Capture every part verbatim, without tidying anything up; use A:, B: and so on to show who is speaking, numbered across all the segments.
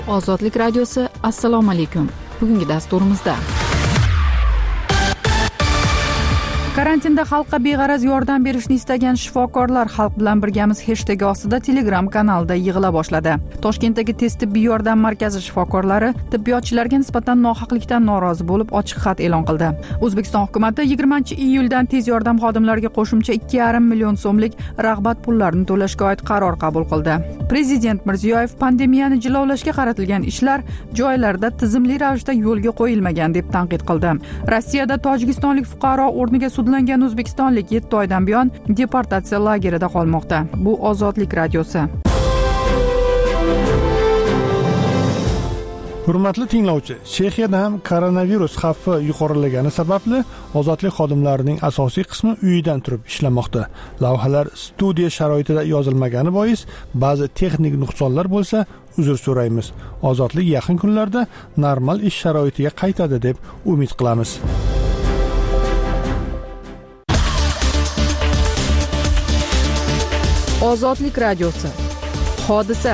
A: Ozodlik radiosi, assalomu alaykum. Bugungi dasturimizda karantinda xalqqa beg'araz yordam berishni istagan shifokorlar xalq bilan birgamiz hashtagi ostida Telegram kanalida yig'ila boshladi. Toshkentdagi tez tibbiy yordam markazi shifokorlari tibbiyotchilarga nisbatan nohaqlikdan norozi bo'lib ochiq xat e'lon qildi. O'zbekiston hukumati yigirmanchi iyuldan tez yordam xodimlariga qo'shimcha ikki yarim million so'mlik rag'bat pullarini to'lashga oid qaror qabul qildi. Prezident Mirziyoyev pandemiyani jilovlashga qaratilgan ishlar joylarda tizimli ravishda yo'lga qo'yilmagan deb tanqid qildi. Rossiyada tojikistonlik fuqaro o'rniga sudlangan o'zbekistonlik yetti oydan buyon deportatsiya lagerida qolmoqda. Bu Ozodlik radiosi.
B: Hurmatli tinglovchi, Chexiyada ham koronavirus xavfi yuqorilagani sababli ozodlik xodimlarining asosiy qismi uyidan turib ishlamoqda. Lavhalar studiya sharoitida yozilmagani bois ba'zi texnik nuqsonlar bo'lsa, uzr so'raymiz. Ozodlik yaqin kunlarda normal ish sharoitiga qaytadi deb umid qilamiz.
A: Ozodlik radiosi. Hodisa.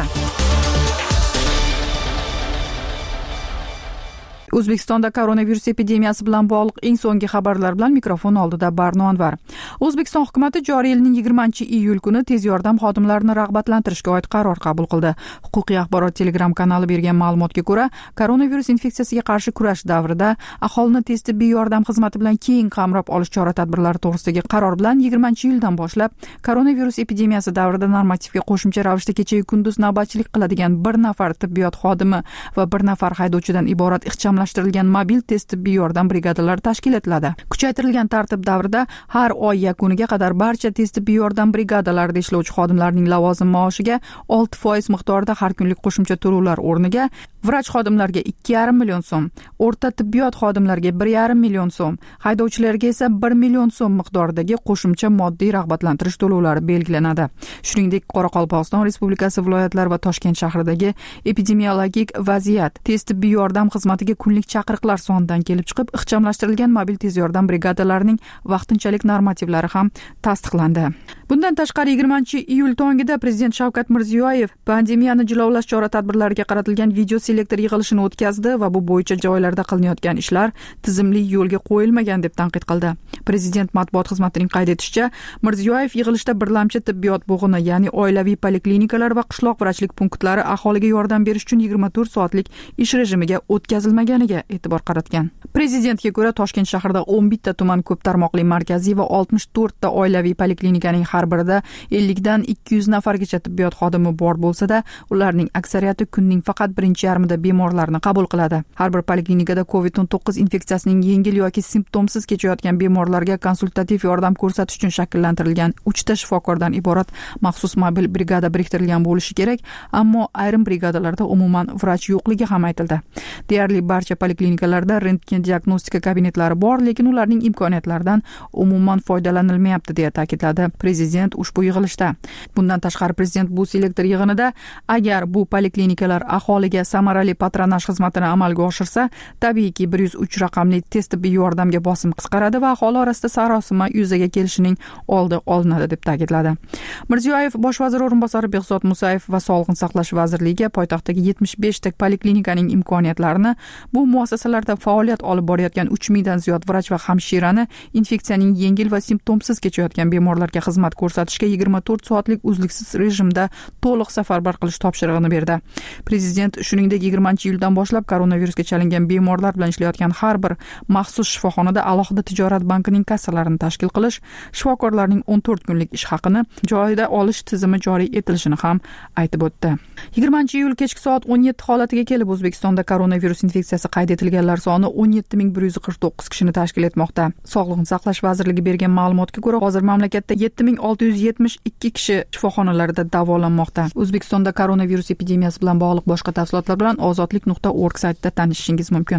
A: O'zbekistonda koronavirus epidemiyasi bilan bog'liq eng so'nggi xabarlar bilan mikrofon oldida Barno Anvar. O'zbekiston hukumatı joriy yilning yigirmanchi iyul kuni tez yordam xodimlarini rag'batlantirishga oid qaror qabul qildi. Huquqiy axborot Telegram kanali bergan ma'lumotga ko'ra, koronavirus infeksiyasiga qarshi kurash davrida aholini tez tibbiy yordam xizmati bilan keng qamrab olish chora-tadbirlari to'g'risidagi qaror bilan yigirmanchi iyuldan boshlab koronavirus epidemiyasi davrida normativga qo'shimcha ravishda kecha kunduz navbatchilik qiladigan bir nafar tibbiyot xodimi va bir nafar haydovchidan iborat ixchamlashtirilgan mobil tez tibbiy yordam brigadalari tashkil etiladi. Kuchaytirilgan tartib davrida har oy yakuniga qadar barcha tez tibbiy yordam brigadalarida ishlovchi xodimlarning lavozim maoshiga olti foiz miqdorida har kunlik qo'shimcha to'lovlar o'rniga vrach xodimlarga ikki yarim million so'm, o'rta tibbiyot xodimlariga bir yarim million so'm, haydovchilarga esa bir million so'm miqdoridagi qo'shimcha moddiy rag'batlantirish to'lovlari belgilanadi. Shuningdek, Qoraqalpog'iston Respublikasi viloyatlari va Toshkent shahridagi epidemiologik vaziyat tez tibbiy yordam xizmatiga kunlik chaqiriqlar sonidan kelib chiqib, ixchamlashtirilgan mobil tez yordam brigadalarining vaqtinchalik normativlari ham tasdiqlandi. Bundan tashqari yigirmanchi iyul tongida Prezident Shavkat Mirziyoyev pandemiyani jilovlash chora-tadbirlariga qaratilgan video selektor yig'ilishini o'tkazdi va bu bo'yicha joylarda qilinayotgan ishlar tizimli yo'lga qo'yilmagan deb tanqid qildi. Prezident matbuot xizmatining qayd etishicha, Mirziyoyev yig'ilishda birlamchi tibbiyot bo'g'ini, ya'ni oilaviy poliklinikalar va qishloq vrachlik punktlari aholiga yordam berish uchun yigirma to'rt soatlik ish rejimiga o'tkazilmaganiga e'tibor qaratgan. Prezidentga ko'ra, Toshkent shahrida o'n bitta tuman ko'p tarmoqli markaziy va oltmish to'rtta oilaviy poliklinikaning har birida ellik dan ikki yuz nafargacha tibbiyot xodimi bor bo'lsa-da, ularning aksariyati kunning faqat birinchi yarmida bemorlarni qabul qiladi. Har bir poliklinikada covid o'n to'qqiz infeksiyasining yengil yoki simptomsiz kechayotgan bemorlarga konsultativ yordam ko'rsatish uchun shakllantirilgan uchta shifokordan iborat maxsus mobil brigada biriktirilgan bo'lishi kerak, ammo ayrim brigadalarda umuman vrach yo'qligi ham aytildi. Deyarli barcha poliklinikalarda rentgen diagnostika kabinetlari bor, lekin ularning imkoniyatlaridan umuman foydalanilmayapti deya ta'kidladi Prezident ushbu yig'ilishda. Bundan tashqari Prezident bu selektor yig'inida agar bu poliklinikalar aholiga samarali patronaj xizmatini amalga oshirsa, tabiiyki bir yuz uch raqamli tez tibbiy yordamga bosim qisqaradi va aholi orasida sarosima yuzaga kelishining oldi olinadi deb ta'kidladi. Mirziyoyev bosh vazir o'rinbosari Behzod Musayev va Sog'liqni saqlash vazirligiga poytaxtdagi yetmish besh ta poliklinikaning imkoniyatlarini, bu muassasalarda faoliyat olib borayotgan uch mingdan ziyod vrach va hamshirani infeksiyaning yengil va simptomsiz kechayotgan bemorlarga xizmat ko'rsatishga yigirma to'rt soatlik uzluksiz rejimda to'liq safarbar qilish topshirig'ini berdi. Prezident shuningdek yigirmanchi iyuldan boshlab koronavirusga chalingan bemorlar bilan ishlayotgan har bir maxsus shifoxonada alohida tijorat bankining kassalarini tashkil qilish, shifokorlarning o'n to'rt kunlik ish haqini joyida olish tizimi joriy etilishini ham aytib o'tdi. yigirmanchi iyul kechki soat o'n yetti holatiga kelib O'zbekistonda koronavirus infeksiyasi qayd etilganlar soni o'n yetti ming bir yuz qirq to'qqiz kishini tashkil etmoqda. Sog'liqni saqlash vazirligi bergan ma'lumotga ko'ra, hozir mamlakatda yetti ming olti yuz yetmish ikki kishi shifoxonalarda davolanmoqda. O'zbekistonda koronavirus epidemiyasi bilan bog'liq boshqa tafsilotlar bilan ozodlik nuqta org saytida tanishishingiz mumkin.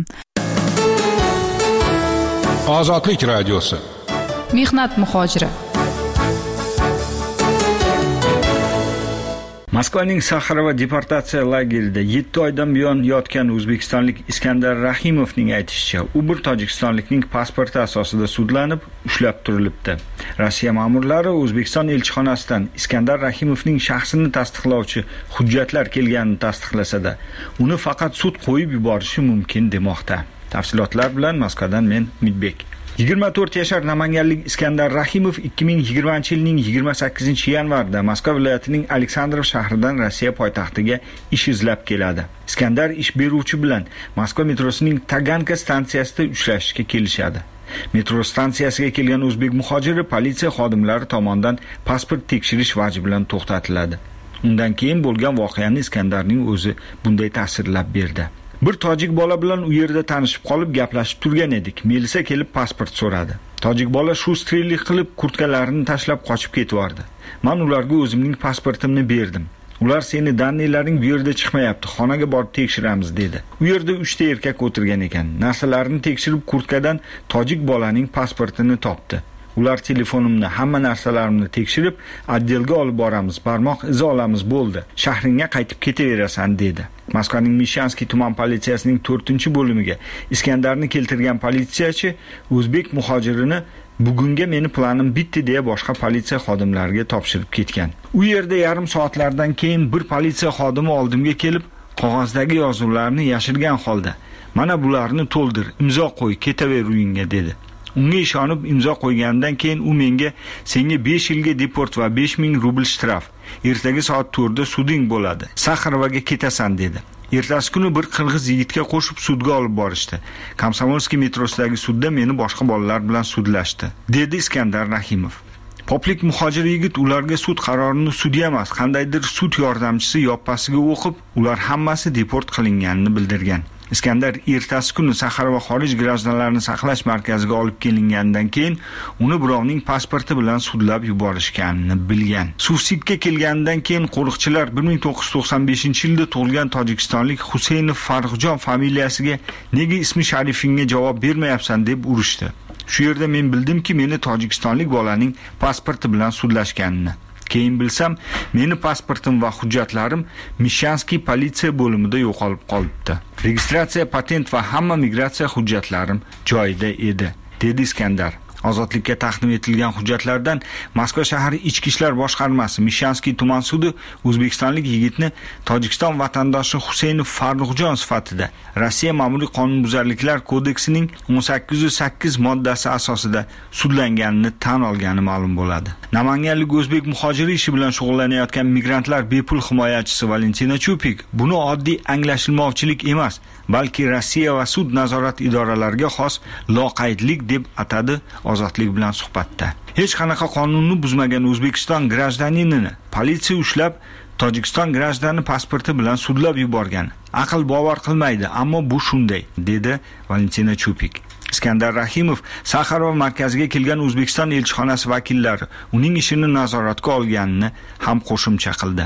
C: Ozodlik radiosi.
A: Mehnat muhojiri.
D: Moskvaning Saxarova deportatsiya lagerida yetti oydan buyon yotgan o'zbekistonlik Iskandar Rahimovning aytishicha, u bir tojikistonlikning pasporti asosida sudlanib, ushlab turilibdi. Rossiya ma'murlari O'zbekiston elchixonasidan Iskandar Rahimovning shaxsini tasdiqlovchi hujjatlar kelganini tasdiqlasa-da, uni faqat sud qo'yib yuborishi mumkin demoqda. Tafsilotlar bilan Moskvadan men Umidbek. yigirma to'rt yashar namanganlik Iskandar Rahimov ikki ming yigirmanchi yilning yigirma sakkizinchi yanvarida Moskva viloyatining Aleksandrov shahridan Rossiya poytaxtiga ish izlab keladi. Iskandar ish beruvchi bilan Moskva metrosining Taganka stansiyasida uchrashishga kelishadi. Metro stansiyasiga kelgan o'zbek muhojiri politsiya xodimlari tomonidan pasport tekshirish vaji bilan to'xtatiladi. Undan keyin bo'lgan voqeani Iskandarning o'zi bunday ta'sirlab berdi. Bir tojik bola bilan u yerda tanishib qolib gaplashib turgan edik. Melisa kelib pasport so'radi. Tojik bola shu strellik qilib kurtkalarini tashlab qochib ketvardi. Men ularga o'zimning pasportimni berdim. Ular seni dannilaring bu yerda chiqmayapti, xonaga borib tekshiramiz dedi. U yerda uchta erkak o'tirgan ekan. Narsalarini tekshirib kurtkadan tojik bolaning pasportini topdi. Ular telefonimni, hamma narsalarimni tekshirib, oddelga olib boramiz, barmoq izi olamiz bo'ldi. Shahringga qaytib ketaverasan dedi. Moskvaning Mishansky tuman politsiyasining to'rtinchi bo'limiga Iskandarni keltirgan politsiyachi o'zbek muhojirini bugunga meni planim bitdi deya boshqa politsiya xodimlariga topshirib ketgan. U yerda yarim soatlardan keyin bir politsiya xodimi oldimga kelib, qog'ozdagi yozuvlarni yashirgan holda, "Mana bularni to'ldir, imzo qo'y, ketaver uyingga" dedi. Unga ishonib imzo qo'ygandan keyin u menga "Senga besh yilga deport va besh ming rubl shtraf. Ertaga soat to'rtda suding bo'ladi. Saxarovaga ketasan" dedi. Ertasi kuni bir qirg'iz yigitga qo'shib sudga olib borishdi. Komsomolskiy metrosidagi sudda meni boshqa bolalar bilan sudlashdi, dedi Iskandar Rahimov. Poplik muhojir yigit ularga sud qarorini sudya emas, qandaydir sud yordamchisi yoppasiga o'qib, ular hammasi deport qilinganini bildirgan. Iskandar ertasi kuni Saxarova xorij grajdanlarini saqlash markaziga olib kelingandan keyin uni birovning pasporti bilan sudlab yuborishganini bilgan. Suvsitga kelgandan keyin qo'riqchilar bir ming to'qqiz yuz to'qson beshinchi yilda tug'ilgan tojikistonlik Huseynov Farruxjon familiyasiga "Nega ismi sharifingga javob bermayapsan?" deb urishdi. Shu yerda men bildimki, meni tojikistonlik bolaning pasporti bilan sudlashganini. Keyin bilsam, meni pasportim va hujjatlarim Mishansky politsiya bo'limida yo'qolib qolibdi. Registratsiya, patent va hamma migratsiya hujjatlarim joyida edi, dedi Iskandar. Ozodlikka taqdim etilgan hujjatlardan Moskva shahri Ichki ishlar boshqarmasi Mishansky tuman sudi o'zbekistonlik yigitni Tojikiston vatandoshi Huseynov Farruxjon sifatida Rossiya ma'muriy qonunbuzarliklar kodeksining o'n sakkiz yuz sakkiz moddasi asosida sudlanganini tan olgani ma'lum bo'ladi. Namanganlik o'zbek muhojiri ishi bilan shug'ullanayotgan migrantlar bepul himoyachisi Valentina Chupik buni oddiy anglashilmovchilik emas, balki Rossiya va sud nazorat idoralariga xos loqaydlik deb atadi Ozodlik bilan suhbatda. Hech qanaqa qonunni buzmagan O'zbekiston grajdaninini politsiya ushlab, Tojikiston grajdani pasporti bilan sudlab yuborgan. Aql bovar qilmaydi, ammo bu shunday, dedi Valentina Chupik. Iskandar Rahimov Saxarova markaziga kelgan O'zbekiston elchixonasi vakillari uning ishini nazoratga olganini ham qo'shimcha qildi.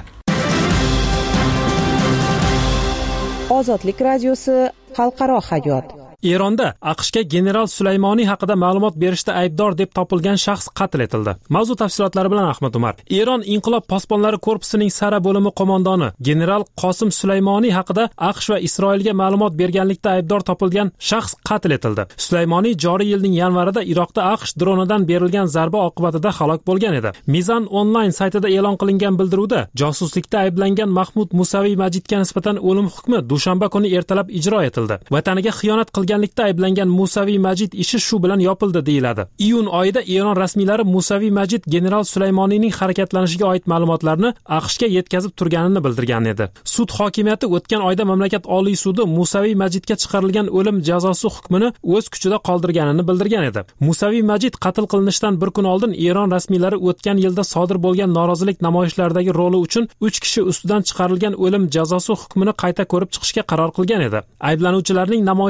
E: Ozodlik radiosi xalqaro hayot.
F: Eronda AQShga general Sulaymoniy haqida ma'lumot berishda aybdor deb topilgan shaxs qatl etildi. Mavzu tafsilotlari bilan Ahmad Umar. Eron Inqilob posbonlari korpusining Sara bo'limi qo'mondoni general Qosim Sulaymoniy haqida AQSh va Isroilga ma'lumot berganlikda aybdor topilgan shaxs qatl etildi. Sulaymoniy joriy yilning yanvarida Iroqda AQSh dronidan berilgan zarba oqibatida halok bo'lgan edi. Mizan onlayn saytida e'lon qilingan bildiruvda josuslikda ayblangan Mahmud Musaviy Majidga nisbatan o'lim hukmi dushanba kuni ertalab ijro etildi. Vataniga xiyonat qilgan Qilganlikda ayblangan Musaviy Majid ishi shu bilan yopildi deyiladi. Iyun oyida Eron rasmiylari Musaviy Majid general Sulaymoniyning harakatlanishiga oid ma'lumotlarni AQShga yetkazib turganini bildirgan edi. Sud hokimiyati o'tgan oyda mamlakat Oliy sudi Musaviy Majidga chiqarilgan o'lim jazosi hukmini o'z kuchida qoldirganini bildirgan edi. Musaviy Majid qatl qilinishidan bir kun oldin Eron rasmiylari o'tgan yilda sodir bo'lgan norozilik namoyishlaridagi roli uchun uch kishi ustidan chiqarilgan o'lim jazosi hukmini qayta ko'rib chiqishga qaror qilgan edi. Ayblanuvchilarning namoyishlardagi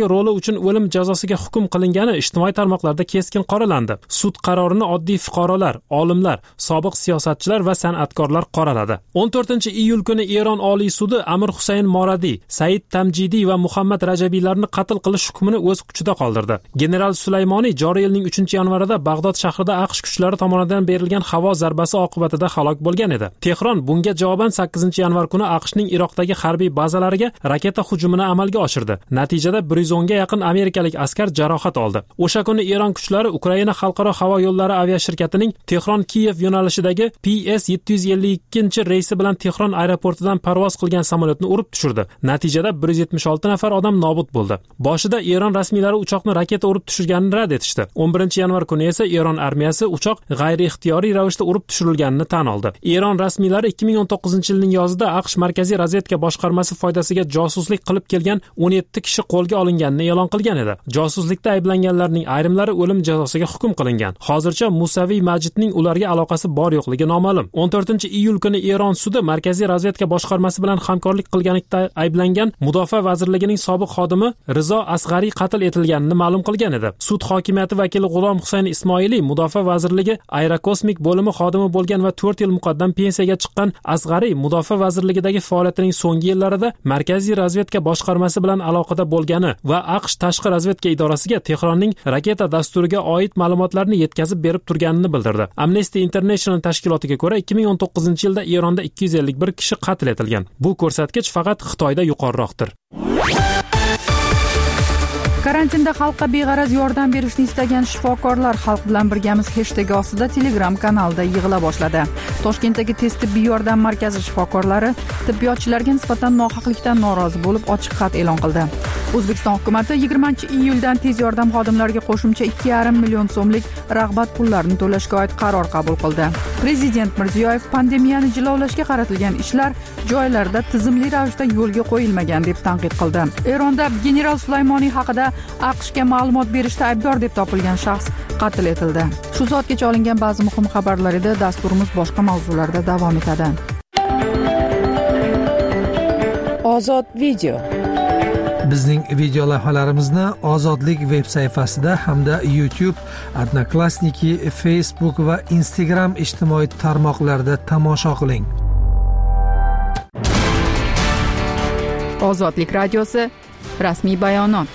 F: roli uchun o'lim jazosiga hukm qilingani ijtimoiy tarmoqlarda keskin qoralandi. Sud qarorini oddiy fuqarolar, olimlar, sobiq siyosatchilar va san'atkorlar qoraladi. o'n to'rtinchi iyul kuni Eron Oliy sudi Amir Husayn Moradiy, Said Tamjidiy va Muhammad Rajabiylarni qatl qilish hukmini o'z kuchida qoldirdi. General Sulaymoniy joriy yilning uchinchi yanvarida Bag'dod shahrida AQSh kuchlari tomonidan berilgan havo zarbasi oqibatida halok bo'lgan edi. Tehron bunga javoban sakkizinchi yanvar kuni AQShning Iroqdagi harbiy bazalariga raketa hujumini amalga oshirdi. Natijada bir yuz o'nga yaqin amerikalik askar jarohat oldi. O'sha kuni Eron kuchlari Ukraina xalqaro havo yo'llari aviashirkatining Tehron-Kiyev yo'nalishidagi P S yetti yuz ellik ikkinchi reysi bilan Tehron aeroportidan parvoz qilgan samolyotni urib tushirdi. Natijada bir yuz yetmish olti nafar odam nobud bo'ldi. Boshida Eron rasmiylari uchoqni raketa urib tushirganini rad etishdi. o'n birinchi yanvar kuni esa Eron armiyasi uchoq g'ayriixtiyoriy ravishda urib tushirilganini tan oldi. Eron rasmiylari ikki ming o'n to'qqizinchi yilning yozida AQSh Markaziy razvedka boshqarmasi foydasiga josuslik qilib kelgan o'n yetti kishi qo'lga olinganini e'lon qilgan edi. Josuslikda ayblanganlarning ayrimlari o'lim jazosiga hukm qilingan. Hozircha Musaviy Majidning ularga aloqasi bor yo'qligi noma'lum. o'n to'rtinchi iyul kuni Eron sudi Markaziy razvedka boshqarmasi bilan hamkorlik qilganlikda ayblangan Mudofaa vazirligining sobiq xodimi Rizo Asg'ariy qatl etilganini ma'lum qilgan edi. Sud hokimiyati vakili G'ulom Husayn Ismoiliy Mudofaa vazirligi aerokosmik bo'limi xodimi bo'lgan va to'rt yil muqaddam pensiyaga chiqqan Asg'ariy Mudofaa vazirligidagi faoliyatining so'nggi yillarida Markaziy razvedka boshqarmasi bilan aloqada bo'lgani va AQSh tashqi razvedka idorasiga Tehronning raketa dasturiga oid ma'lumotlarni yetkazib berib turganini bildirdi. Amnesty International tashkilotiga ko'ra ikki ming o'n to'qqizinchi yilda Eronda ikki yuz ellik bir kishi qatl etilgan. Bu ko'rsatkich faqat Xitoyda yuqoriroqdir.
A: Karantinda xalqqa beg'araz yordam berishni istagan shifokorlar Xalq bilan birgamiz hashtagi ostida Telegram kanalida yig'ila boshladi. Toshkentdagi tez tibbiy yordam markazi shifokorlari tibbiyotchilarga nisbatan nohaqlikdan norozi bo'lib ochiq xat e'lon qildi. O'zbekiston hukumatı yigirmanchi iyuldan tez yordam xodimlariga qo'shimcha ikki yarim million so'mlik rag'bat pullarini to'lashga oid qaror qabul qildi. Prezident Mirziyoyev pandemiyani jilovlashga qaratilgan ishlar joylarda tizimli ravishda yo'lga qo'yilmagan deb tanqid qildi. Eronda general Sulaymoniy haqida AQShga ma'lumot berishda aybdor deb topilgan shaxs qatl etildi. Shu soatgacha olingan ba'zi muhim xabarlar edi. Dasturimiz boshqa mavzularda davom etadi.
E: Ozod video.
G: Bizning video lavhalarimizni Ozodlik veb sayfasida hamda YouTube, Odnoklassniki, Facebook va Instagram ijtimoiy tarmoqlarida tomosha qiling.
A: Ozodlik radiosi rasmiy bayonot.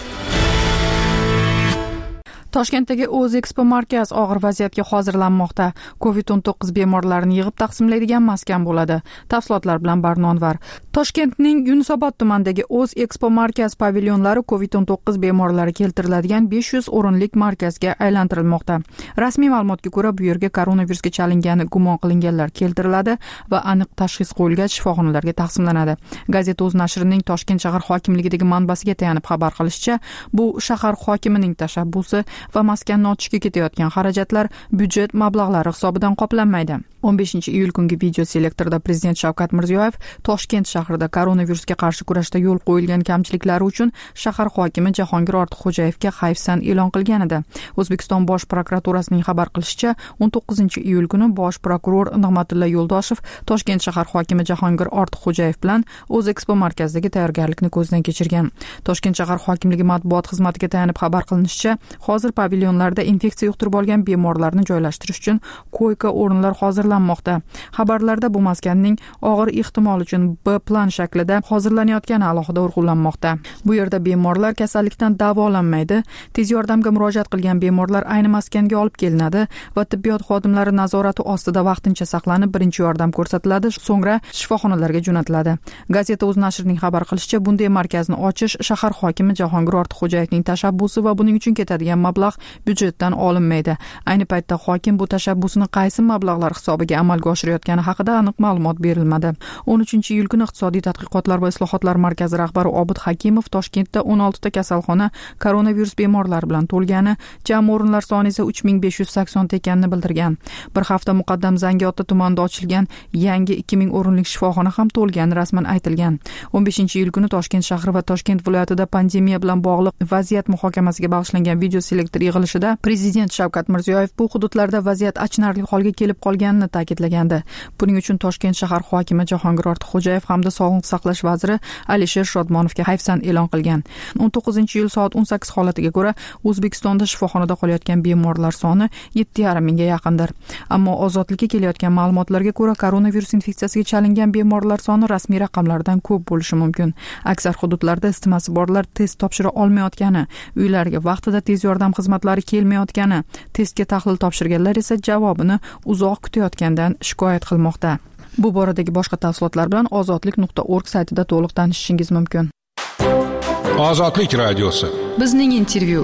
A: Toshkentdagi O'zexpo markaz og'ir vaziyatga hozirlanmoqda. covid o'n to'qqiz bemorlarini yig'ib taqsimlaydigan maskan bo'ladi. Tafsilotlar bilan Barnonvar. Toshkentning Yunusobod tumanidagi O'zexpo markaz pavilyonlari covid o'n to'qqiz bemorlari keltiriladigan besh yuz o'rinlik markazga aylantirilmoqda. Rasmiy ma'lumotga ko'ra, bu yerga koronavirusga chalingani gumon qilinganlar keltiriladi va aniq tashxis qo'yilgach shifoxonalarga taqsimlanadi. Gazeta o'z nashrining Toshkent shahar hokimligidagi manbasiga tayanib xabar qilishicha, bu shahar hokimining tashabbusi va maskanni ochishga ketayotgan xarajatlar byudjet mablag'lari hisobidan qoplanmaydi. o'n beshinchi iyul kungi video selektorda Prezident Shavkat Mirziyoyev Toshkent shahrida koronavirusga qarshi kurashda yo'l qo'yilgan kamchiliklari uchun shahar hokimi Jahongir Ortiqxo'jayevga hayfsan e'lon qilgan edi. O'zbekiston Bosh prokuraturasining xabar qilishicha, o'n to'qqizinchi iyul kuni Bosh prokuror Nig'matilla Yo'ldoshev Toshkent shahar hokimi Jahongir Ortiqxo'jayev bilan O'zexpo markazidagi tayyorgarlikni ko'zdan kechirgan. Toshkent shahar hokimligi matbuot xizmatiga tayanib xabar qilinishicha, hozir pavilyonlarda infeksiya yuqtirib olgan bemorlarni joylashtirish uchun koyka o'rinlar hozirlanmoqda. Xabarlarda bu maskanning og'ir ehtimol uchun B plan shaklida hozirlanayotgani alohida urg'ulanmoqda. Bu yerda bemorlar kasallikdan davolanmaydi. Tez yordamga murojaat qilgan bemorlar ayni maskanga olib kelinadi va tibbiyot xodimlari nazorati ostida vaqtincha saqlanib, birinchi yordam ko'rsatiladi, so'ngra shifoxonalarga jo'natiladi. Gazeta o'z nashrining xabar qilishicha, bunday markazni ochish shahar hokimi Jahongir Ortiqxo'jayevning tashabbusi va buning uchun ketadigan mablag' byudjetdan olinmaydi. Ayni paytda hokim bu tashabbusni qaysi mablag'lar hisobiga amalga oshirayotgani haqida aniq ma'lumot berilmadi. o'n uchinchi iyul kuni Iqtisodiy tadqiqotlar va islohotlar markazi rahbari Obid Hakimov Toshkentda o'n oltita kasalxona koronavirus bemorlari bilan to'lgani, jami o'rinlar soni esa uch ming besh yuz sakson ta ekanini bildirgan. Bir hafta muqaddam Zangiota tumanida ochilgan yangi ikki ming o'rinlik shifoxona ham to'lgani rasman aytilgan. o'n beshinchi iyul kuni Toshkent shahri va Toshkent viloyatida pandemiya bilan bog'liq vaziyat muhokamasiga bag'ishlangan video selektor yig'ilishida Prezident Shavkat Mirziyoyev bu hududlarda vaziyat achinarli holga kelib qolganini ta'kidlagandi. Buning uchun Toshkent shahar hokimi Jahongir Ortiqxo'jayev hamda Sog'liqni saqlash vaziri Alisher Shodmonovga hayfsan e'lon qilgan. o'n to'qqizinchi iyul soat o'n sakkiz holatiga ko'ra O'zbekistonda shifoxonada qolayotgan bemorlar soni yetti yarim mingga yaqindir. Ammo ozodlikka kelayotgan ma'lumotlarga ko'ra koronavirus infeksiyasiga chalingan bemorlar soni rasmiy raqamlardan ko'p bo'lishi mumkin. Aksar hududlarda isitmasi borlar test topshira olmayotgani, uylariga vaqtida tez yordam xizmatlari kelmayotgani, testga tahlil topshirganlar esa javobini uzoq kutayotgandan shikoyat qilmoqda. Bu boradagi boshqa tafsilotlar bilan ozodlik nuqta org saytida to'liq tanishishingiz mumkin.
C: Ozodlik radiosi.
A: Bizning intervyu.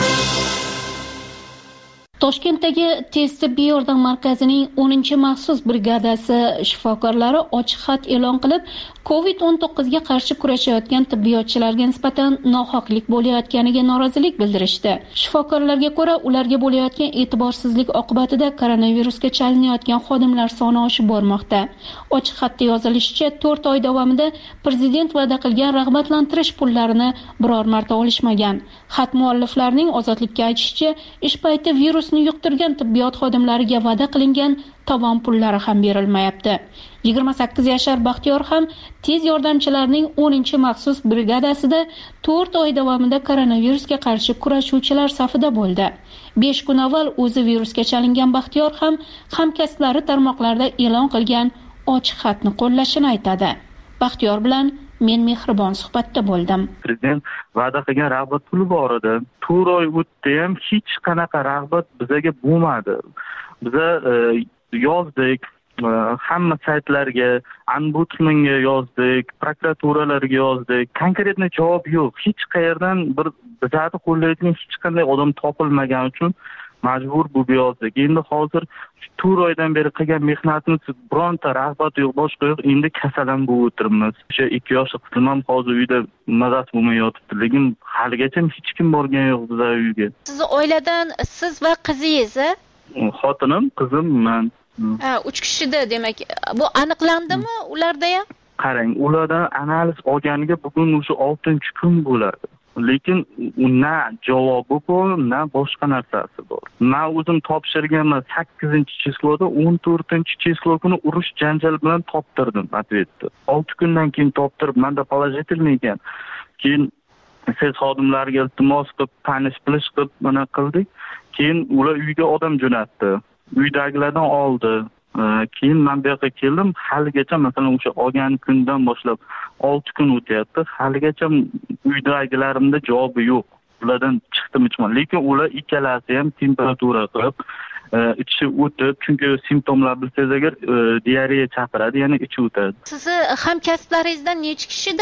H: Toshkentdagi tez tibbiy yordam markazining o'ninchi maxsus brigadasi shifokorlari ochiq xat e'lon qilib, kovid o'n to'qqiz ga qarshi kurashayotgan tibbiyotchilarga nisbatan nohaqlik bo'layotganiga norozilik bildirishdi. Shifokorlarga ko'ra, ularga bo'layotgan e'tiborsizlik oqibatida koronavirusga chalinayotgan xodimlar soni oshib bormoqda. Ochiq xatda yozilishicha, to'rt oy davomida prezident va'da qilgan rag'batlantirish pullarini biror marta olishmagan. Xat mualliflarining ozodlikka aytishicha, ish payti virus yuqtirgan tibbiyot xodimlariga va'da qilingan tovon pullari ham berilmayapti. yigirma sakkiz yashar Baxtiyor ham tez yordamchilarning o'ninchi maxsus brigadasida to'rt oy davomida koronavirusga qarshi kurashuvchilar safida bo'ldi. besh kun avval o'zi virusga chalingan Baxtiyor ham hamkasblari tarmoqlarda e'lon qilgan ochiq xatni qo'llashini aytadi. Baxtiyor bilan men mehribon suhbatda bo'ldim.
I: Prezident va'da qilgan rag'bat puli bor edi. to'rt oy o'tdi ham hech qanaqa rag'bat bizaga bo'lmadi. Biza e, yozdik, e, hamma saytlarga, ombudsmanga yozdik, prokuraturalarga yozdik. Konkretni javob yo'q. Hech qayerdan bir bizani qo'llaydigan hech qanday odam topilmagani uchun majbur bo'lib yozdik. Endi hozir to'rt oydan beri qilgan mehnatimiz bironta rag'bat yo'q, boshqa yo'q. Endi kasalan bo'lib o'tiribmiz. O'sha ikki yoshli qizim ham hozir uyda mazasi bo'lmay yotibdi. Lekin haligacha hech kim borgan yo'q bizlar uyga.
H: Sizni oiladan siz va qizingiz,
I: xotinim, qizim, men.
H: Ha, uch kishida, demak. Bu aniqlandimi ularda ham?
I: Qarang, ulardan analiz olganiga bugun o'sha oltinchi kun bo'ladi. Lekin na javobi bor, na boshqa narsasi bor. Men o'zim topshirganman sakkizinchi cheklovda, o'n to'rtinchi cheklov kuni urush janjal bilan toptirdim ответni. olti kundan keyin toptirib, menda положительный ekan. Keyin siz xodimlarga iltimos qilib, tanish bilish qilib mana qildik. Keyin ular uyga odam jo'natdi. Uydagilardan oldi. Keyin men bu yoqqa keldim, haligacha masalan o'sha olgan kundan boshlab olti kun o'tyapti. Haligacha uydagilarimda javobi yo'q. Ulardan chiqdim ichman. Lekin ular ikkalasi ham temperatura qilib, ichi o'tib, chunki simptomlar bilsangiz agar diareya chaqiradi, ya'ni ichi o'tadi.
H: Sizni hamkasblaringizdan necha kishida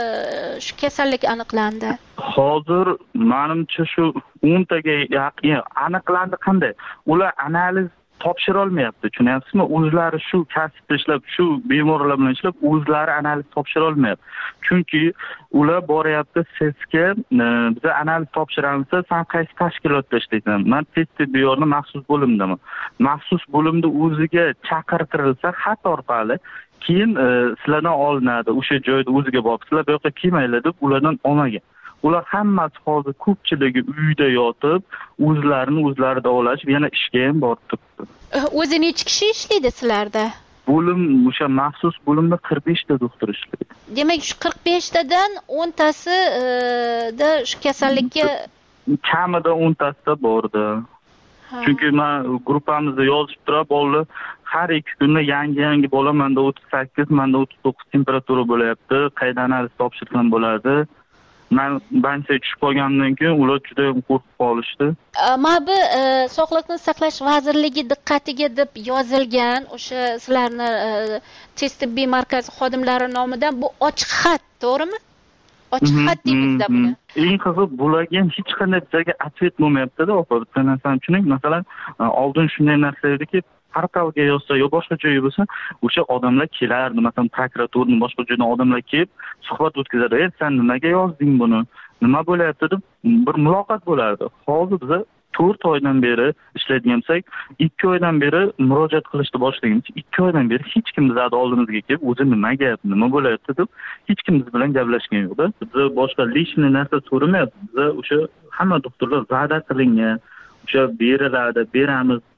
H: shu kasallik aniqlandi?
I: Hozir menimcha shu o'ntaga yaqin aniqlandi. Qanday? Ular analiz topshira olmayapti, tushunyapsizmi? O'zlari shu kasbda ishlab, shu bemorlar bilan ishlab, o'zlari analiz topshira olmayapti. Chunki ular boryapti sizga, biza analiz topshiramiz, sen qaysi tashkilotda ishlaysan? Men tez tibbiy yordam maxsus bo'limdaman. Maxsus bo'limda o'ziga chaqirtirilsa xat orqali keyin sizlardan olinadi. O'sha joyda o'ziga borib, sizlar bu yoqqa kelmaylar deb ulardan olmagan. Ular hammasi hozir ko'pchiligi uyda yotib, o'zlarini o'zlari davolashib, yana ishga ham borib turibdi.
H: O'zi necha kishi ishlaydi sizlarda?
I: Bo'lim, o'sha maxsus bo'limda qirq besh ta doktor ishlaydi.
H: Demak, shu qirq besh tadan o'ntasi da shu kasallikka
I: kamida o'ntasida bordi. Chunki men gruppamizda yozib turib, bolalar har ikki kunda yangi-yangi bola, menda o'ttiz sakkiz, menda o'ttiz to'qqiz temperatura bo'layapti, qayda analiz topshirgan bo'ladi. Men bancha tushib qolgandan keyin ular juda qo'rqib qolishdi.
H: Mana bu Sog'liqni saqlash vazirligi diqqatiga deb yozilgan o'sha sizlarni tez tibbiy markaz xodimlari nomidan bu ochiq xat, to'g'rimi? Ochiq xat deymizda buni.
I: Eng qiziq bularga ham hech qanday bizga atvet bo'lmayapti-da, opa. Bitta narsani tushuning. Masalan, oldin shunday narsa ediki, portalga yozsa yo boshqa joyga bo'lsa, o'sha odamlar kelardi. Masalan, prokuraturaning boshqa joydan odamlar kelib, suhbat o'tkazadi. "Ey, sen nimaga yozding buni? Nima bo'lyapti?" deb bir muloqot bo'lardi. Hozir biz to'rt oydan beri ishlaydigan bo'lsak, ikki oydan beri murojaat qilishni boshlaganmiz. ikki oydan beri hech kim bizning oldimizga kelib, "O'zi nima gap, nima bo'lyapti?" deb hech kim biz bilan gaplashgan yo'q-da. Biz boshqa lishniy narsa so'ramayapmiz. Biz o'sha hamma doktorlar va'da qilingan, o'sha beriladi, beramiz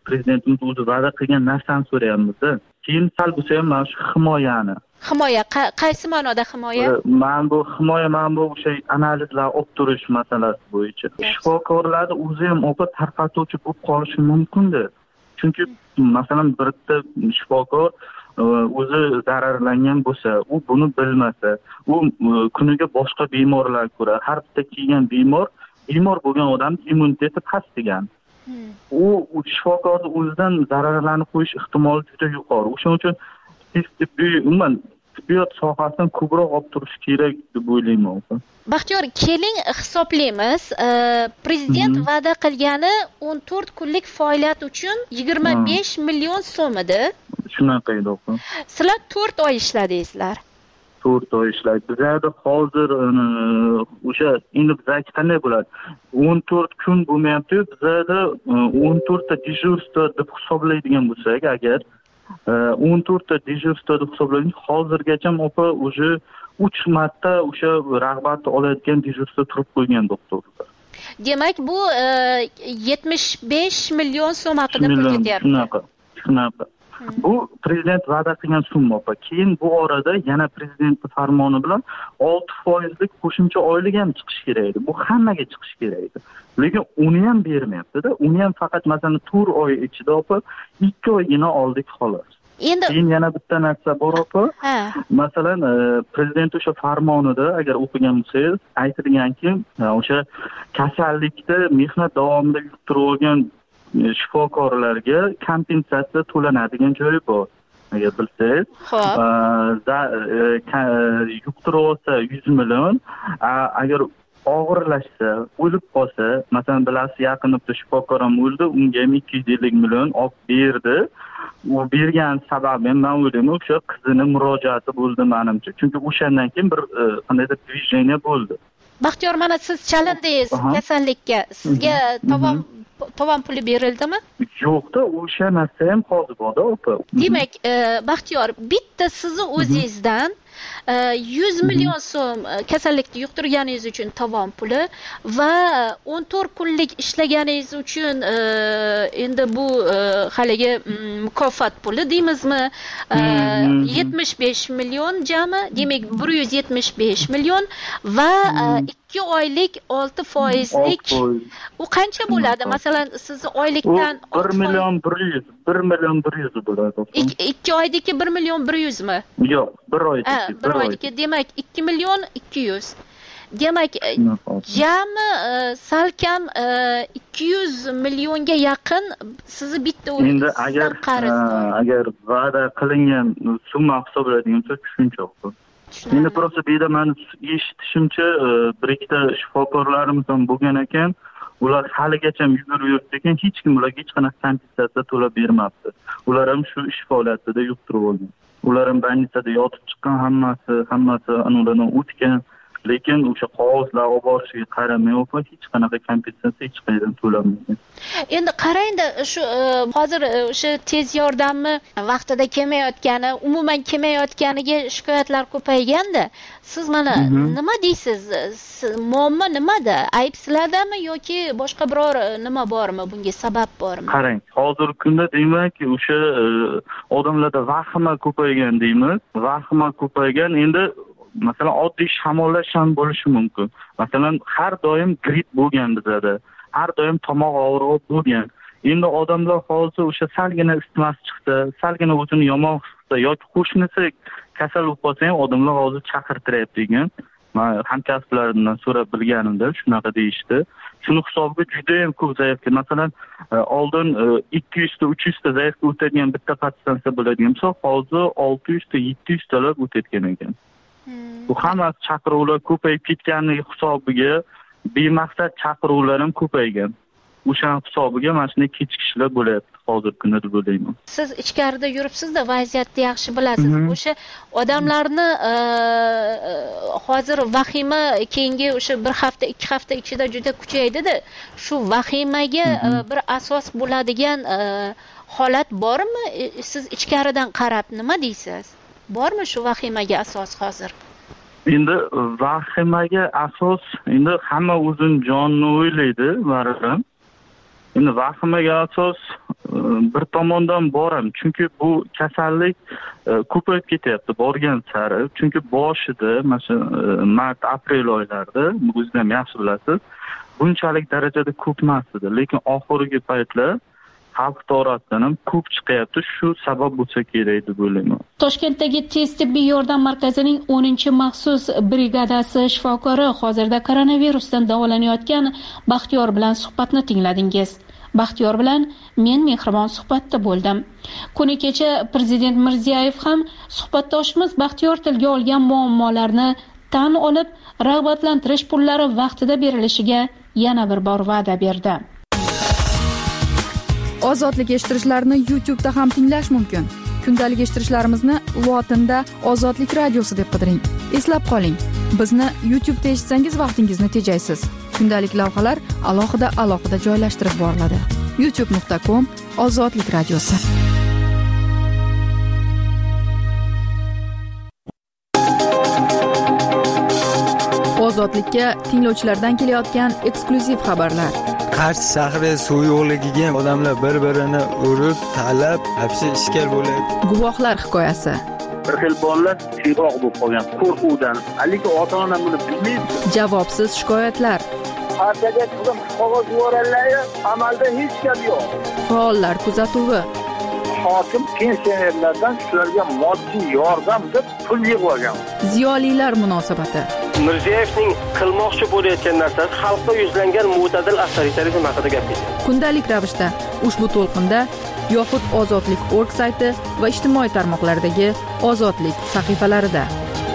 I: prezidentimiz o'zi va'da qilgan narsani so'rayapmiz. Keyin sal bo'lsa ham mana shu himoyani.
J: Himoya qaysi ma'noda himoya?
I: Men bu himoya men bu o'sha analizlar olib turish masalasi bo'yicha. Shifokorlarni o'zi ham opa tarqatuvchi bo'lib qolishi mumkin-da. Chunki masalan bitta shifokor o'zi zararlangan bo'lsa, u buni bilmasa, u kuniga boshqa bemorlar ko'ra, har bitta kelgan bemor, bemor bo'lgan odam immuniteti past degan. U shifokorni o'zidan zararlanib qo'yish ehtimoli juda yuqori. O'shuning uchun tibbiy umuman tibbiyot sohasidan ko'proq olib turish kerak deb o'ylayman.
J: Baxtiyor, keling hisoblaymiz. Prezident va'da qilgani o'n to'rt kunlik faoliyat uchun yigirma besh million so'm edi.
I: Shunaqa edi.
J: Sizlar to'rt oy ishladingizlar.
I: to'rt oy ishlaydi. Bizda hozir o'sha endi bizaki qanday bo'ladi? o'n to'rt kun bo'lmayapti. Bizda o'n to'rt ta dejurstvo deb hisoblaydigan bo'lsak, agar o'n to'rt ta dejurstvo deb hisoblaylik, hozirgacha opa o'sha uch marta o'sha rag'batni oladigan dejurstvo turib qo'ygan doktorlar.
J: Demak, bu yetmish besh million so'm haqida pul ketyapti.
I: Shunaqa. Shunaqa. Bu prezident va'da qilgan summa opa. Keyin bu orada yana prezidentning farmoni bilan olti foizlik qo'shimcha oylik ham chiqish kerak edi. Bu hammaga chiqish kerak edi. Lekin uni ham bermayapti-da. Uni ham faqat masalan to'rt oy ichida opa ikki oygina oldik xolos.
J: Endi
I: keyin yana bitta narsa bor opa. Masalan, prezident o'sha farmonida agar o'qigan bo'lsangiz, aytilganki, o'sha kasallikda mehnat davomida yuqtirib olgan shifokorlarga kompensatsiya to'lanadigan joyi bor. Agar bilsangiz, yuqtirib olsa yuz million, agar og'irlashsa, o'lib qolsa, masalan, bilasiz, yaqinimda shifokor ham o'ldi, unga ham ikki yuz ellik million olib berdi. U bergan sababi men o'ylayman, o'sha qizini murojaati bo'ldi menimcha. Chunki o'shandan keyin bir qandaydir движение bo'ldi.
J: Baxtiyor, mana siz chalindingiz kasallikka. Sizga tovon tovon puli berildimi?
I: Yo'qda, o'sha narsa ham hozir borda, opa.
J: Demak, Baxtiyor, bitta sizni o'zingizdan yuz million so'm kasallikni yuqtirganingiz uchun tovon puli va o'n to'rt kunlik ishlaganingiz uchun endi bu haligi mukofot puli deymizmi, yetmish besh million jami, demak bir yuz yetmish besh million va ikki oylik olti foizlik u qancha bo'ladi? Masalan, sizni oylikdan
I: bir million bir yuz bir million bir yuz bo'ladi.
J: ikki oydagi bir million bir yuz mi?
I: Yo'q, bir oydagi.
J: bir oydagi, demak ikki million ikki yuz. Demak, jami salkam ikki yuz millionga yaqin sizni bitta
I: endi agar agar va'da qilingan summa hisoblanadigan bo'lsa shuncha. Endi просто bu yerda men eshitishimcha bir ikkita shifokorlarimiz ham bo'lgan ekan, ular haligacha yugurib yuribdi ekan, hech kim ularga hech qanaqa kompensatsiya to'lab bermabdi. Ular ham shu ish faoliyatida yuqtirib olgan. Ular ham больницада yotib chiqqan, hammasi hammasi ulardan o'tgan, lekin o'sha qog'ozlar olib borishiga qaramay opa hech qanaqa kompensatsiya hech qayerdan to'lanmagan.
J: Endi qarang-da, shu hozir o'sha tez yordamni vaqtida kelmayotgani, umuman kelmayotganiga shikoyatlar ko'payganda, siz mana nima deysiz? Muammo nimada? Ayb sizlardami yoki boshqa biror nima bormi? Bunga sabab bormi?
I: Qarang, hozirgi kunda demakki, o'sha odamlarda vahima ko'paygan deymiz. Vahima ko'paygan. Endi masalan oddiy shamollash ham bo'lishi mumkin. Masalan, har doim gripp bo'lgan bizda. Har doim tomoq og'rig'i bo'lgan. Endi odamlar hozir o'sha salgina isitmasi chiqdi, salgina o'zini yomon his qilsa yoki qo'shnisi kasal bo'lib qolsa ham odamlar hozir chaqirtiryapti degan. Men hamkasblarimdan so'rab bilganimda shunaqa deyishdi. Shuni hisobiga juda ham ko'p zaifga, masalan, oldin ikki yuz ta uch yuz ta zaifga o'tadigan bitta patstansiya bo'ladigan bo'lsa, hozir olti yuz ta yetti yuz talar o'tayotgan ekan. Bu hammasi chaqiruvlar ko'payib ketganligi hisobiga bemaqsad chaqiruvlar ham ko'paygan. O'sha hisobiga mana shunday kechikishlar bo'lyapti hozirgi kunda deb o'ylayman.
J: Siz ichkarida yuribsiz-da, vaziyatni yaxshi bilasiz. O'sha odamlarni hozir vahima keyingi o'sha bir hafta, ikki hafta ichida juda kuchaydi-da. Shu vahimaga bir asos bo'ladigan holat bormi? Siz ichkaridan qarab nima deysiz? Bormi shu vahimaga asos hozir?
I: Endi vahimaga asos, endi hamma o'zini jonini o'ylaydi, baribir. Endi vahimaga asos bir tomondan bor ham, chunki bu kasallik ko'payib ketyapti borgan sari. Chunki boshida, masalan, mart aprel oylarida, o'zingiz ham yaxshi bilasiz, bunchalik darajada ko'p emas edi, lekin oxirgi paytlar xalq orasidan ham ko'p chiqyapti. Shu sabab bo'lsa kerak deb o'ylayman.
H: Toshkentdagi tez tibbiy yordam markazining o'ninchi maxsus brigadasi shifokori hozirda koronavirusdan davolanayotgan Baxtiyor bilan suhbatni tingladingiz. Baxtiyor bilan men mehribon suhbatda bo'ldim. Kuni kecha Prezident Mirziyoyev ham suhbatdoshimiz Baxtiyor tilga olgan muammolarni tan olib, rag'batlantirish pullari vaqtida berilishiga yana bir bor va'da berdi.
A: Ozodlik eshittirishlarini YouTube'da ham tinglash mumkin. Kundalik eshittirishlarimizni lotinda Ozodlik radiosi deb qidiring. Eslab qoling, bizni YouTube'da eshitsangiz vaqtingizni tejaysiz. Kundalik lavhalar alohida alohida joylashtirib boriladi. youtube nuqta com Ozodlik radiosi. Ozodlikka tinglovchilardan kelayotgan eksklyuziv xabarlar.
K: Qarshi shahri suv yo'qligiga odamlar bir-birini urib, talab, hapsi ishkal bo'ladi.
A: Guvohlar hikoyasi.
L: Bir xil bolalar tiyroq bo'lib qolgan qo'rquvdan, lekin ota-ona buni bilmaydi.
A: Javobsiz shikoyatlar.
L: Partiyaga turgan qog'oz yuborganlar, amalda hech gap yo'q.
A: Faollar kuzatuvi.
L: Hokim pensionerlardan shularga moddiy yordam deb pul yig'ib olgan.
A: Ziyolilar munosabati.
M: Mirziyoyevning qilmoqchi bo'layotgan narsasi xalqqa yuzlangan mo'tadil avtoritarizm haqida gapirdi.
A: Kundalik ravishda ushbu to'lqinda yoxud Ozodlik nokta org sayti va ijtimoiy tarmoqlardagi Ozodlik sahifalarida.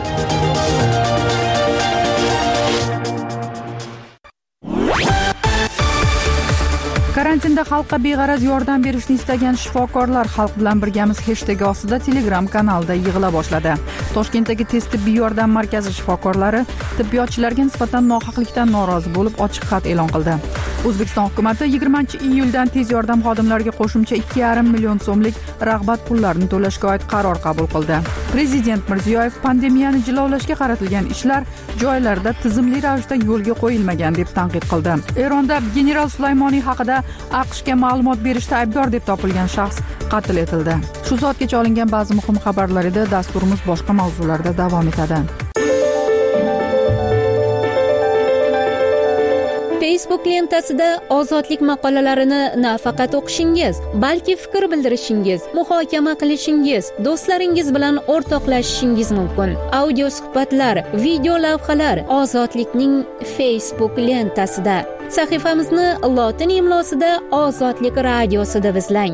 A: Karantinda xalqqa beg'araz yordam berishni istagan shifokorlar xalq bilan birgamiz hashtagi ostida Telegram kanalida yig'ila boshladi. Toshkentdagi tez tibbiy yordam markazi shifokorlari tibbiyotchilarga nisbatan nohaqlikdan norozi bo'lib ochiq xat e'lon qildi. O'zbekiston hukumati yigirmanchi iyuldan tez yordam xodimlariga qo'shimcha ikki yarim million so'mlik rag'bat pullarini to'lashga oid qaror qabul qildi. Prezident Mirziyoyev pandemiyani jilovlashga qaratilgan ishlar joylarda tizimli ravishda yo'lga qo'yilmagan deb tanqid qildi. Eronda general Sulaymoniy haqida AQShga ma'lumot berishda aybdor deb topilgan shaxs qatl etildi. Shu soatgacha olingan ba'zi muhim xabarlar edi. Dasturimiz boshqa mavzularda davom etadi.
N: Facebook lentasida ozodlik maqolalarini nafaqat o'qishingiz, balki fikr bildirishingiz, muhokama qilishingiz, do'stlaringiz bilan o'rtoqlashishingiz mumkin. Audio suhbatlar, video lavhalar Ozodlikning Facebook lentasida. Sahifamizni lotin imlosida Ozodlik radiosi deb izlang.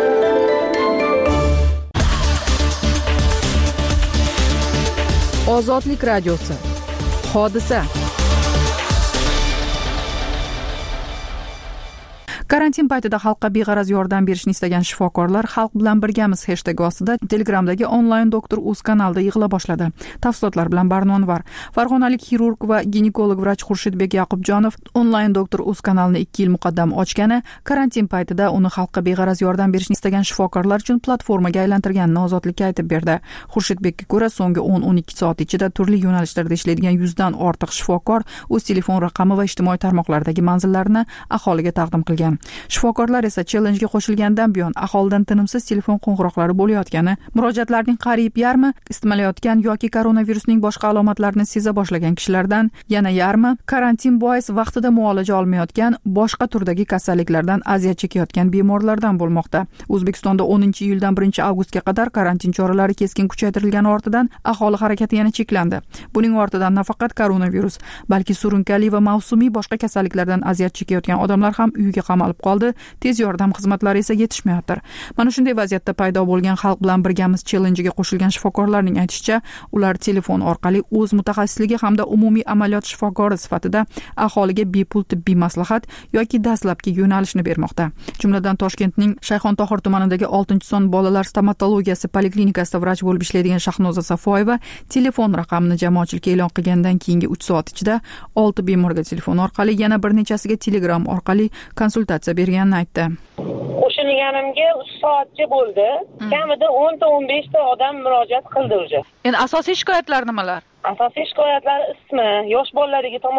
A: Ozodlik radiosi. Hodisa. Karantin paytida xalqqa beg'araz yordam berishni istagan shifokorlar xalq bilan birgamiz hashtagi ostida Telegramdagi onlayn doktor uz kanalida yig'ila boshladi. Tafsilotlar bilan Barnon var. Farg'onalik xirurg va ginekolog vrach Xurshidbek Yaqubjonov onlayn doktor uz kanalini ikki yil muqaddam ochgani, karantin paytida uni xalqqa beg'araz yordam berishni istagan shifokorlar uchun platformaga aylantirganini Ozodlikka aytib berdi. Xurshidbekka ko'ra, so'nggi o'n o'n ikki soat ichida turli yo'nalishlarda ishlaydigan yuzdan ortiq shifokor o'z telefon raqami va ijtimoiy tarmoqlardagi manzillarini aholiga taqdim qilgan. Shifokorlar esa challenge-ga qo'shilgandan buyon aholidan tinimsiz telefon qo'ng'iroqlari bo'layotgani, murojaatlarning qariyb yarmi isitmalayotgan yoki koronavirusning boshqa alomatlarini seza boshlagan kishilardan, yana yarmi karantin bois vaqtida muolaja olmayotgan, boshqa turdagi kasalliklardan aziyat chekayotgan bemorlardan bo'lmoqda. O'zbekistonda o'ninchi iyuldan birinchi avgustga qadar karantin choralari keskin kuchaytirilgani ortidan aholi harakati yana cheklandi. Buning ortidan nafaqat koronavirus, balki surunkali va mavsumiy boshqa kasalliklardan aziyat chekayotgan odamlar ham uyiga qamalib qoldi. Tez yordam xizmatlari esa yetishmayapti. Mana shunday vaziyatda paydo bo'lgan xalq bilan birgamiz challenge-ga qo'shilgan shifokorlarning aytishicha, ular telefon orqali o'z mutaxassisligi hamda umumiy amaliyot shifokori sifatida aholiga bepul tibbiy maslahat yoki dastlabki yo'nalishni bermoqda. Jumladan Toshkentning Shayxontohur tumanidagi oltinchi son bolalar stomatologiyasi poliklinikasida vrach bo'lib ishlaydigan Shahnoza Safoyeva telefon raqamini jamoatchilikka e'lon qilgandan keyingi uch soat ichida olti bemorga telefon orqali, yana bir nechasiga Telegram orqali konsultatsiya berganini aytdi.
O: Qo'shilganimga uch soatcha bo'ldi. Kamida o'n ta o'n besh ta odam murojaat qildi o'zi.
A: Endi asosiy shikoyatlar nimalar?
O: Asosiy shikoyatlar isitma, yosh bolalarga tomoq qichish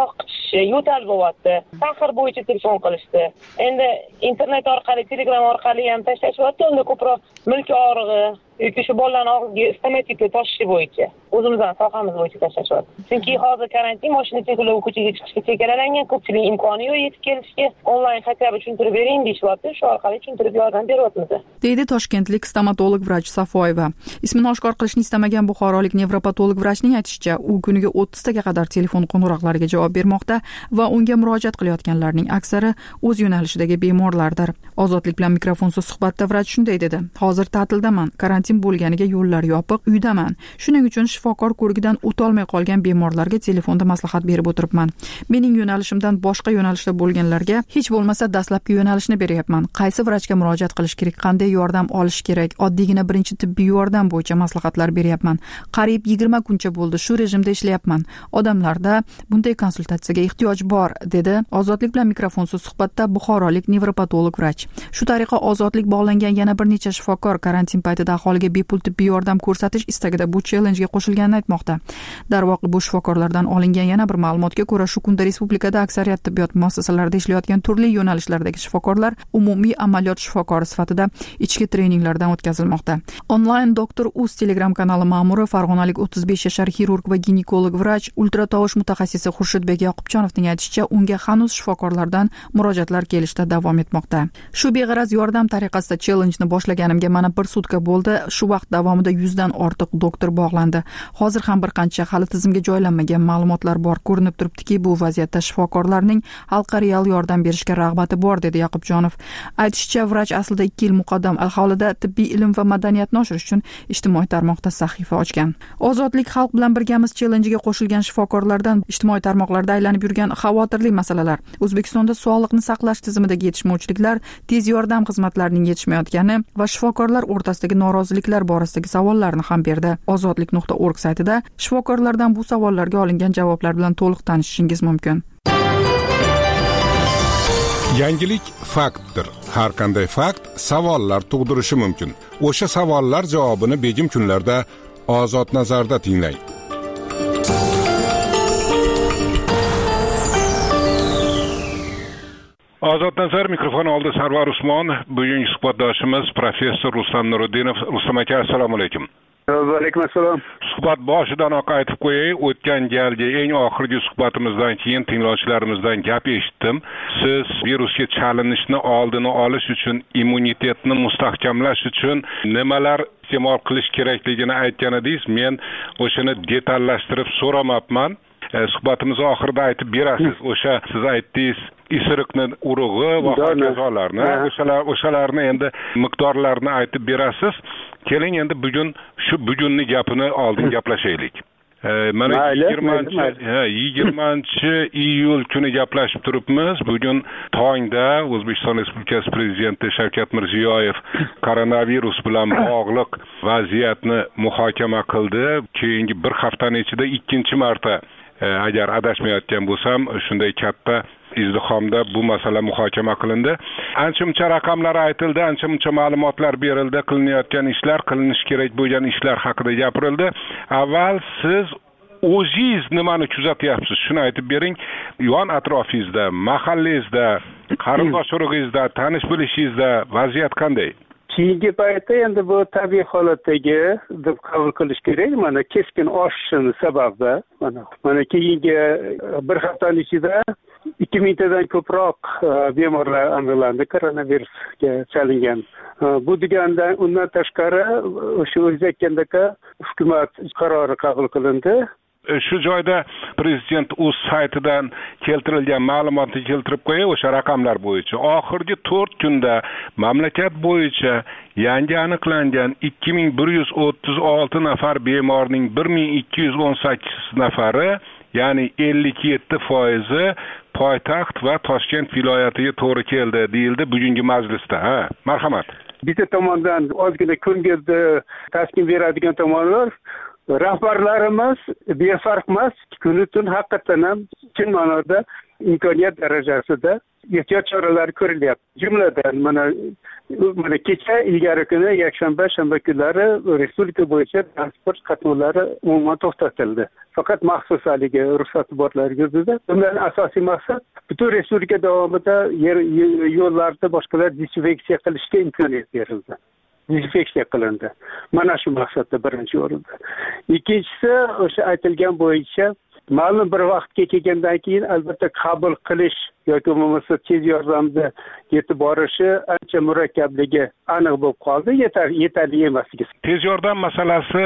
O: qilishishi yo'tal bo'lyapti. Tahir bo'yicha telefon qilishdi. Endi internet orqali, Telegram orqali ham tashlashyapti. Unda ko'proq milk og'rig'i yoki shu bolalarning og'riqi stomatitni toshishi bo'yicha o'zimizdan sohamiz bo'yicha tashlashyapti. Chunki hozir karantin, mashina cheklov, ko'chaga chiqishga chegaralangan, ko'pchilik imkoni yo'q yetib kelishga. Onlayn хотя бы tushuntirib bering deyishyapti. Shu orqali tushuntirib yordam beryapmiz.
A: Deydi toshkentlik stomatolog vrach Safoyeva. Ismini oshkor qilishni istamagan buxorolik nevropatolog vrachning aytishicha, u kuniga o'ttiztaga qadar telefon qo'ng'iroqlariga javob bermoqda va unga murojaat qilayotganlarning aksari o'z yo'nalishidagi bemorlardir. Ozodlik bilan mikrofonsiz suhbatda vrach shunday dedi: "Hozir ta'tildaman, karantin bo'lganiga yo'llar yopiq, uydaman. Shuning uchun shifokor ko'rigidan o'tolmay qolgan bemorlarga telefonda maslahat berib o'tiribman. Mening yo'nalishimdan boshqa yo'nalishda bo'lganlarga hech bo'lmasa dastlabki yo'nalishni beryapman. Qaysi vrachga murojaat qilish kerak, qanday yordam olish kerak, oddiygina birinchi tibbiy yordam bo'yicha maslahatlar beryapman. Qariyb yigirma kuncha bo'ldi shu rejimda ishlayapman. Odamlarda bunday konsultatsiyaga ehtiyoj bor", dedi Ozodlik bilan mikrofonsiz suhbatda buxorolik nevropatolog vrach. Shu tariqa Ozodlik bog'langan yana bir necha shifokor karantin paytida aholiga bepul tibbiy yordam ko'rsatish istagida bu challenjga qo'shilganini aytmoqda. Darvoqe bu shifokorlardan olingan yana bir ma'lumotga ko'ra, shu kunda respublikada aksariyat tibbiyot muassasalarida ishlayotgan turli yo'nalishlardagi shifokorlar umumiy amaliyot shifokori sifatida ichki treninglardan o'tkazilmoqda. Onlayn Doktor Uz Telegram kanali ma'muri farg'onalik o'ttiz besh yashar xirurg va ginekolog vrach, ultratovush mutaxassisi Xurshidbek Yoqubjonovning aytishicha, unga hanuz shifokorlardan murojaatlar kelishda davom etmoqda. Shu beg'araz yordam tariqasida challenjni boshlaganimga mana bir sutka bo'ldi. Shu vaqt davomida yuzdan ortiq doktor bog'landi. Hozir ham bir qancha hali tizimga joylanmagan ma'lumotlar bor. Ko'rinib turibdiki, bu vaziyatda shifokorlarning xalqqa real yordam berishga rag'bati bor, dedi Yoqubjonov. Aytishicha, vrach aslida ikki yil muqaddam aholida tibbiy ilm va madaniyatni oshirish uchun ijtimoiy tarmoqda sahifa ochgan. Ozodlik xalq bilan birgamiz challenjiga qo'shilgan shifokorlardan ijtimoiy tarmoqlarda aylanib yurgan xavotirli masalalar. O'zbekistonda sog'liqni saqlash tizimidagi yetishmovchiliklar, tez yordam xizmatlarining yetishmayotgani va shifokorlar o'rtasidagi noroziliklar borasidagi savollarni ham berdi. ozodlik nuqta org saytida shifokorlardan bu savollarga olingan javoblar bilan to'liq tanishishingiz mumkin.
C: Yangilik faktdir. Har qanday fakt savollar tug'dirishi mumkin. O'sha savollar javobini begim kunlarda Ozod nazarda tinglang. Ozod nazar mikrofon oldi Sarvar Usmon. Bugungi suhbatdoshimiz professor Rustam Nuriddinov. Rustam aka, assalomu alaykum.
P: Va alaykum assalom.
C: Suhbat boshidanoq aytib qo'yay, o'tgan galgi eng oxirgi suhbatimizdan keyin tinglovchilarimizdan gap eshitdim. Siz virusga chalinishni oldini olish uchun, immunitetni mustahkamlash uchun nimalar iste'mol qilish kerakligini aytgan edingiz. Men o'shani detallashtirib so'ramabman. Suhbatimiz oxirida aytib berasiz. O'sha siz aytdingiz, isiriqni urug'i va hokazolarni, o'shalar o'shalarni endi miqdorlarini aytib berasiz. Keling endi bugun shu bugunni gapini oldin gaplashaylik. Mana yigirmanchi iyul kuni gaplashib turibmiz. Bugun tongda O'zbekiston Respublikasi Prezidenti Shavkat Mirziyoyev koronavirus bilan bog'liq vaziyatni muhokama qildi. Keyingi bir haftaning ichida ikkinchi marta, agar adashmayotgan bo'lsam, shunday katta izdihomda bu masala muhokama qilindi. Ancha-muncha raqamlar aytildi, ancha-muncha ma'lumotlar berildi, qilinayotgan ishlar, qilinish kerak bo'lgan ishlar haqida gapirildi. Avval siz o'zingiz nimani kuzatyapsiz? Shuni aytib bering. Yon atrofingizda, mahallangizda, qarindosh urug'ingizda, tanish bilishingizda vaziyat qanday?
P: Keyingi paytda endi bu tabiiy holatdagi deb qabul qilish kerak. Mana keskin oshishi sababi mana mana keyingi bir haftaning ichida ikki mingtadan ko'proq bemorlar aniqlandi koronavirusga chalingan. Bu deganda undan tashqari o'sha o'zi aytgandek hukumat qarori qabul qilindi.
C: Shu joyda prezident o'z saytidan keltirilgan ma'lumotni keltirib qo'yay, o'sha raqamlar bo'yicha. Oxirgi to'rt kunda mamlakat bo'yicha yangi aniqlangan ikki ming bir yuz o'ttiz olti nafar bemorning bir ming ikki yuz o'n sakkiz nafari, ya'ni ellik yetti foizi poytaxt va Toshkent viloyatiga to'g'ri keldi deyildi bugungi majlisda. Ha, marhamat.
P: Bitta tomondan ozgina ko'ngilni taskin beradigan tomonlar, rahbarlarimiz befarq emas, kun-tun haqiqatan ham chin ma'noda imkoniyat darajasida ehtiyot choralari ko'rilyapti. Jumladan mana mana kecha ilgari kuni yakshanba shanba kunlari respublika bo'yicha transport qatnovlari umuman to'xtatildi. Faqat maxsus haligi ruxsati borlar yuzida. Bundan asosiy maqsad butun respublika davomida yer yo'llarda boshqalar dezinfeksiya qilishga imkoniyat berildi. Dezinfeksiya qilindi. Mana shu maqsadda birinchi o'rinda. Ikkinchisi o'sha aytilgan bo'yicha ma'lum bir vaqtga kelgandan keyin albatta qabul qilish yoki bo'lmasa tez yordamda yetib borishi ancha murakkabligi aniq bo'lib qoldi, yetar yetarli emasligi.
C: Tez yordam masalasi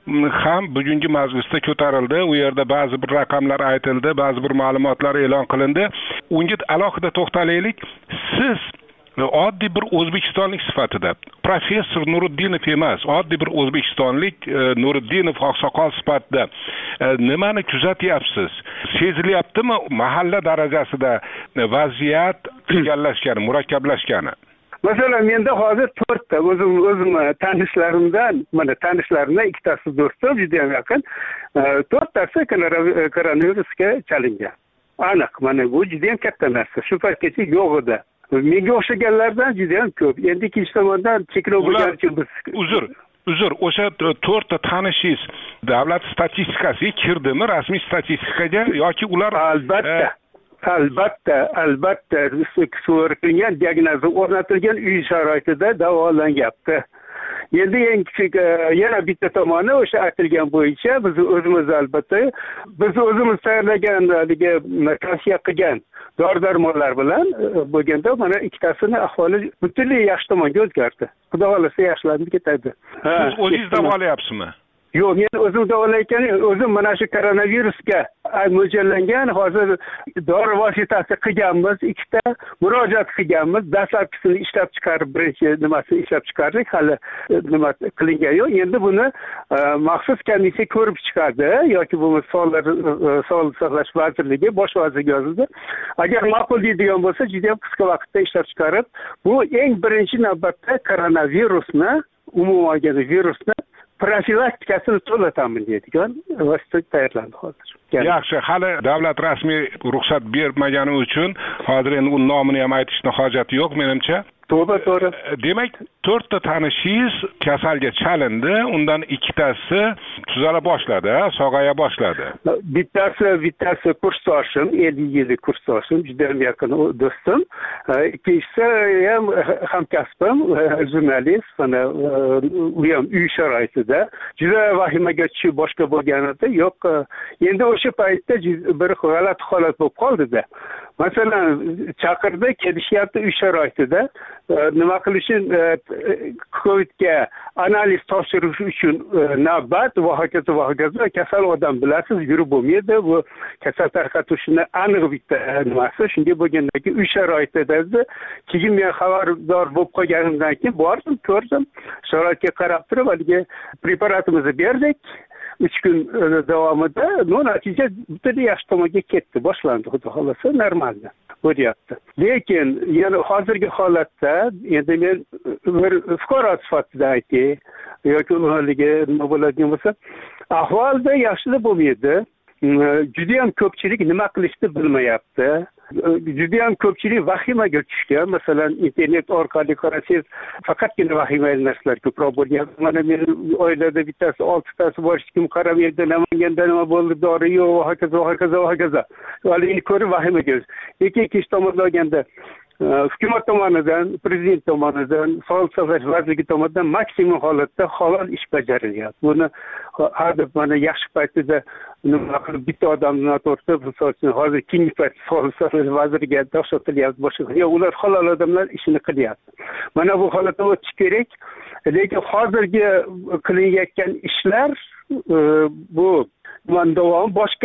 C: ham bugungi majlisda ko'tarildi. U yerda ba'zi bir raqamlar aytildi, ba'zi bir ma'lumotlar e'lon qilindi. Unga alohida to'xtalaylik. Siz oddiy bir o'zbekistonlik sifatida professor Nuriddinov emas, oddiy bir o'zbekistonlik Nuriddinov oqsoqol sifatida nimani kuzatyapsiz? Sezilyaptimi mahalla darajasida vaziyat egallashgani, murakkablashgani?
P: Masalan, menda hozir to'rtta o'zim o'zim tanishlarimdan, mana tanishlarimdan ikkitasi do'stim, juda ham yaqin, to'rttasi koronavirusga chalingan. Aniq, mana bu juda ham katta narsa. Shu paytgacha yo'q edi. Menga o'xshaganlardan juda ham ko'p. Endi ikkinchi tomondan cheklov bo'lgani uchun biz
C: uzr uzr o'sha to'rtta tanishingiz davlat statistikasiga kirdimi, rasmiy statistikaga yoki ular
P: albatta albatta albatta so'ralgan diagnoza o'rnatilgan uy sharoitida davolanyapti. Endi eng kichik yana bitta tomoni o'sha aytilgan bo'yicha biz o'zimiz albatta biz o'zimiz tayyorlagan haligi tavsiya qilgan dori-darmonlar bilan bo'lganda mana ikkitasini ahvoli butunlay yaxshi tomonga o'zgardi. Xudo xolasa yaxshilanib ketadi.
C: Siz o'zingiz davolayapsizmi?
P: Yo'q, men o'zim davolayotgan, o'zim mana shu koronavirusga mo'ljallangan hozir dori vositasi qilganmiz, ikkita murojaat qilganmiz. Dastlabkisini ishlab chiqarib, birinchi nimasini ishlab chiqardik, hali nima qilingan yo'q. Endi buni maxsus komissiya ko'rib chiqadi yoki bo'lmasa Sog'liqni saqlash vazirligi bosh vazirga yozildi. Agar ma'qul deydigan bo'lsa, juda ham qisqa vaqtda ishlab chiqarib, bu eng birinchi navbatda koronavirusni, umuman olganda virusni profilaktikasini to'la ta'minlaydigan vosita tayyorlandi hozir.
C: Yaxshi, hali davlat rasmiy ruxsat bermagani uchun hozir endi uning nomini ham aytishni hojati yo'q menimcha.
P: To'g'ri, to'g'ri.
C: Demak, to'rtta tanishingiz kasalga chalindi, undan ikkitasi tuzala boshladi, sog'aya boshladi.
P: Bittasi, bittasi kursdoshim, ellik yillik kursdoshim, juda ham yaqin do'stim. Ikkinchisi ham hamkasbim, jurnalist, mana u ham uy sharoitida. Juda vahimaga tushib boshqa bo'lganida, yo'q, endi o'sha paytda bir g'alati holat bo'lib qoldi-da. Masalan, chaqirdi, kelishyapti uy sharoitida. Nima qilishim Covidga analiz topshirish uchun navbat va hokazo va hokazo kasal odam bilasiz, yurib bo'lmaydi. Bu kasal tarqatishni aniq bitta nimasi. Shunga bo'lgandan keyin uy sharoitida keyin men xabardor bo'lib qolganimdan keyin bordim, ko'rdim. Sharoitga qarab turib, haligi preparatimizni berdik. uch kun davomida no natija butunlay yaxshi tomonga ketdi, boshlandi, xudo xolasa normalda bo'lyapti. Lekin yana hozirgi holatda endi men bir fuqaro sifatida aytay yoki haligi nima bo'ladigan bo'lsa, ahvolda yaxshi bo'lmaydi. Juda ham ko'pchilik nima qilishni bilmayapti. Juda ham ko'pchilik vahimaga tushgan. Masalan, internet orqali qarasangiz, faqatgina vahimali narsalar ko'proq bo'lgan. Mana men oilada bittasi oltitasi bor, hech kim qaramaydi, Namanganda nima bo'ldi, dori yo'q, va hokazo, hokazo, hokazo. Ularni ko'rib vahimaga. Lekin ikkinchi tomondan olganda hukumat tomonidan, prezident tomonidan, Sog'liqni saqlash vazirligi tomonidan maksimum holatda halol ish bajarilyapti. Buni hadeb mana yaxshi paytida nima qilib bitta odamni noto'g'ri, misol uchun hozir keyingi payt Sog'liqni saqlash vaziriga topshirilyapti, boshqa. Yo'q, ular halol odamlar ishini qilyapti. Mana bu holatda o'tish kerak. Lekin hozirgi qilinayotgan ishlar bu davom boshqa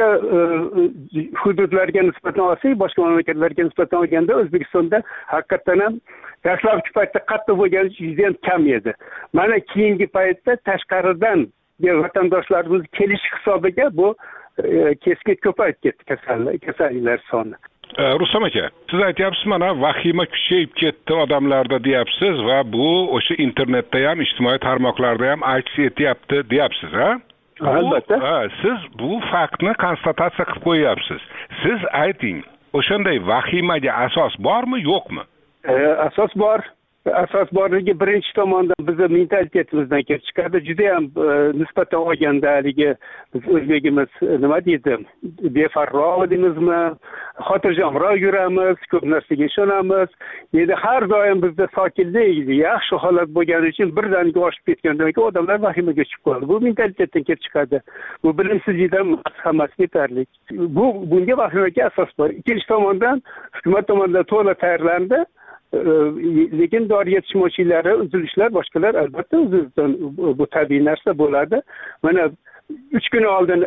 P: hududlarga nisbatan olsak, boshqa mamlakatlarga nisbatan olganda O'zbekistonda haqiqatan ham dastlabki paytda qattiq bo'lgani juda ham kam edi. Mana keyingi paytda tashqaridan vatandoshlarimiz kelish hisobiga bu keskin ko'payib ketdi kasalliklar soni.
C: Rustam aka, siz aytyapsiz, mana vahima kuchayib ketdi odamlarda deyapsiz va bu o'sha internetda ham, ijtimoiy tarmoqlarda ham aks etyapti deyapsiz, ha?
P: Albatta.
C: Siz bu faktni konstatatsiya qilib qo'yapsiz. Siz ayting, o'shanday vahimaga asos bormi yo'qmi?
P: Asos bor. Asos borligi birinchi tomondan bizni mentalitetimizdan kelib chiqadi. Juda ham nisbatan olganda haligi biz o'zbegimiz nima deydi, befarroq deymizmi, xotirjamroq yuramiz, ko'p narsaga ishonamiz. Endi har doim bizda sokinlik, yaxshi holat bo'lgani uchun birdaniga oshib ketgandan keyin odamlar vahimaga tushib qoladi. Bu mentalitetdan kelib chiqadi. Bu bilimsizlikdan hammasi yetarli. Bu bunga vahimaga asos bor. Ikkinchi tomondan hukumat tomonidan to'la tayyorlandi. Lekin dori yetishmovchilari, uzilishlar, boshqalar albatta o'zidan bu tabiiy narsa bo'ladi. Mana uch kun oldin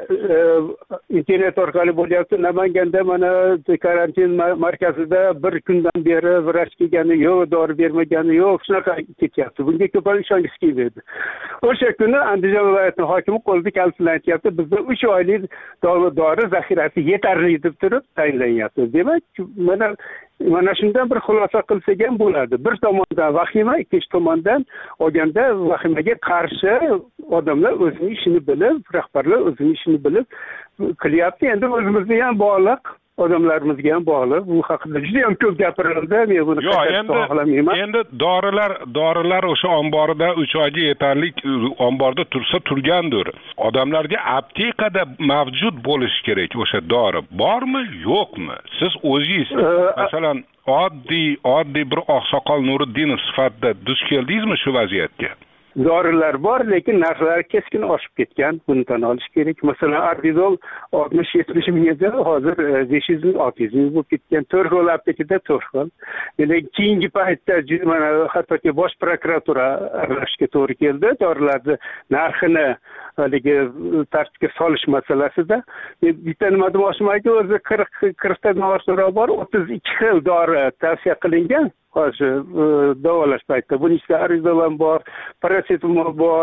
P: internet orqali bo'lyapti. Namanganda mana karantin markazida bir kundan beri vrach kelgani yo'q, dori bermagani yo'q, shunaqa ketyapti. Bunga ko'plar ishongisi kelmaydi. O'sha kuni Andijon viloyati hokimi qo'lida kalitilayapti. Bizda uch oylik dori zaxirasi yetarli deb turib tayinlanyapti. Demak, mana mana shundan bir xulosa qilsak ham bo'ladi. Bir tomondan vahima, ikkinchi tomondan olganda vahimaga qarshi odamlar o'zining ishini bilib, rahbarlar o'zining ishini bilib qilyapti. Endi o'zimizga ham bog'liq, odamlarimizga ham bog'liq. Bu haqida juda ham ko'p gapirildi. Men buni
C: endi endi dorilar dorilar o'sha omborida uch oyga yetarli omborda tursa turgandir. Odamlarga aptekada mavjud bo'lishi kerak o'sha dori. Bormi, yo'qmi? Siz o'zingiz masalan oddiy oddiy bir oqsoqol Nuriddinov sifatida duch keldingizmi shu vaziyatga?
P: Dorilar bor, lekin narxlari keskin oshib ketgan. Buni tan olish kerak. Masalan, Arbidol oltmish yetmish ming edi, hozir besh yuz ming olti yuz ming bo'lib ketgan. To'rxol aptekada To'rxol. Lekin keyingi paytda mana hattoki bosh prokuratura aralashishga to'g'ri keldi. Dorilarni narxini haligi tartibga solish masalasida. Bitta nima demoqchimanki, o'zi qirq qirqtadan oshiqroq bor, o'ttiz ikki xil dori tavsiya qilingan. Hozir davolash paytida buning ichida arizol ham bor, parasetamol bor,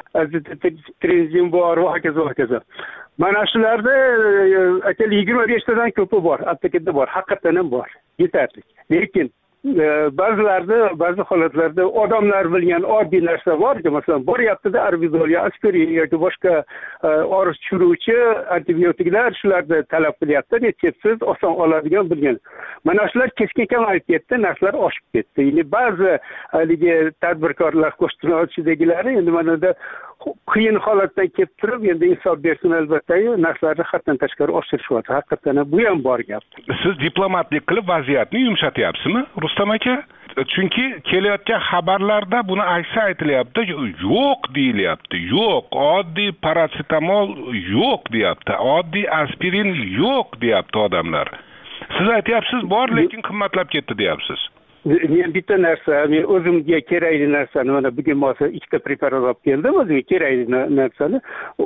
P: azithromycin bor va hokazo hokazo. Mana shularda aytaylik yigirma beshtadan ko'pi bor, aptekada bor, haqiqatan ham bor, yetarli. Lekin ba'zilarda, ba'zi holatlarda odamlar bilgan oddiy narsa bor, masalan, boryapti-da arbidol yoki aspirin yoki boshqa og'riq tushiruvchi antibiotiklar shularni talab qilyapti, retseptsiz oson oladigan bilgan. Mana shular keskin kamayib ketdi, narxlar oshib ketdi. Endi ba'zi haligi tadbirkorlar qo'shtirnochidagilari endi mana da qiyin holatdan kelib turib, endi insof bersin albatta, narxlarni haddan tashqari oshirishyapti. Haqiqatan bu ham bor gap.
C: Siz diplomatlik qilib vaziyatni yumshatyapsizmi, Rustam aka? Chunki kelayotgan xabarlarda buni aksi aytilyapti, yo'q deyilyapti. Yo'q, oddiy parasetamol yo'q deyapti. Oddiy aspirin yo'q deyapti odamlar. Siz aytyapsiz, bor, lekin qimmatlab ketdi deyapsiz.
P: Men bitta narsa, men o'zimga kerakli narsani mana bugun masa ikkita preparat olib keldim, o'zimga kerakli narsani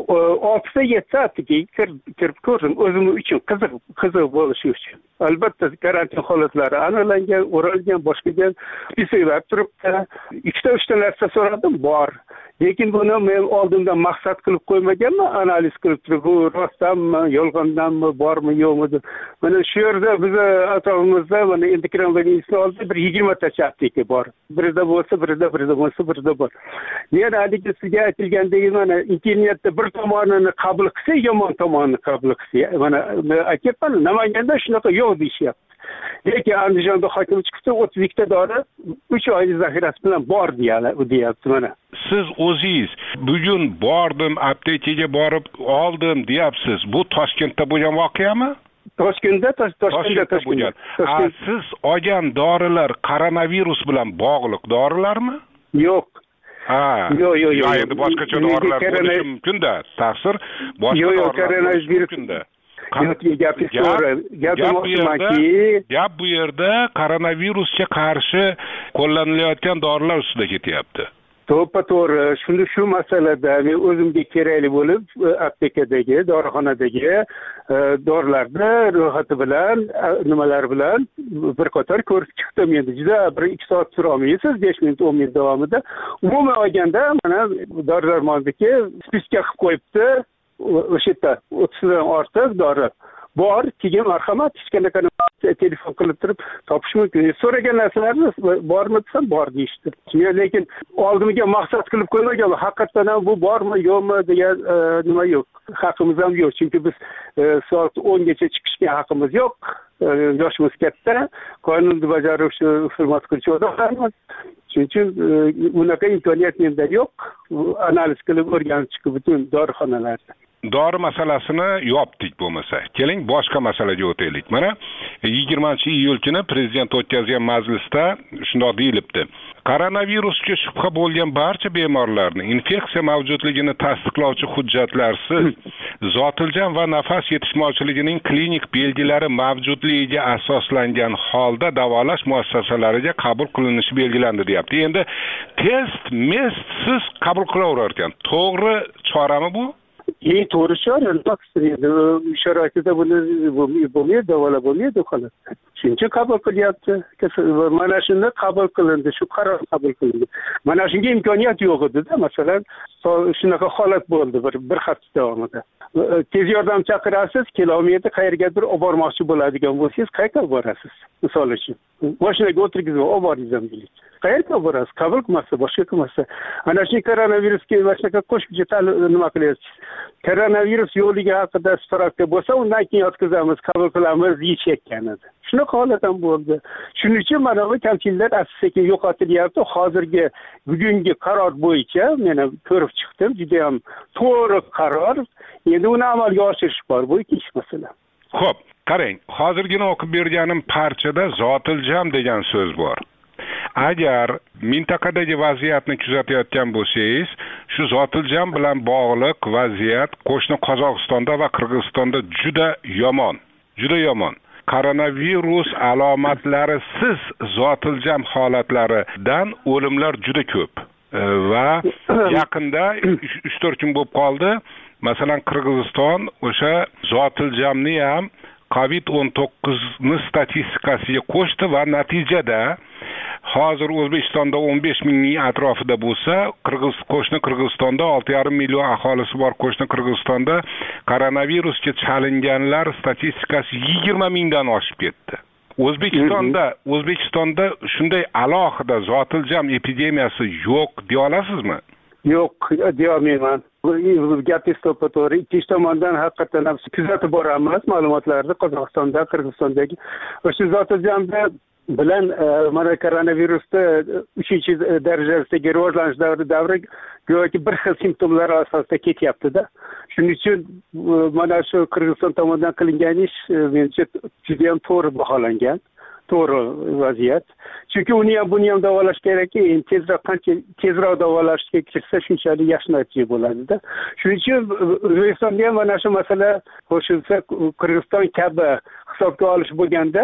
P: oltita yettita kirib ko'rdim, o'zim uchun qiziq qiziq bo'lishi uchun. Albatta karantin holatlari aniqlangan, o'ralgan, boshqagan spisklar turibdi. Ikkita uchta narsa so'radim, bor. Lekin buni men oldindan maqsad qilib qo'ymaganman, analiz qilib turib, bu rostdanmi, yolg'ondanmi, bormi, yo'qmi? Mana shu yerda bizni atrofimizda mana endokrinologiyani oldi bir yigirmatacha apteka bor. Birida bo'lsa, birida, birida bo'lsa, birida bor. Men haligi sizga aytilgandek, mana internetda bir tomonini qabul qilsa, yomon tomonini qabul qilsa, mana aytyapman, Namanganda shunaqa yo'q deyishyapti. Lekin Andijonda hokim chiqsa o'ttiz ikkita dori uch oylik zaxirasi bilan bor deyapti mana.
C: Siz o'zingiz bugun bordim, aptekaga borib oldim deyapsiz. Bu Toshkentda bo'lgan voqeami?
P: Toshkentda, Toshkentda
C: bo'lgan. Siz olgan dorilar koronavirus bilan bog'liq dorilarmi?
P: Yo'q.
C: Ha.
P: Yo'q, yo'q, yo'q.
C: Endi boshqa dorilar bo'lishi mumkin-da. Ta'sir boshqa dorilar mumkin-da. Gap bu yerda koronavirusga qarshi qo'llanilayotgan dorilar ustida ketyapti.
P: To'ppa to'g'ri. Shunda shu masalada men o'zimga kerakli bo'lib aptekadagi, dorixonadagi dorilarni ro'yxati bilan, nimalar bilan bir qator ko'rib chiqdim. Endi juda bir ikki soat tura olmaysiz, besh minut o'n minut davomida. Umuman olganda mana dori-darmondagi spiska qilib qo'yibdi. O'sha yerda o'ttizdan ortiq dori bor. Keyin marhamat, hech qanaqa telefon qilib turib topish mumkin. So'ragan narsalarni bormi desam, bor deyishdi. Men lekin oldimga maqsad qilib qo'ymagan, haqiqatan ham bu bormi, yo'qmi degan nima yo'q. Haqimiz ham yo'q. Chunki biz soat o'ngacha chiqishga haqimiz yo'q. yoshimiz katta, qonunni bajaruvchi hurmat qiluvchi odamlarmiz. Shuning uchun unaqa imkoniyat menda yo'q. Analiz qilib o'rganib chiqib butun dorixonalarda.
C: Dori masalasini yopdik bo'lmasa. Keling, boshqa masalaga o'taylik. Mana yigirmanchi iyul kuni prezident o'tkazgan majlisda shunday deyilibdi. Koronavirusga shubha bo'lgan barcha bemorlarni infeksiya mavjudligini tasdiqlovchi hujjatlarsiz zotiljan va nafas yetishmovchiligining klinik belgilari mavjudligiga asoslangan holda davolash muassasalariga qabul qilinishi belgilandi, deyapti. Endi test mestsiz qabul qilaverar ekan. To'g'ri chorami bu?
P: eng to'g'ri chora endi sharoitida buni bo'lmaydi, davola bo'lmaydi xolos. Shuncha qabul qilyapti. Mana shunda qabul qilindi, shu qaror qabul qilindi. Mana shunga imkoniyat yo'q edi-da, masalan, shunaqa holat bo'ldi bir bir hafta davomida. Tez yordam chaqirasiz, kilometr qayergadir olib bormoqchi bo'ladigan bo'lsangiz, qayerga borasiz? Misol uchun, mashinaga o'tirgizib olib boringizam deylik. Qayerga borasiz? Qabul qilmasa, boshqa qilmasa. Ana shu koronavirusga boshqa qo'shimcha nima qilyapsiz? Koronavirus yo'ligi haqida spravka bo'lsa, undan keyin yotkazamiz, qabul qilamiz deyishayotgan edi. Shunaqa holat ham bo'ldi. Shuning uchun mana bu kamchiliklar asta-sekin yo'qotilyapti. Hozirgi bugungi qaror bo'yicha men ko'rib chiqdim, juda ham to'g'ri qaror. Endi uni amalga oshirish bor, bu ikkinchi masala.
C: Xo'p, qarang, hozirgina o'qib berganim parchada zotiljam degan so'z bor. Agar mintaqadagi vaziyatni kuzatayotgan bo'lsangiz, shu zotiljam bilan bog'liq vaziyat qo'shni Qozog'istonda va Qirg'izistonda juda yomon, juda yomon. Koronavirus alomatlarisiz zotiljam holatlaridan o'limlar juda ko'p. Va yaqinda uch to'rt kun bo'lib qoldi. Masalan, Qirg'iziston o'sha zotiljamni ham covid o'n to'qqiz ni statistikasiga qo'shdi va natijada hozir O'zbekistonda o'n besh mingning atrofida bo'lsa, Qirg'iz qo'shni Qirg'izistonda olti yarim million aholisi bor qo'shni Qirg'izistonda koronavirusga chalinganlar statistikasi yigirma mingdan oshib ketdi. O'zbekistonda O'zbekistonda shunday alohida zotiljam epidemiyasi yo'q deya olasizmi?
P: Yo'q, deya olmayman. Gapingiz to'g'ri. Ikkinchi tomondan haqiqatan ham kuzatib boramiz ma'lumotlarni Qozog'istonda, Qirg'izistondagi o'sha zotiljamda bilan mana koronavirusda uchinchi darajasidagi rivojlanish davri davri go'yoki bir xil simptomlar asosida ketyapti-da. Shuning uchun mana shu Qirg'iziston tomonidan qilingan ish menimcha juda ham to'g'ri baholangan. To'g'ri vaziyat. Chunki uni ham buni ham davolash kerakki, tezroq qancha tezroq davolashga kirsa shunchalik yaxshi natija bo'ladi-da. Shuning uchun O'zbekistonga ham mana shu masala qo'shilsa, Qirg'iziston kabi hisobga olish bo'lganda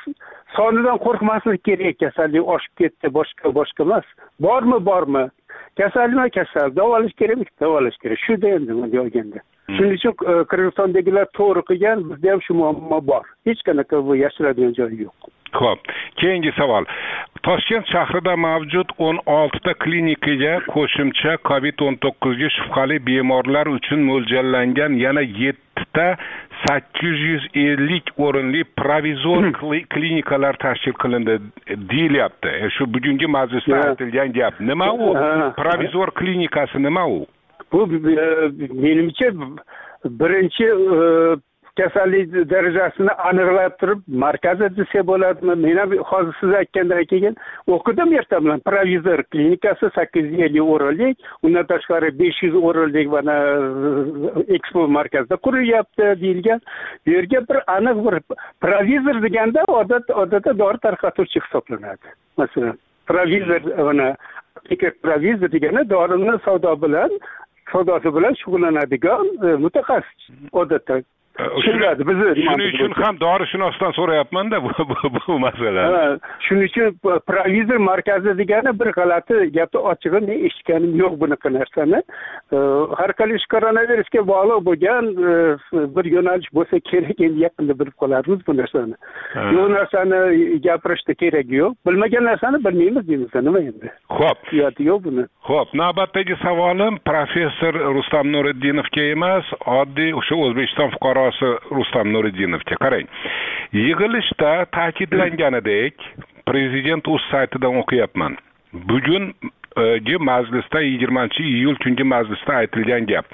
P: sonidan qo'rqmaslik kerak. Kasallik oshib ketdi, boshqa boshqa emas. Bormi, bormi? Kasallikmi, kasal. Davolash kerakmi? Davolash kerak. Shuda endi bunday olganda. Shuning uchun Qirg'izistondagilar to'g'ri qilgan, bizda ham shu muammo bor. Hech qanaqa bu yashiradigan joyi yo'q.
C: Xo'p, keyingi savol. Toshkent shahrida mavjud o'n oltita klinikaga qo'shimcha covid o'n to'qqiz ga shubhali bemorlar uchun mo'ljallangan yana yettita sakkiz yuz ellik o'rinli provizor klinikalar tashkil qilindi deyilyapti. E, shu bugungi majlisda aytilgan gap. Nima u? Provizor klinikasi nima u?
P: Bu menimcha birinchi kasallik darajasini aniqlab turib markazda desa bo'ladimi? Men ham hozir siz aytgandan keyin o'qidim erta bilan provizor klinikasi sakkiz yuz ellik o'rinlik, undan tashqari besh yuz o'rinlik mana ekspo markazda qurilyapti deyilgan. Bu yerga bir aniq bir provizor deganda odat odatda dori tarqatuvchi hisoblanadi. Masalan, provizor mana provizor degani dorini savdo bilan savdosi bilan shug'ullanadigan mutaxassis odatda. Shunday bizni
C: shuning uchun ham dorishunosdan so'rayapman-da bu bu masala.
P: Shuning uchun provizor markazi degani bir g'alati gapni ochig'i men eshitganim yo'q bunaqa narsani. Har qanday koronavirusga bog'liq bo'lgan bir yo'nalish bo'lsa kerak, endi yaqinda bilib qolarmiz bu narsani. Bu narsani gapirishda keragi yo'q. Bilmagan narsani bilmaymiz deymiz, nima endi?
C: Xo'p,
P: yoti yo'q buni.
C: Xo'p, navbatdagi savolim professor Rustam Nuriddinovga emas, oddiy o'sha O'zbekiston fuqarosi Rustam Nuriddinovga. Qarang. Yig'ilishda ta'kidlanganidek, prezident o'z saytidan o'qiyapman. Bugungi majlisda yigirmanchi iyul kungi majlisda aytilgan gap.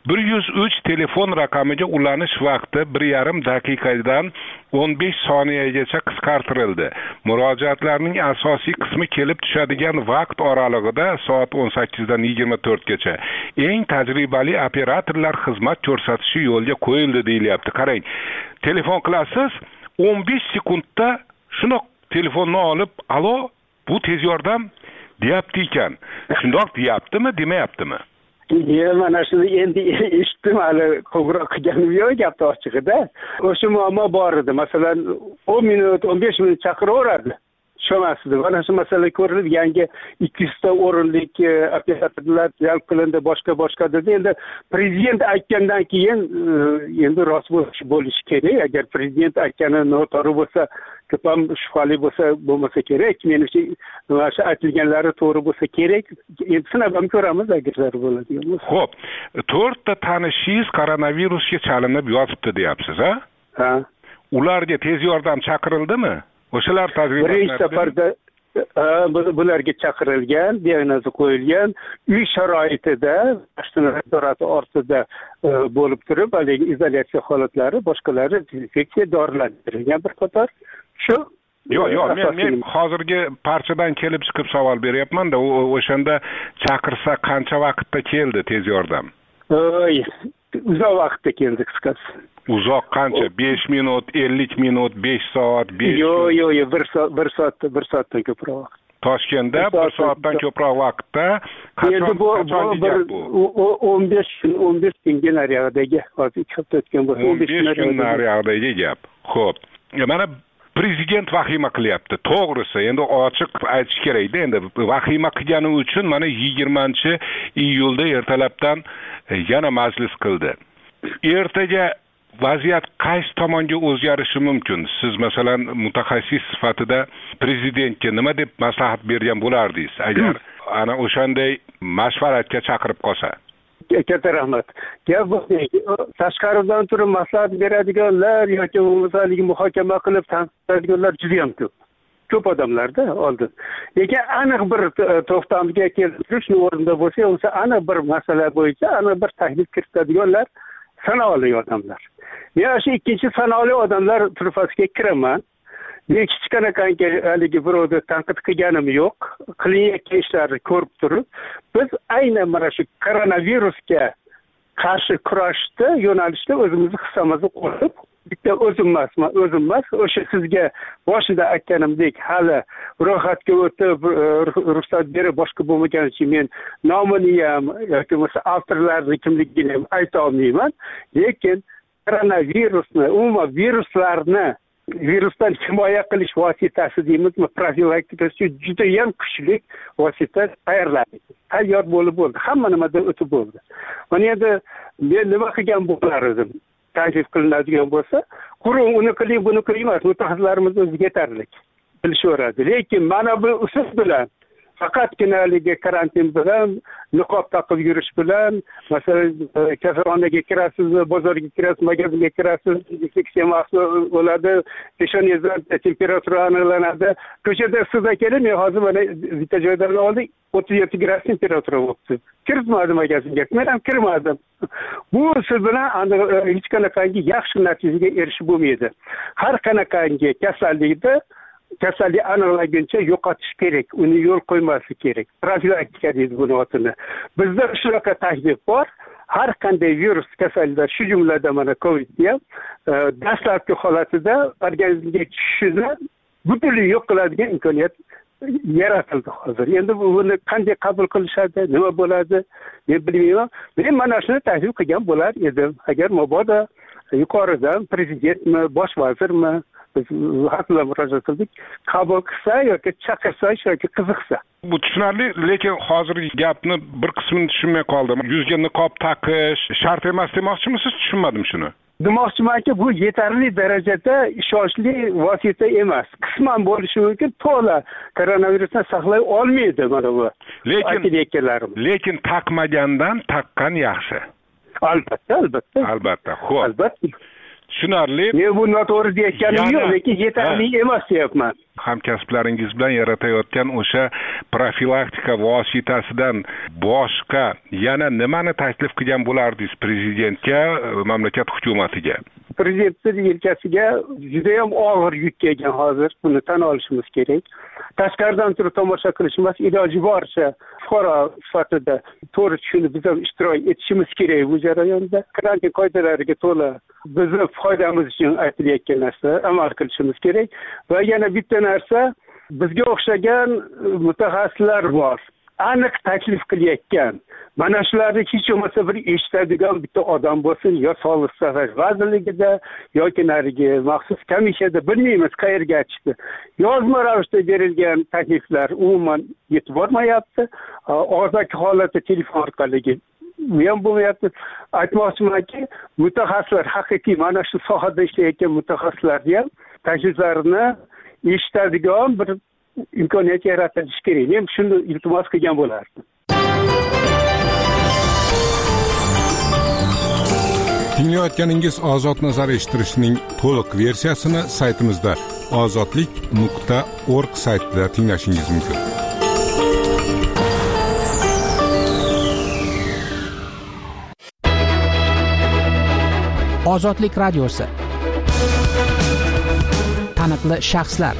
C: bir yuz uch telefon raqamiga ulanish vaqti bir yarim daqiqadan o'n besh soniyagacha qisqartirildi. Murojaatlarning asosiy qismi kelib tushadigan vaqt oralig'ida soat o'n sakkizdan yigirma to'rtgacha. Eng tajribali operatorlar xizmat ko'rsatishi yo'lga qo'yildi deyilyapti. Qarang, telefon qilasiz, o'n besh sekundda shundoq telefonni olib, "Alo, bu tez yordam" deyapti ekan. Shundoq deyaptimi, demayaptimi?
P: Ya, mana shuni endi eshitdim, hali qo'ng'iroq qilganim yo'q, gapni ochig'ida. O'sha muammo bor edi. Masalan, o'n minut, o'n besh minut chaqiraveradi. Tushamasdi. Mana shu masala ko'rilib, yangi ikki yuzta o'rinlik operatorlar jalb qilindi, boshqa boshqa dedi. Endi prezident aytgandan keyin endi rost bo'lishi kerak. Agar prezident aytgani noto'g'ri bo'lsa, ko'p ham shubhali bo'lsa, bo'lmasa kerak. Menimcha, mana shu aytilganlari to'g'ri bo'lsa kerak. Endi sinab ham ko'ramiz agar zarur bo'ladigan bo'lsa.
C: Xo'p, to'rtta tanishingiz koronavirusga chalinib yotibdi deyapsiz, ha?
P: Ha.
C: Ularga tez yordam chaqirdimi? O'shalar tajribalar.
P: Birinchi safarda bularga chaqirilgan, diagnozi qo'yilgan, uy sharoitida, nazorati ostida bo'lib turib, haligi izolyatsiya holatlari, boshqalari dezinfeksiya dorilantirilgan bir qator. Shu
C: Yo'q, yo'q, men men hozirgi parchadan kelib chiqib savol beryapman-da, o'shanda chaqirsa qancha vaqtda keldi tez yordam?
P: Oy, uzoq vaqtda keldi qisqasi.
C: Uzoq qancha? besh minut, ellik minut, besh soat, besh
P: Yo'q, yo'q, yo'q, bir soat, bir soat, bir soatdan ko'proq vaqt.
C: Toshkentda bir soatdan ko'proq vaqtda
P: qachon qachon bu o'n besh kun, o'n besh kunga nariyog'idagi, hozir ikki hafta o'tgan bo'lsa,
C: o'n besh kun nariyog'idagi gap. Xo'p. Mana prezident vahima qilyapti. To'g'risi, endi ochiq aytish kerak-da, endi vahima qilgani uchun mana yigirmanchi iyulda ertalabdan yana majlis qildi. Ertaga vaziyat qaysi tomonga o'zgarishi mumkin? Siz masalan mutaxassis sifatida prezidentga nima deb maslahat bergan bo'lardingiz agar ana o'shanday mashvaratga chaqirib qolsa?
P: Katta rahmat. Gap bu, tashqaridan turib maslahat beradiganlar yoki bo'lmasa muhokama qilib tanqidlaydiganlar juda ham ko'p. Ko'p odamlarda oldin. Lekin aniq bir to'xtamga keltirish o'rinda bo'lsa, o'sha aniq bir masala bo'yicha aniq bir taklif kiritadiganlar sanoqli odamlar. Men shu ikkinchi sanoqli odamlar turfasiga kiraman. Men hech qanaqangi haligi birovni tanqid qilganim yo'q. Qilayotgan ishlarni ko'rib turib, biz aynan mana shu koronavirusga qarshi kurashda yo'nalishda o'zimizni hissamizni qo'yib, bitta o'zim emasman, o'zim emas, o'sha sizga boshida aytganimdek hali ro'yxatga o'tib ruxsat berib boshqa bo'lmagani uchun men nomini ham yoki bo'lmasa avtorlarni kimligini ham ayta olmayman. Lekin koronavirusni, umuman viruslarni virusdan himoya qilish vositasi deymizmi, profilaktikasi juda ham kuchli vosita tayyorladik. Tayyor bo'lib bo'ldi. Hamma nimadan o'tib bo'ldi. Mana endi men nima qilgan bo'lar edim? Taklif qilinadigan bo'lsa, qurum uni qiling, buni qiling emas, mutaxassislarimiz o'ziga yetarli bilishaveradi. Lekin mana bu usul bilan faqatgina karantin bilan, niqob taqib yurish bilan, masalan, kasalxonaga kirasiz, bozorga kirasiz, magazinga kirasiz, infeksiya mahsul bo'ladi, peshonangizdan temperatura aniqlanadi. Ko'chada siz kelib, men hozir mana bitta joydan oldik, o'ttiz yetti gradus temperatura bo'libdi. Kirmadim magazinga, men ham kirmadim. Bu siz bilan hech qanaqangi yaxshi natijaga erishib bo'lmaydi. Har qanaqangi kasallikda kasallik aniqlanguncha yo'qotish kerak, uni yo'l qo'ymaslik kerak. Profilaktika deydi buni otini. Bizda shunaqa taklif bor. Har qanday virus kasalliklar, shu jumladan mana Covid ham dastlabki holatida organizmga tushishini butunlay yo'q qiladigan imkoniyat yaratildi hozir. Endi buni qanday qabul qilishadi, nima bo'ladi, men bilmayman. Men mana shuni taklif qilgan bo'lar edim. Agar mabodo yuqoridan prezidentmi, bosh vazirmi biz hatto murojaat qildik, qabul qilsa yoki chaqirsa yoki qiziqsa.
C: Bu tushunarli, lekin hozirgi gapni bir qismini tushunmay qoldim. Yuzga niqob taqish shart emas demoqchimisiz? Tushunmadim shuni.
P: Demoqchimanki, bu yetarli darajada ishonchli vosita emas. Qisman bo'lishi mumkin, to'la koronavirusdan saqlay olmaydi mana bu.
C: Lekin lekin taqmagandan taqqan yaxshi.
P: Albatta, albatta.
C: Albatta. Xo'p.
P: Albatta.
C: Tushunarli.
P: Men bu noto'g'ri deyotganim yo'q, lekin yetarli emas deyapman.
C: hamkasblaringiz bilan yaratayotgan o'sha profilaktika vositasidan boshqa yana nimani taklif qilgan bo'lardingiz prezidentga, mamlakat hukumatiga?
P: Prezidentning yelkasiga juda ham og'ir yuk kelgan hozir, buni tan olishimiz kerak. Tashqaridan turib tomosha qilish emas, iloji boricha fuqaro sifatida to'g'ri tushunib biz ham ishtirok etishimiz kerak bu jarayonda. Karantin qoidalariga to'la bizni foydamiz uchun aytilayotgan narsa amal qilishimiz kerak. Va yana bitta narsa, bizga o'xshagan mutaxassislar bor. Aniq taklif qilayotgan. Mana shularni hech bo'lmasa bir eshitadigan bitta odam bo'lsin, yo Sog'liqni saqlash vazirligida yoki narigi maxsus komissiyada, bilmaymiz qayerga aytishdi. Yozma ravishda berilgan takliflar umuman yetib bormayapti. Og'zaki holatda telefon orqali u ham bo'lmayapti. Aytmoqchimanki, mutaxassislar haqiqiy mana shu sohada ishlayotgan mutaxassislarni ham takliflarini eshitadigan bir imkoniyat yaratish kerak. Men shuni iltimos qilgan bo'lardim.
C: Tinglayotganingiz Ozod nazar eshittirishning to'liq versiyasini saytimizda ozodlik nuqta org saytida tinglashingiz mumkin.
Q: Ozodlik radiosi. Taniqli shaxslar.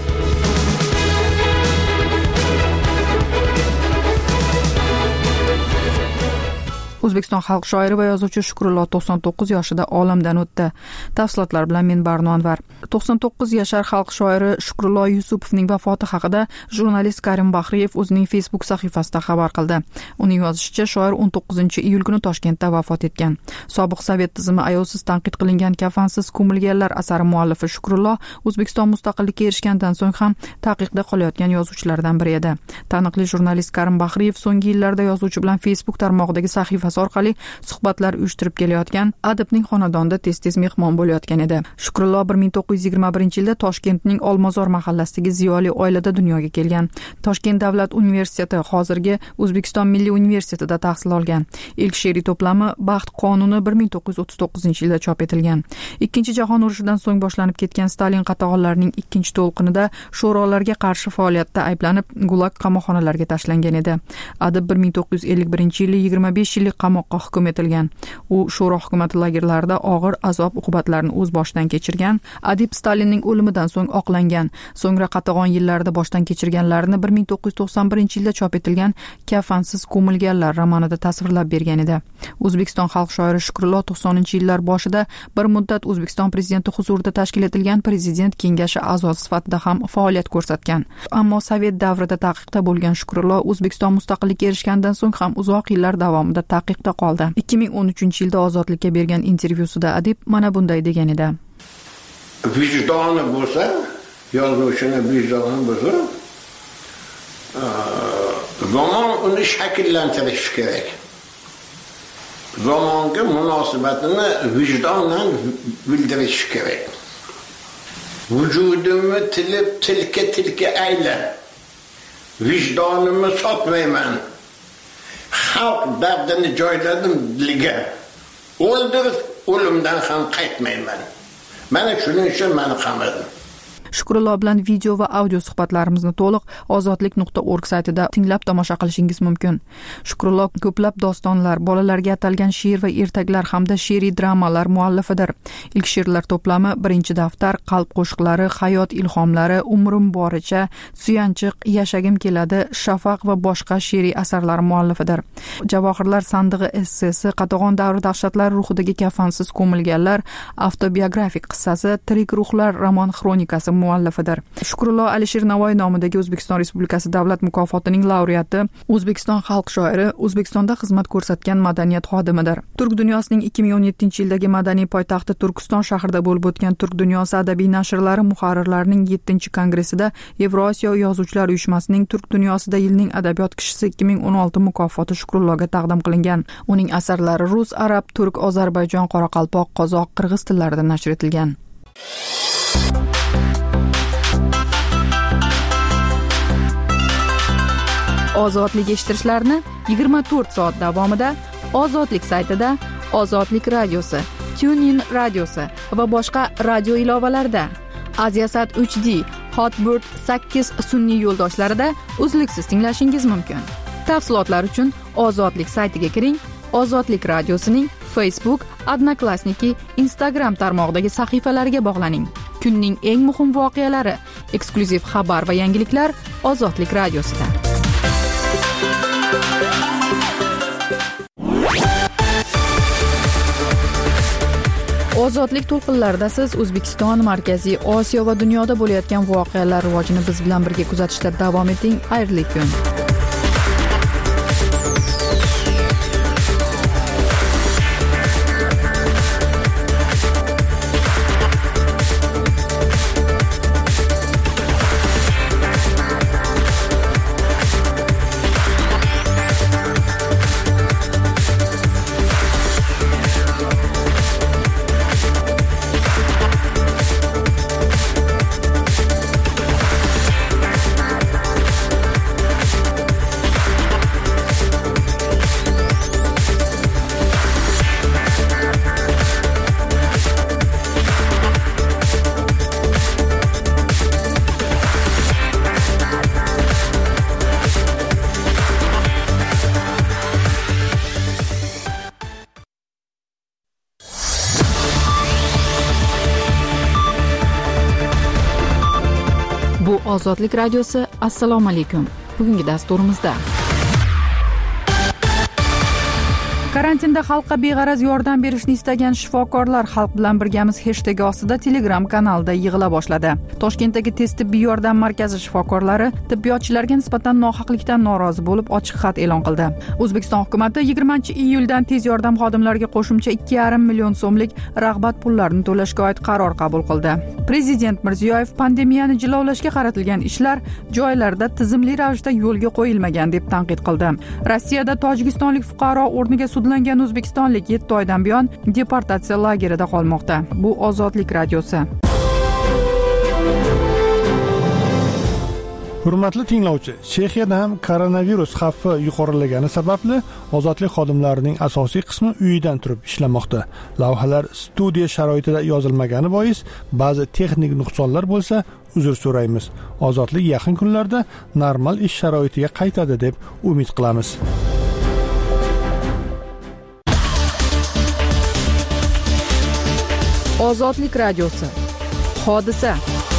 A: O'zbekiston xalq shoiri va yozuvchi Shukrullo to'qson to'qqiz yoshida olamdan o'tdi. Tafsilotlar bilan men Barno Anvar. to'qson to'qqiz yashar xalq shoiri Shukrullo Yusupovning vafoti haqida jurnalist Karim Bahriyev o'zining Facebook sahifasida xabar qildi. Uning yozishicha, shoir o'n to'qqizinchi iyul kuni Toshkentda vafot etgan. Sobiq Sovet tizimi ayovsiz tanqid qilingan Kafansiz ko'milganlar asari muallifi Shukrullo O'zbekiston mustaqillikka erishgandan so'ng ham taqiqda qolayotgan yozuvchilardan biri edi. Taniqli jurnalist Karim Bahriyev so'nggi yillarda yozuvchi bilan Facebook tarmog'idagi sahifasi orqali suhbatlar uyushtirib kelayotgan, adibning xonadonida tez-tez mehmon bo'layotgan edi. Shukrullo bir ming to'qqiz yuz yigirma birinchi yilda Toshkentning Olmazor mahallasidagi ziyoli oilada dunyoga kelgan. Toshkent davlat universiteti, hozirgi O'zbekiston Milliy universitetida tahsil olgan. Ilk she'riy to'plami Baxt qonuni bir ming to'qqiz yuz o'ttiz to'qqizinchi yilda chop etilgan. Ikkinchi jahon urushidan so'ng boshlanib ketgan Stalin qatag'onlarining ikkinchi to'lqinida sho'rolarga qarshi faoliyatda ayblanib, Gulag qamoqxonalariga tashlangan edi. Adib bir ming to'qqiz yuz ellik birinchi yili yigirma besh yillik qamoqqa hukm etilgan. U sho'ro hukumati lagerlarida og'ir azob uqubatlarni o'z boshidan kechirgan. Adib Stalinning o'limidan so'ng oqlangan. So'ngra qatag'on yillarida boshdan kechirganlarini bir ming to'qqiz yuz to'qson birinchi yilda chop etilgan Kafansiz ko'milganlar romanida tasvirlab bergan edi. O'zbekiston xalq shoiri Shukrullo to'qsoninchi yillar boshida bir muddat O'zbekiston prezidenti huzurida tashkil etilgan prezident kengashi a'zosi sifatida ham faoliyat ko'rsatgan. Ammo Sovet davrida taqiqda bo'lgan Shukrullo O'zbekiston mustaqillikka erishgandan so'ng ham uzoq yillar davomida taqiqda qoldi. ikki ming o'n uchinchi yilda Ozodlikka bergan intervyusida adib mana bunday degan edi.
R: Vijdoni bo'lsa, yozuvchini vijdoni bo'lsa, zamon uni shakllantirishi kerak. Zamonga munosabatini vijdondan bildirish kerak. Vujudimni tilib tilka tilka ayla. Vijdonimni sotmayman. Xalq dardini joyladim diliga. O'ldirib o'limdan ham qaytmayman. Mana shuning uchun meni qamadim.
A: Shukrullo bilan video va audio suhbatlarimizni to'liq ozodlik nuqta org saytida tinglab tomosha qilishingiz mumkin. Shukrullo ko'plab dostonlar, bolalarga atalgan she'r va ertaklar hamda she'riy dramalar muallifidir. Ilk she'rlar to'plami Birinchi daftar, Qalb qo'shiqlari, Hayot ilhomlari, Umrim boricha, Suyanchiq, Yashagim keladi, Shafaq va boshqa she'riy asarlar muallifidir. Javohirlar sandig'i essesi, Qatag'on davri dahshatlari ruhidagi Kafansiz ko'milganlar, avtobiografik qissasi, Tirik ruhlar roman xronikasi muallifidir. Shukrullo Alisher Navoiy nomidagi O'zbekiston Respublikasi davlat mukofotining laureati, O'zbekiston xalq shoiri, O'zbekistonda xizmat ko'rsatgan madaniyat xodimidir. Turk dunyosining ikki ming o'n yettinchi yildagi madaniy poytaxti Turkiston shahrida bo'lib o'tgan Turk dunyosi adabiy nashrlari muharrirlarining yettinchi kongressida Yevrosiyo yozuvchilar uyushmasining Turk dunyosida yilning adabiyot kishisi ikki ming o'n olti mukofoti Shukrulloga taqdim qilingan. Uning asarlari rus, arab, turk, ozarbayjon, qoraqalpoq, qozoq, qirg'iz tillarida nashr etilgan. Ozodlik eshittirishlarni yigirma to'rt soat davomida Ozodlik saytida, Ozodlik radiosi, TuneIn radiosi va boshqa radio ilovalarida, Aziasat uch D, Hotbird sakkiz sun'iy yo'ldoshlarida uzluksiz tinglashingiz mumkin. Tafsilotlar uchun Ozodlik saytiga kiring. Ozodlik radiosining Facebook, Odnoklassniki, Instagram tarmog'idagi sahifalariga bog'laning. Kunning eng muhim voqealari, eksklyuziv xabar va yangiliklar Ozodlik radiosida. Ozodlik to'lqinlarida siz O'zbekiston, Markaziy Osiyo va dunyoda bo'layotgan voqealar rivojini biz bilan birga kuzatishda davom eting. Xayrli kun. Bu Ozodlik radiosi. Assalomu alaykum. Bugungi dasturimizda karantinda xalqqa beg'araz yordam berishni istagan shifokorlar xalq bilan birgamiz hashtagi ostida Telegram kanalida yig'ila boshladi. Toshkentdagi tez tibbiy yordam markazi shifokorlari tibbiyotchilarga nisbatan nohaqlikdan norozi bo'lib ochiq xat e'lon qildi. O'zbekiston hukumati yigirmanchi iyuldan tez yordam xodimlariga qo'shimcha ikki yarim million so'mlik rag'bat pullarini to'lashga oid qaror qabul qildi. Prezident Mirziyoyev pandemiyani jilovlashga qaratilgan ishlar joylarda tizimli ravishda yo'lga qo'yilmagan deb tanqid qildi. Rossiyada tojikistonlik fuqaro o'rniga sudlangan o'zbekistonlik yetti oydan buyon deportatsiya lagerida qolmoqda. Bu Ozodlik radiosi.
B: Hurmatli tinglovchi, Chexiyada ham koronavirus xavfi yuqorilagani sababli ozodlik xodimlarining asosiy qismi uyidan turib ishlamoqda. Lavhalar studiya sharoitida yozilmagani bois ba'zi texnik nuqsonlar bo'lsa, uzr so'raymiz. Ozodlik yaqin kunlarda normal ish sharoitiga qaytadi deb umid qilamiz.
A: Ozodlik radiosi. Hodisa.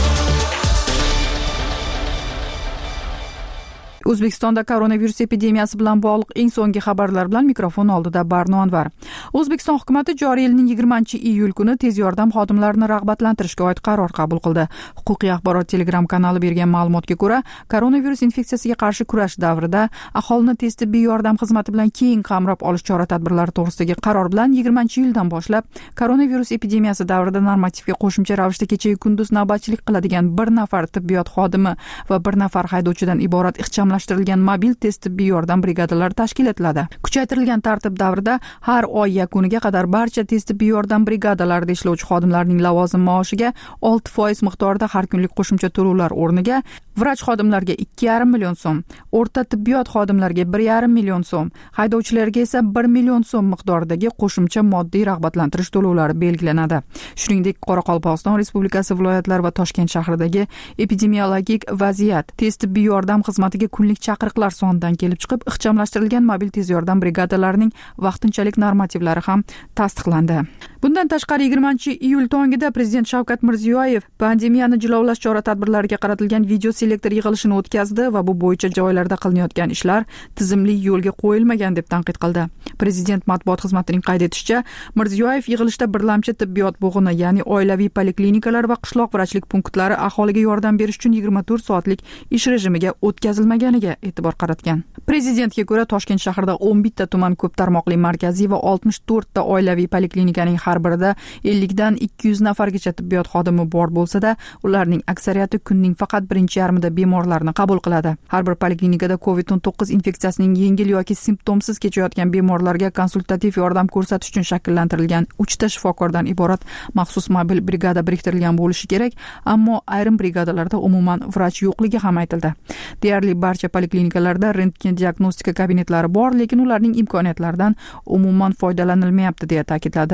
A: O'zbekistonda koronavirus epidemiyasi bilan bog'liq eng so'nggi xabarlar bilan mikrofon oldida Barno Anvar. O'zbekiston hukumatı joriy yilning yigirmanchi iyul kuni tez yordam xodimlarini rag'batlantirishga oid qaror qabul qildi. Huquqiy axborot Telegram kanali bergan ma'lumotga ko'ra, koronavirus infeksiyasiga qarshi kurash davrida aholini tez tibbiy yordam xizmati bilan keng qamrab olish chora-tadbirlari to'g'risidagi qaror bilan yigirmanchi iyuldan boshlab koronavirus epidemiyasi davrida normativga qo'shimcha ravishda kecha-yu kunduz navbatchilik qiladigan bir nafar tibbiyot xodimi va bir nafar haydovchidan iborat ixchamlashtirilgan mobil tez tibbiy yordam brigadalari tashkil etiladi. Kuchaytirilgan tartib davrida har oy yakuniga qadar barcha tez tibbiy yordam brigadalarida ishlovchi xodimlarning lavozim maoshiga olti foiz miqdorida har kunlik qo'shimcha to'lovlar o'rniga vrach xodimlarga ikki yarim million so'm, o'rta tibbiyot xodimlarga bir yarim million so'm, haydovchilarga esa bir million so'm miqdoridagi qo'shimcha moddiy rag'batlantirish to'lovlari belgilanadi. Shuningdek, Qoraqalpog'iston Respublikasi viloyatlari va Toshkent shahridagi epidemiologik vaziyat tez tibbiy yordam xizmatiga kunlik chaqiriqlar sonidan kelib chiqib, ixchamlashtirilgan mobil tez yordam brigadalarining vaqtinchalik normativlari ham tasdiqlandi. Bundan tashqari yigirmanchi iyul tongida Prezident Shavkat Mirziyoyev pandemiyani jilovlash chora-tadbirlariga qaratilgan video selektor yig'ilishini o'tkazdi va bu bo'yicha joylarda qilinayotgan ishlar tizimli yo'lga qo'yilmagan deb tanqid qildi. Prezident matbuot xizmatining qayd etishicha, Mirziyoyev yig'ilishda birlamchi tibbiyot bo'g'ini, ya'ni oilaviy poliklinikalar va qishloq vrachlik punktlari aholiga yordam berish uchun yigirma to'rt soatlik ish rejimiga o'tkazilmaganiga e'tibor qaratgan. Prezidentga ko'ra, Toshkent shahrida o'n bitta tuman ko'p tarmoqli markaziy va oltmish to'rtta oilaviy poliklinikaning har birida ellik dan ikki yuz nafargacha tibbiyot xodimi bor bo'lsa-da, ularning aksariyati kunning faqat birinchi yarmida bemorlarni qabul qiladi. Har bir poliklinikada covid o'n to'qqiz infeksiyasining yengil yoki simptomsiz kechayotgan bemorlarga konsultativ yordam ko'rsatish uchun shakllantirilgan uchta shifokordan iborat maxsus mobil brigada biriktirilgan bo'lishi kerak, ammo ayrim brigadalarda umuman vrach yo'qligi ham aytildi. Deyarli barcha poliklinikalarda rentgen diagnostika kabinetlari bor, lekin ularning imkoniyatlaridan umuman foydalanilmayapti deya ta'kidladi Prezident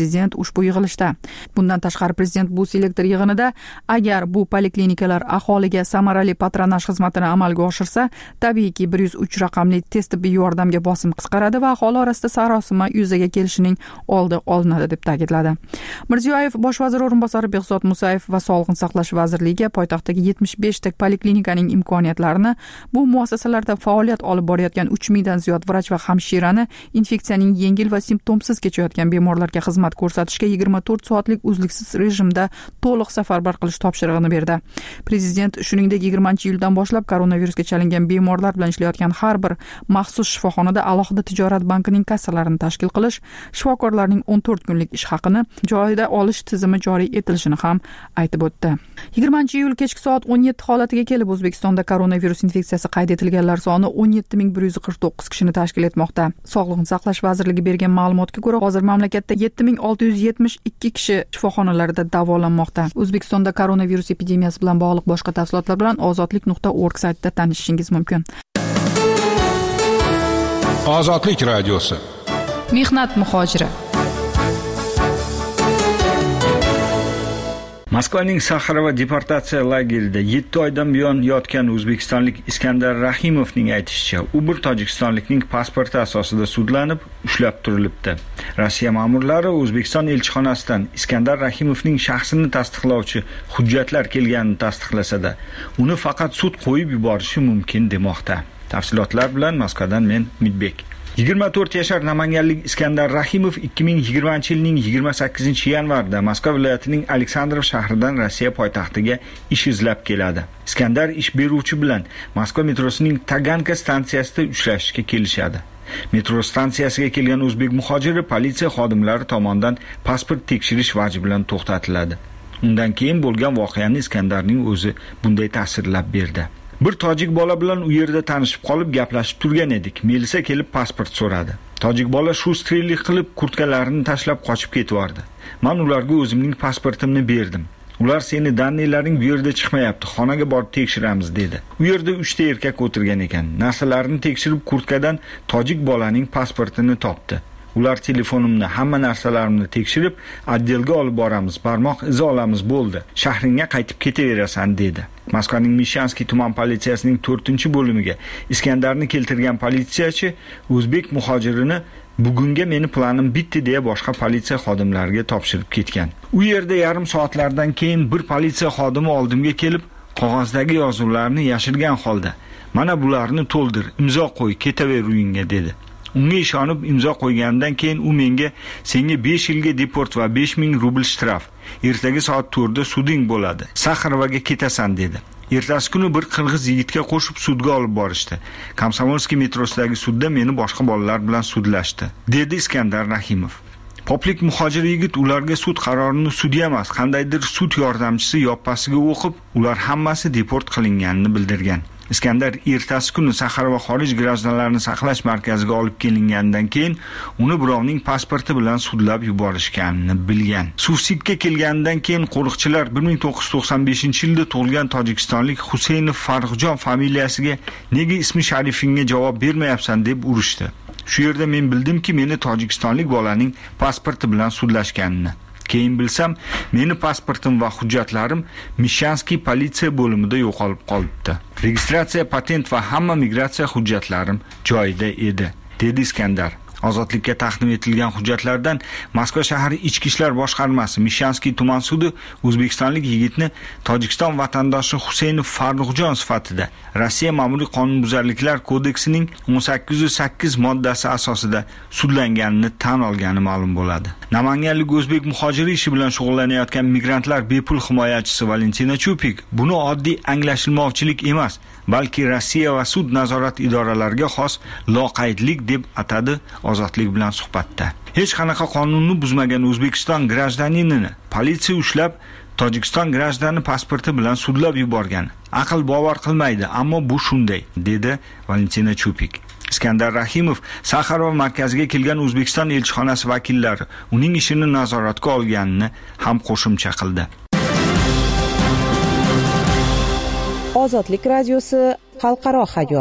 A: prezident ushbu yig'ilishda. Bundan tashqari prezident bu selektor yig'inida agar bu poliklinikalar aholiga samarali patronaj xizmatini amalga oshirsa, tabiiyki bir yuz uch raqamli tez tibbiy yordamga bosim qisqaradi va aholi orasida sarosima yuzaga kelishining oldi olinadi deb ta'kidladi. Mirziyoyev bosh vazir o'rinbosari Behzod Musayev va Sog'liqni saqlash vazirligiga poytaxtdagi yetmish besh ta poliklinikaning imkoniyatlarini, bu muassasalarda faoliyat olib borayotgan uch mingdan ziyod vrach va hamshirani infeksiyaning yengil va simptomsiz kechayotgan bemorlarga xizmat ko'rsatishga yigirma to'rt soatlik uzluksiz rejimda to'liq safarbar qilish topshirig'ini berdi. Prezident shuningdek yigirmanchi iyuldan boshlab koronavirusga chalingan bemorlar bilan ishlayotgan har bir maxsus shifoxonada alohida tijorat bankining kassalarini tashkil qilish, shifokorlarning o'n to'rt kunlik ish haqini joyida olish tizimi joriy etilishini ham aytib o'tdi. yigirmanchi iyul kechki soat o'n yetti holatiga kelib O'zbekistonda koronavirus infeksiyasi qayd etilganlar soni o'n yetti ming bir yuz qirq to'qqiz kishini tashkil etmoqda. Sog'liqni saqlash vazirligi bergan ma'lumotga ko'ra, hozir mamlakatda yetti ming olti yuz yetmish ikki kishi shifoxonalarda davolanmoqda. O'zbekistonda koronavirus epidemiyasi bilan bog'liq boshqa tafsilotlar bilan ozodlik nuqta org saytida tanishishingiz mumkin.
S: Ozodlik radiosi.
A: Mehnat muhojiri.
D: Moskvaning Saxarova deportatsiya lagerida yetti oydan buyon yotgan o'zbekistonlik Iskandar Rahimovning aytishicha, u bir tojikistonlikning pasporti asosida sudlanib, ushlab turilibdi. Rossiya ma'murlari O'zbekiston elchixonasidan Iskandar Rahimovning shaxsini tasdiqlovchi hujjatlar kelganini tasdiqlasa-da, uni faqat sud qo'yib yuborishi mumkin demoqda. Tafsilotlar bilan Moskvadan men Umidbek. yigirma to'rt yashar namanganlik Iskandar Rahimov ikki ming yigirmanchi yilning yigirma sakkizinchi yanvarda Moskva viloyatining Aleksandrov shahridan Rossiya poytaxtiga ish izlab keladi. Iskandar ish beruvchi bilan Moskva metrosining Taganka stansiyasida uchrashishga kelishadi. Metro stansiyasiga kelgan o'zbek muhojiri politsiya xodimlari tomonidan pasport tekshirish vaji bilan to'xtatiladi. Undan keyin bo'lgan voqeani Iskandarning o'zi bunday ta'sirlab berdi. Bir tojik bola bilan u yerda tanishib qolib gaplashib turgan edik. Melisa kelib pasport so'radi. Tojik bola shu strellik qilib kurtkalarini tashlab qochib ketvardi. Men ularga o'zimning pasportimni berdim. Ular seni dannilaring bu yerda chiqmayapti, xonaga borib tekshiramiz dedi. U yerda uch ta erkak o'tirgan ekan. Narsalarini tekshirib kurtkadan tojik bolaning pasportini topdi. Ular telefonimni, hamma narsalarimni tekshirib, oddelga olib boramiz, barmoq izi olamiz bo'ldi. Shahringga qaytib ketaverasan dedi. Moskvaning Mishanskiy tuman politsiyasining to'rtinchi bo'limiga Iskandarni keltirgan politsiyachi o'zbek muhojirini bugunga meni planim bitdi deya boshqa politsiya xodimlariga topshirib ketgan. U yerda yarim soatlardan keyin bir politsiya xodimi oldimga kelib, qog'ozdagi yozuvlarni yashirgan holda, "Mana bularni to'ldir, imzo qo'y, ketaver uyingga" dedi. Unga ishonib imzo qo'ygandan keyin u menga "Senga besh yilga deport va besh ming rubl shtraf. Ertaga soat to'rtda suding bo'ladi. Saxarovaga ketasan" dedi. Ertasi kuni bir qirg'iz yigitga qo'shib sudga olib borishdi. Komsomolskiy metrosidagi sudda meni boshqa bolalar bilan sudlashdi, dedi Iskandar Rahimov. Poplik muhojir yigit ularga sud qarorini sudya emas, qandaydir sud yordamchisi yoppasiga o'qib, ular hammasi deport qilinganini bildirgan. Iskandar ertasi kuni Saxarova xorij grajdanlarini saqlash markaziga olib kelingandan keyin uni birovning pasporti bilan sudlab yuborishganini bilgan. Suvsikka kelgandan keyin qo'riqchilar bir ming to'qqiz yuz to'qson beshinchi yilda tug'ilgan tojikistonlik Husaynov Farruxjon familiyasiga "Nega ismi sharifingga javob bermayapsan?" deb urishdi. Shu yerda men bildimki, meni tojikistonlik bolaning pasporti bilan sudlashganini. Keyin bilsam, meni pasportim va hujjatlarim Mishanskiy politsiya bo'limida yo'qolib qolibdi. Registratsiya, patent va hamma migratsiya hujjatlarim joyida edi, dedi Iskandar. Ozodlikka taqdim etilgan hujjatlardan Moskva shahar ichki ishlar boshqarmasi Mishanskiy tuman sudi o'zbekistonlik yigitni Tojikiston vatandoshi Husaynov Farruxjon sifatida Rossiya ma'muriy qonunbuzarliklar kodeksining o'n sakkiz yuz sakkiz moddasi asosida sudlanganini tan olgani ma'lum bo'ladi. Namanganlik o'zbek muhojiri ishi bilan shug'ullanayotgan migrantlar bepul himoyachisi Valentina Chupik buni oddiy anglashilmovchilik emas, balki Rossiya va sud nazorat idoralariga xos loqaydlik deb atadi Ozodlik bilan suhbatda. Hech qanaqa qonunni buzmagan O'zbekiston grajdaninini politsiya ushlab, Tojikiston grajdani pasporti bilan sudlab yuborgan. Aql bovar qilmaydi, ammo bu shunday, dedi Valentina Chupik. Iskandar Rahimov Saxarova markaziga kelgan O'zbekiston elchixonasi vakillari uning ishini nazoratga olganini ham qo'shimcha qildi.
E: Ozodlik radiosi xalqaro hayot.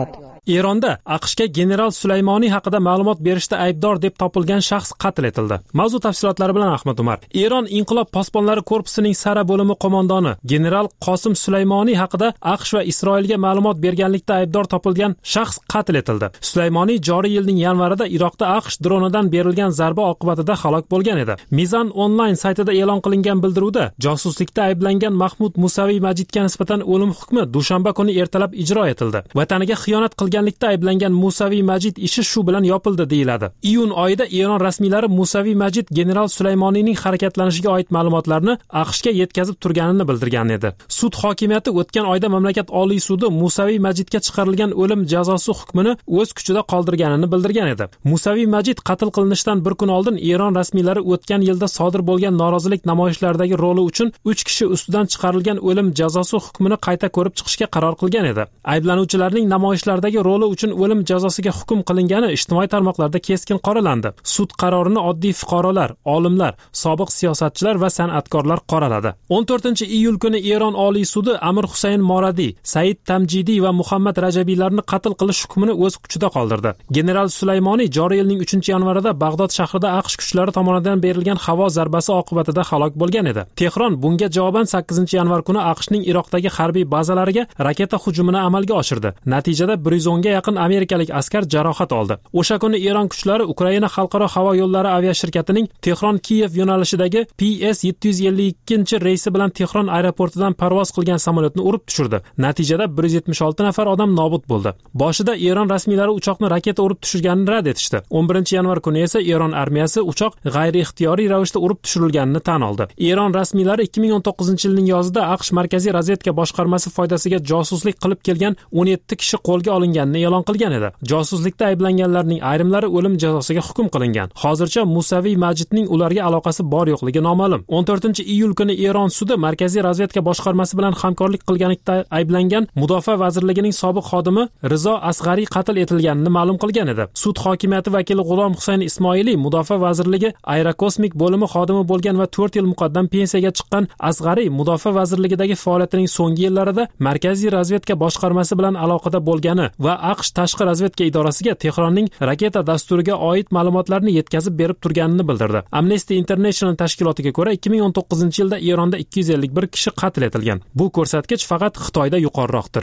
F: Eronda AQShga general Sulaymoniy haqida ma'lumot berishda aybdor deb topilgan shaxs qatl etildi. Mavzu tafsilotlari bilan Ahmad Umar. Eron inqilob posbonlari korpusining Sara bo'limi qo'mondoni general Qosim Sulaymoniy haqida AQSh va Isroilga ma'lumot berganlikda aybdor topilgan shaxs qatl etildi. Sulaymoniy joriy yilning yanvarida Iroqda AQSh dronidan berilgan zarba oqibatida halok bo'lgan edi. Mizan onlayn saytida e'lon qilingan bildiruvda josuslikda ayblangan Mahmud Musaviy Majidga nisbatan o'lim hukmi dushanba kuni ertalab ijro etildi. Vataniga xiyonat qilganlikda ayblangan Musaviy Majid ishi shu bilan yopildi deyiladi. Iyun oyida Eron rasmiylari Musaviy Majid general Sulaymoniyning harakatlanishiga oid ma'lumotlarni AQShga yetkazib turganini bildirgan edi. Sud hokimiyati o'tgan oyda mamlakat Oliy sudi Musaviy Majidga chiqarilgan o'lim jazosi hukmini o'z kuchida qoldirganini bildirgan edi. Musaviy Majid qatl qilinishidan bir kun oldin Eron rasmiylari o'tgan yilda sodir bo'lgan norozilik namoyishlaridagi roli uchun uch kishi ustidan chiqarilgan o'lim jazosi hukmini qayta ko'rib chiqishga qaror qilgan edi. Ayblanuvchilarning namoyishlardagi roli uchun o'lim jazosiga hukm qilingani ijtimoiy tarmoqlarda keskin qoralandi. Sud qarorini oddiy fuqarolar, olimlar, sobiq siyosatchilar va san'atkorlar qoraladi. o'n to'rtinchi iyul kuni Eron Oliy sudi Amir Husayn Moradiy, Said Tamjidiy va Muhammad Rajabiylarni qatl qilish hukmini o'z kuchida qoldirdi. General Sulaymoniy joriy yilning uchinchi yanvarida Bag'dod shahrida AQSh kuchlari tomonidan berilgan havo zarbasi oqibatida halok bo'lgan edi. Tehron bunga javoban sakkizinchi yanvar kuni AQShning Iroqdagi harbiy bazalariga raketa hujumini amalga oshirdi. Natijada bir yuz o'nga yaqin amerikalik askar jarohat oldi. O'sha kuni Eron kuchlari Ukraina xalqaro havo yo'llari aviashirkatining Tehron-Kiyev yo'nalishidagi P S yetti yuz ellik ikkinchi reysi bilan Tehron aeroportidan parvoz qilgan samolyotni urib tushirdi. Natijada bir yuz yetmish olti nafar odam nobud bo'ldi. Boshida Eron rasmiylari uchoqni raketa urib tushirganini rad etishdi. o'n birinchi yanvar kuni esa Eron armiyasi uchoq g'ayri-ixtiyoriy ravishda urib tushirilganini tan oldi. Eron rasmiylari ikki ming o'n to'qqizinchi yilning yozida AQSh Markaziy razvedka boshqarmasi foydasiga josuslik qilib kelgan o'n yetti kishi qo'lga olinganini e'lon qilgan edi. Josuslikda ayblanganlarning ayrimlari o'lim jazosiga hukm qilingan. Hozircha Musaviy Majidning ularga aloqasi bor yo'qligi noma'lum. o'n to'rtinchi iyul kuni Eron sudi Markaziy razvedka boshqarmasi bilan hamkorlik qilganlikda ayblangan Mudofaa vazirligining sobiq xodimi Rizo Asg'ariy qatl etilganini ma'lum qilgan edi. Sud hokimiyati vakili G'ulom Husayn Ismoiliy Mudofaa vazirligi aerokosmik bo'limi xodimi bo'lgan va to'rt yil muqaddam pensiyaga chiqqan Asg'ariy Mudofaa vazirligidagi faoliyatining so'nggi yillarida Markaziy razvedka boshqarmasi bilan aloqada bo'lgani va AQSh tashqi razvedka idorasiga Tehronning raketa dasturiga oid ma'lumotlarni yetkazib berib turganini bildirdi. Amnesty International tashkilotiga ko'ra ikki ming o'n to'qqizinchi yilda Eronda ikki yuz ellik bir kishi qatl etilgan. Bu ko'rsatkich faqat Xitoyda yuqoriroqdir.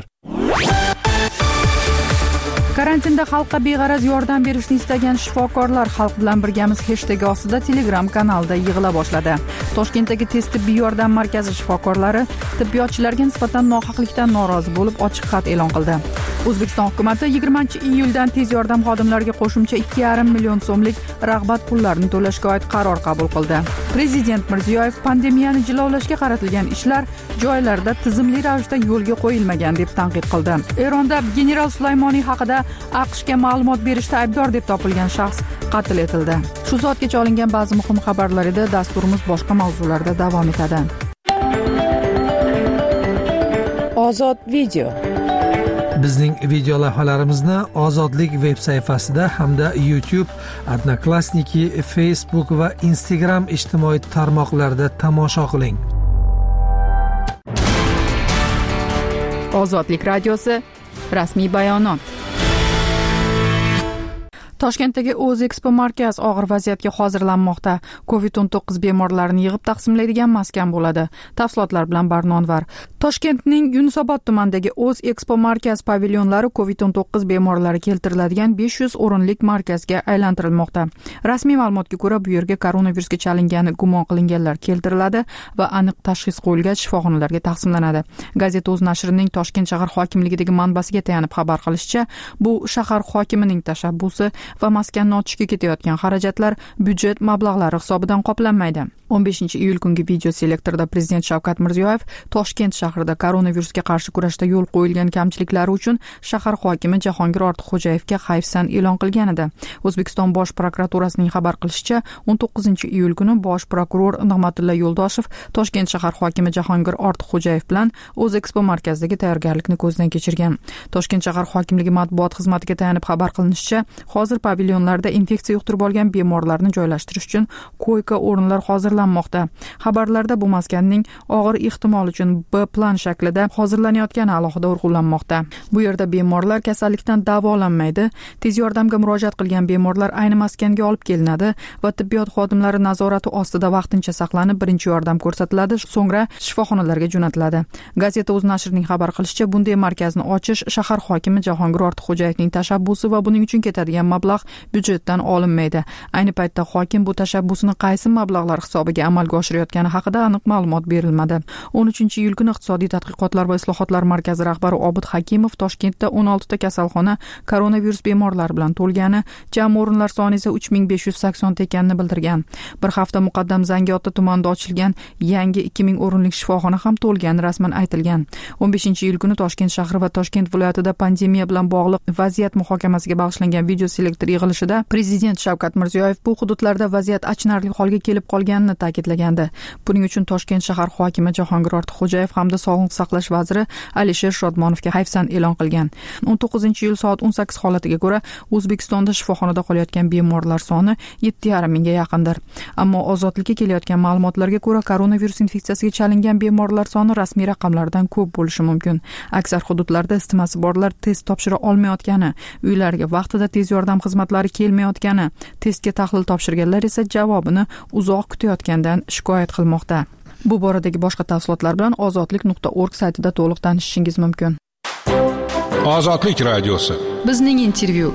A: Karantinda xalqqa beg'araz yordam berishni istagan shifokorlar Xalq bilan birgamiz hashtagi ostida Telegram kanalida yig'ila boshladi. Toshkentdagi tez tibbiy yordam markazi shifokorlari tibbiyotchilarga nisbatan nohaqlikdan norozi bo'lib ochiq xat e'lon qildi. O'zbekiston hukumati yigirmanchi iyuldan tez yordam xodimlariga qo'shimcha ikki yarim million so'mlik rag'bat pullarini to'lashga oid qaror qabul qildi. Prezident Mirziyoyev pandemiyani jilovlashga qaratilgan ishlar joylarda tizimli ravishda yo'lga qo'yilmagan deb tanqid qildi. Eronda general Sulaymoniy haqida AQShga ma'lumot berishda aybdor deb topilgan shaxs qatl etildi. Shu soatgacha olingan ba'zi muhim xabarlar edi. Dasturimiz boshqa mavzularda davom etadi.
E: Ozod video.
G: Bizning video lavhalarimizni Ozodlik veb sayfasida hamda YouTube, Odnoklassniki, Facebook va Instagram ijtimoiy tarmoqlarida tomosha qiling.
A: Ozodlik radiosi rasmiy bayonot. Toshkentdagi O'zekspo markaz og'ir vaziyatga hozirlanmoqda. covid o'n to'qqiz bemorlarini yig'ib taqsimlaydigan maskan bo'ladi. Tafsilotlar bilan Barnonvar. Toshkentning Yunusobod tumanidagi O'zekspo markaz pavilyonlari covid o'n to'qqiz bemorlari keltiriladigan besh yuz o'rinlik markazga aylantirilmoqda. Rasmiy ma'lumotga ko'ra, bu yerga koronavirusga chalingani gumon qilinganlar keltiriladi va aniq tashxis qo'yilgach shifoxonalarga taqsimlanadi. Gazeta o'z nashrining Toshkent shahar hokimligidagi manbasiga tayanib xabar qilishicha, bu shahar hokimining tashabbusi va maskanni ochishga ketayotgan xarajatlar byudjet mablag'lari hisobidan qoplanmaydi. o'n beshinchi iyul kungi video selektorda Prezident Shavkat Mirziyoyev Toshkent shahrida koronavirusga qarshi kurashda yo'l qo'yilgan kamchiliklari uchun shahar hokimi Jahongir Ortiqxo'jayevga hayfsan e'lon qilgan edi. O'zbekiston Bosh prokuraturasining xabar qilishicha, o'n to'qqizinchi iyul kuni Bosh prokuror Nig'matilla Yo'ldoshev Toshkent shahar hokimi Jahongir Ortiqxo'jayev bilan O'zekspo markazidagi tayyorgarlikni ko'zdan kechirgan. Toshkent shahar hokimligi matbuot xizmatiga tayanib xabar qilinishicha, hozir pavilyonlarda infeksiya yuqtirib olgan bemorlarni joylashtirish uchun koyka o'rinlar hozir qidirlanmoqda. Xabarlarda bu maskanning og'ir ehtimol uchun B plan shaklida hozirlanayotgani alohida urg'ulanmoqda. Bu yerda bemorlar kasallikdan davolanmaydi, tez yordamga murojaat qilgan bemorlar ayni maskanga olib kelinadi va tibbiyot xodimlari nazorati ostida vaqtincha saqlanib birinchi yordam ko'rsatiladi, so'ngra shifoxonalarga jo'natiladi. Gazeta o'z nashrining xabar qilishicha, bunday markazni ochish shahar hokimi Jahongir Ortiqxo'jayevning tashabbusi va buning uchun ketadigan mablag' byudjetdan olinmaydi. Ayni paytda hokim bu tashabbusni qaysi mablag'lar hisobiga amalga oshirayotgani haqida aniq ma'lumot berilmadi. o'n uchinchi iyul kuni Iqtisodiy tadqiqotlar va islohotlar markazi rahbari Obid Hakimov Toshkentda o'n oltita kasalxona koronavirus bemorlari bilan to'lgani, jami o'rinlar soni esa uch ming besh yuz sakson ta ekanini bildirgan. Bir hafta muqaddam Zangiota tumanida ochilgan yangi ikki ming o'rinlik shifoxona ham to'lgani rasman aytilgan. o'n beshinchi iyul kuni Toshkent shahri va Toshkent viloyatida pandemiya bilan bog'liq vaziyat muhokamasiga bag'ishlangan video selektor yig'ilishida Prezident Shavkat Mirziyoyev bu hududlarda vaziyat achinarli holga kelib qolganini ta'kidlagandi. Buning uchun Toshkent shahar hokimi Jahongir Ortiqxo'jayev hamda Sog'liqni saqlash vaziri Alisher Shodmonovga hayfsan e'lon qilgan. o'n to'qqizinchi iyul soat o'n sakkiz holatiga ko'ra O'zbekistonda shifoxonada qolayotgan bemorlar soni yetti yarim mingga yaqindir. Ammo Ozodlikka kelayotgan ma'lumotlarga ko'ra koronavirus infeksiyasiga chalingan bemorlar soni rasmiy raqamlardan ko'p bo'lishi mumkin. Aksar hududlarda isitmasi borlar test topshira olmayotgani, uylariga vaqtida tez yordam xizmatlari kelmayotgani, testga tahlil topshirganlar esa javobini uzoq kutayotgandan shikoyat qilmoqda. Bu boradagi boshqa tafsilotlar bilan ozodlik nuqta org saytida to'liq tanishishingiz mumkin.
S: Ozodlik radiosi.
A: Bizning intervyu.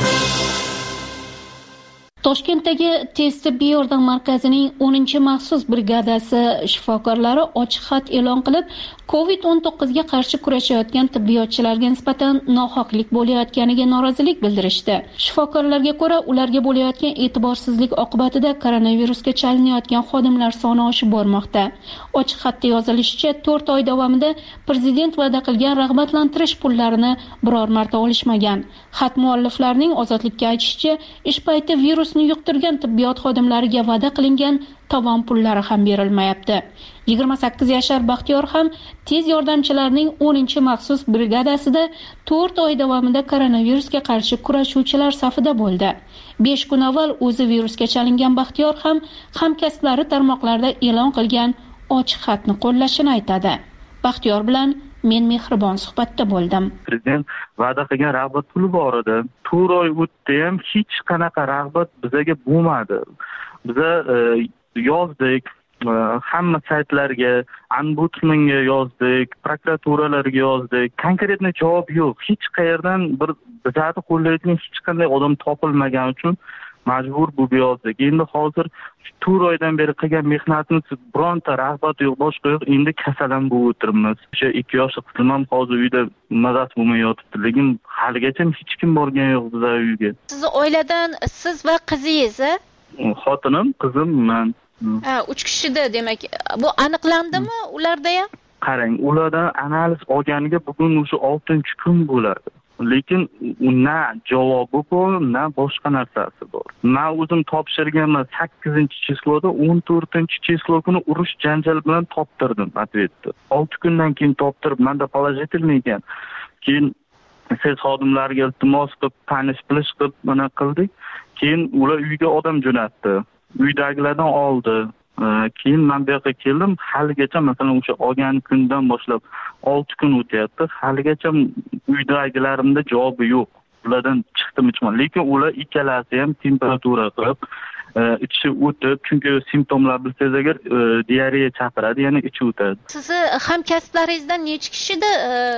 H: Toshkentdagi tez tibbiy yordam markazining o'ninchi maxsus brigadasi shifokorlari ochiq xat e'lon qilib, covid o'n to'qqizga qarshi kurashayotgan tibbiyotchilarga nisbatan nohaqlik bo'layotganiga norozilik bildirishdi. Shifokorlarga ko'ra, ularga bo'layotgan e'tiborsizlik oqibatida koronavirusga chalinayotgan xodimlar soni oshib bormoqda. Ochiq xatda yozilishicha, to'rt oy davomida prezident va'da qilgan rag'batlantirish pullarini biror marta olishmagan. Xat mualliflarining Ozodlikka aytishicha, ish payti virus yuqtirgan tibbiyot xodimlariga va'da qilingan tovon pullari ham berilmayapti. yigirma sakkiz yashar Baxtiyor ham tez yordamchilarning o'ninchi maxsus brigadasida to'rt oy davomida koronavirusga qarshi kurashuvchilar safida bo'ldi. besh kun avval o'zi virusga chalingan Baxtiyor ham hamkasblari tarmoqlarda e'lon qilgan ochiq xatni qo'llashini aytadi. Baxtiyor bilan men mehribon suhbatda bo'ldim.
I: Prezident va'da qilgan rag'bat puli bor edi. to'rt oy o'tdi ham hech qanaqa rag'bat bizaga bo'lmadi. Biza e, yozdik, e, hamma saytlarga, ombudsmanga yozdik, prokuraturalarga yozdik. Konkretni javob yo'q. Hech qayerdan bir bizani qo'llaydigan hech qanday odam topilmagani uchun majbur bu yozdik. Endi hozir to'rt oydan beri qilgan mehnatimiz bironta rag'bat yo'q, boshqa yo'q. Endi kasalan bo'lib o'tiribmiz. O'sha ikki yoshli qizim ham hozir uyda mazasi bo'lmay yotibdi, lekin haligacha hech kim borgan yo'q bizlar uyga.
J: Sizni oiladan siz va qizingiz,
I: xotinim, qizim, men.
J: Ha, uch kishida, demak. Bu aniqlandimi ularda ham?
I: Qarang, ulardan analiz olganiga bugun o'sha oltinchi kun bo'ladi. Lekin na javobi bor, na boshqa narsasi bor. Men o'zim topshirganman sakkizinchi cheklovda, o'n to'rtinchi cheklov kuni urush janjal bilan toptirdim ответni. olti kundan keyin toptirib, menda положительный ekan. Keyin siz xodimlarga iltimos qilib, tanish bilish qilib mana qildik. Keyin ular uyga odam jo'natdi. Uydagilardan oldi. Keyin men bu yerga keldim, haligacha masalan o'sha olgan kundan boshlab olti kun o'tyapti. Haligacha uydagilarimda javobi yo'q. Ulardan chiqdim ichman. Lekin ular ikkalasi ham temperatura qilib, ichi o'tib, chunki simptomlar bilsangiz agar diareya chaqiradi, ya'ni ichi o'tadi.
J: Sizni hamkasblaringizdan necha kishida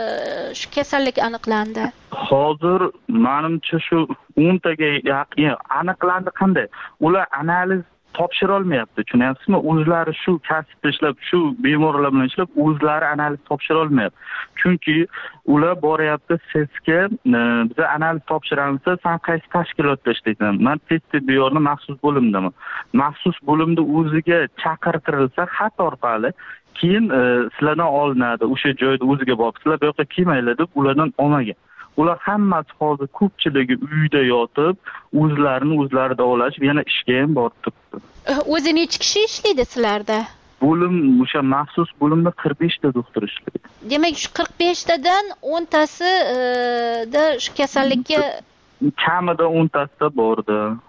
J: shu kasallik aniqlandi?
I: Hozir menimcha shu o'ntaga yaqin aniqlandi. Qanday? Ular analiz topshira olmayapti, tushunyapsizmi? O'zlari shu kasbda ishlab, shu bemorlar bilan ishlab, o'zlari analiz topshira olmayapti. Chunki ular boryapti sizga, biz analiz topshiramiz, sen qaysi tashkilotda ishlaysan? Men tez tibbiy yordam maxsus bo'limdaman. Maxsus bo'limda o'ziga chaqirtirilsa, xat orqali keyin sizlardan olinadi. O'sha joyda o'ziga borib, sizlar bu yoqqa kelmaylar deb ulardan olmagan. Ular hammasi hozir ko'pchiligi uyda yotib, o'zlarini o'zlari davolashib, yana ishga ham borib turibdi.
J: O'zi necha kishi ishlaydi sizlarda?
I: Bo'lim, o'sha maxsus bo'limda qirq besh ta doktor ishlaydi.
J: Demak, shu qirq besh tadan o'ntasi da shu kasallikka
I: kamida o'ntasida bordi.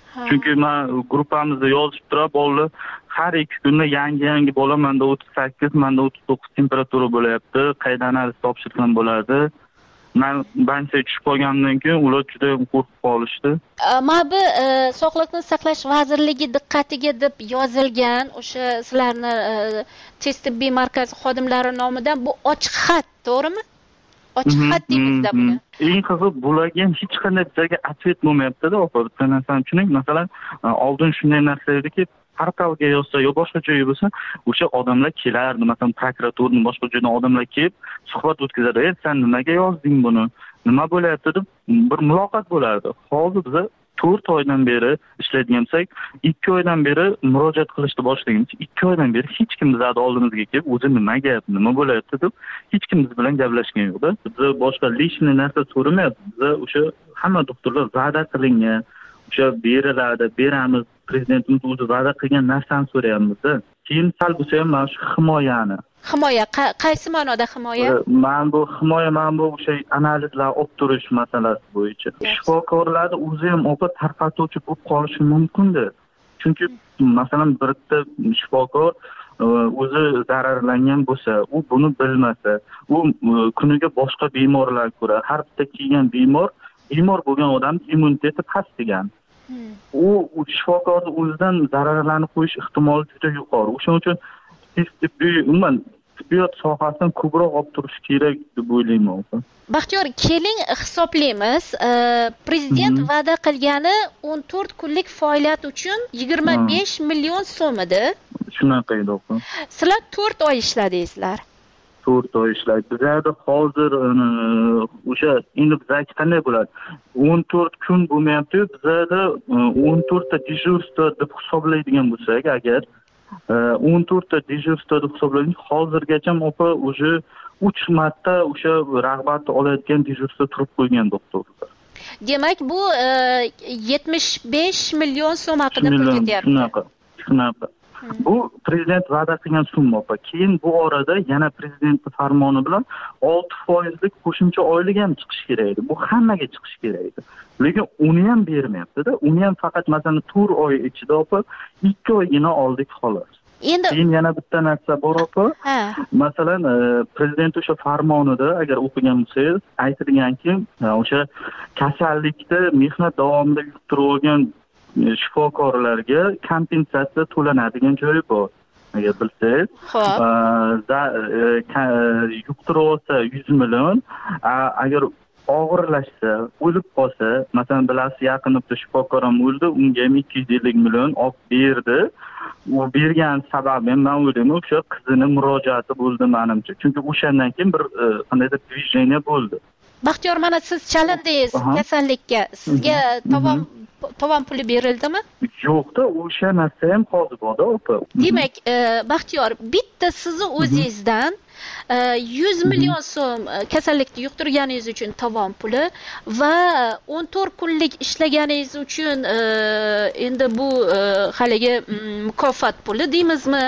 I: Chunki men gruppamizda yozib turib, bolalar har ikki kunda yangi yangi bola menda o'ttiz sakkiz, menda o'ttiz to'qqiz temperatura bo'lyapti, qayda analiz topshirgan bo'ladi. Men bansiya tushib qolgandan keyin ular juda ham qo'rqib qolishdi.
J: Mana bu Sog'liqni saqlash vazirligi diqqatiga deb yozilgan o'sha sizlarni tez tibbiy markaz xodimlari nomidan bu ochiq xat, to'g'rimi? Ochiq xat deymizda buni.
I: Eng qiziq bularga hech qanday bizga atvet bo'lmayapti-da, opa. Bitta narsani tushuning. Masalan, oldin shunday narsa ediki, portalga yozsa yo boshqa joyga bo'lsa, o'sha odamlar kelardi. Masalan, prokuraturning boshqa joydan odamlar kelib, suhbat o'tkazadi. "Ey, sen nimaga yozding buni? Nima bo'lyapti?" deb bir muloqot bo'lardi. Hozir biz to'rt oydan beri ishlaydigan bo'lsak, ikki oydan beri murojaat qilishni boshlaganmiz. ikki oydan beri hech kim bizning oldimizga kelib, "O'zi nima gap, nima bo'lyapti?" deb hech kim biz bilan gaplashgan yo'q-da. Biz boshqa lishniy narsa so'ramayapmiz. Biz o'sha hamma doktorlar va'da qilingan, o'sha beriladi, beramiz. Prezidentimiz o'zi va'da qilgan narsani so'rayapmiz-da. Keyin sal bo'lsa ham mana shu himoyani.
J: Himoya qaysi ma'noda himoya?
I: Men bu himoya men bu o'sha analizlar olib turish masalasi bo'yicha. Shifokorlar o'zi ham o'qib tarqatuvchi bo'lib qolishi mumkin-da. Chunki masalan bitta shifokor o'zi zararlangan bo'lsa, u buni bilmasa, u kuniga boshqa bemorlar ko'ra, har bitta kelgan bemor, bemor bo'lgan odam immuniteti past degan. U shifokorning o'zidan zararlanib qo'yish ehtimoli juda yuqori. O'shuning uchun tibbiy umuman tibbiyot sohasidan ko'proq olib turish kerak deb o'ylayman.
J: Baxtiyor, keling hisoblaymiz. Prezident va'da qilgani o'n to'rt kunlik faoliyat uchun yigirma besh million so'm edi.
I: Shunaqa edi.
J: Sizlar to'rt oy ishladingizlar.
I: to'rt oy ishlaydi. Bizda hozir o'sha endi bizga qanday bo'ladi? o'n to'rt kun bo'lmayapti. Bizda o'n to'rt ta dejurstvo deb hisoblaydigan bo'lsak, agar o'n to'rt ta dejurstvo deb hisoblaydik, hozirgacha o'pa o'sha uch marta o'sha rag'batni oladigan dejurstvo turib qo'ygan doktorlar.
J: Demak, bu yetmish besh million so'm haqida pul ketyapti.
I: Shunaqa. Shunaqa. Bu prezident va'da qilgan summa. Keyin bu orada yana prezidentning farmoni bilan olti foizlik qo'shimcha oylik ham chiqish kerak edi. Bu hammaga chiqish kerak edi. Lekin uni ham bermayapti-da. Uni ham faqat masalan to'rt oy ichida opa ikki oygina oldik xolos.
J: Endi
I: keyin yana bitta narsa bor opa. Masalan, prezident o'sha farmonida agar o'qigan bo'lsangiz, aytilganki, o'sha kasallikda mehnat davomida yuqtirib olgan shifokorlarga kompensatsiya to'lanadigan joyi bor. Agar bilsangiz, yuqtirib olsa yuz million, agar og'irlashsa, o'lib qolsa, masalan, bilasiz, yaqinda shifokor ham o'ldi, unga ham ikki yuz ellik million olib berdi. U bergan sababi men o'ylayman, o'sha qizini murojaati bo'ldi menimcha. Chunki o'shandan keyin bir qandaydir движение bo'ldi.
J: Baxtiyor, mana siz chalindingiz kasallikka. Sizga tovon tovon puli berildimi?
I: Yo'qda, o'sha narsa ham hozir borda, opa.
J: Demak, Baxtiyor, bitta sizni o'zingizdan yuz million so'm kasallikni yuqtirganingiz uchun tovon puli va o'n to'rt kunlik ishlaganingiz uchun endi bu haligi mukofot puli deymizmi?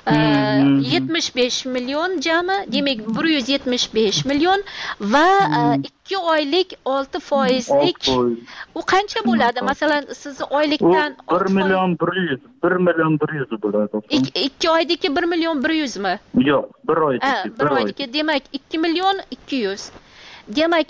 J: yetmish besh million jami, demak bir yuz yetmish besh million va ikki oylik olti foizlik u qancha bo'ladi? Masalan, sizni oylikdan
I: bir million bir yuz, bir million bir yuz bo'ladi.
J: ikki oydagi bir million bir yuz mi?
I: Yo'q, bir oydagi.
J: bir oydagi, demak ikki million ikki yuz. Demak,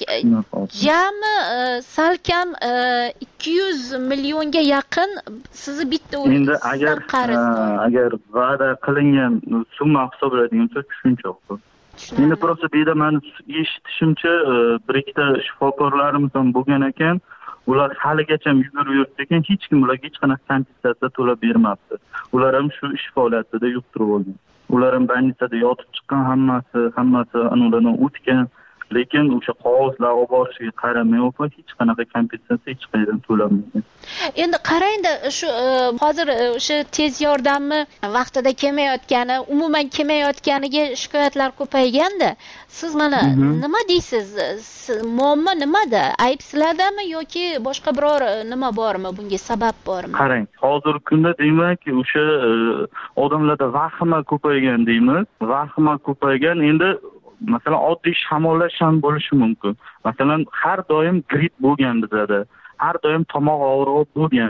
J: jami salkam ikki yuz millionga yaqin sizni bitta
I: endi agar agar va'da qilingan summa hisoblaydigan bo'lsa tushuncha yo'q. Endi просто bu yerda men eshitishimcha bir ikkita shifokorlarimiz ham bo'lgan ekan, ular haligacha yugurib yuribdi ekan, hech kim ularga hech qanaqa kompensatsiya to'lab bermabdi. Ular ham shu ish faoliyatida yuqtirib olgan. Ular ham больницада yotib chiqqan, hammasi, hammasi ulardan o'tgan, lekin o'sha qog'ozlar olib borishiga qaramay, hech qanaqa kompensatsiya hech qayerdan to'lanmagan.
J: Endi qarang-da, shu hozir o'sha tez yordamni vaqtida kelmayotgani, umuman kelmayotganiga shikoyatlar ko'payganda, siz mana nima deysiz? Muammo nimada? Ayb sizlardami yoki boshqa biror nima bormi? Bunga sabab bormi?
I: Qarang, hozirgi kunda demak, o'sha odamlarda vahima ko'paygan deymiz. Vahima ko'paygan. Endi masalan, oddiy shamollash ham bo'lishi mumkin. Masalan, har doim gripp bo'lgan bizda. Har doim tomoq og'rig'i bo'lgan.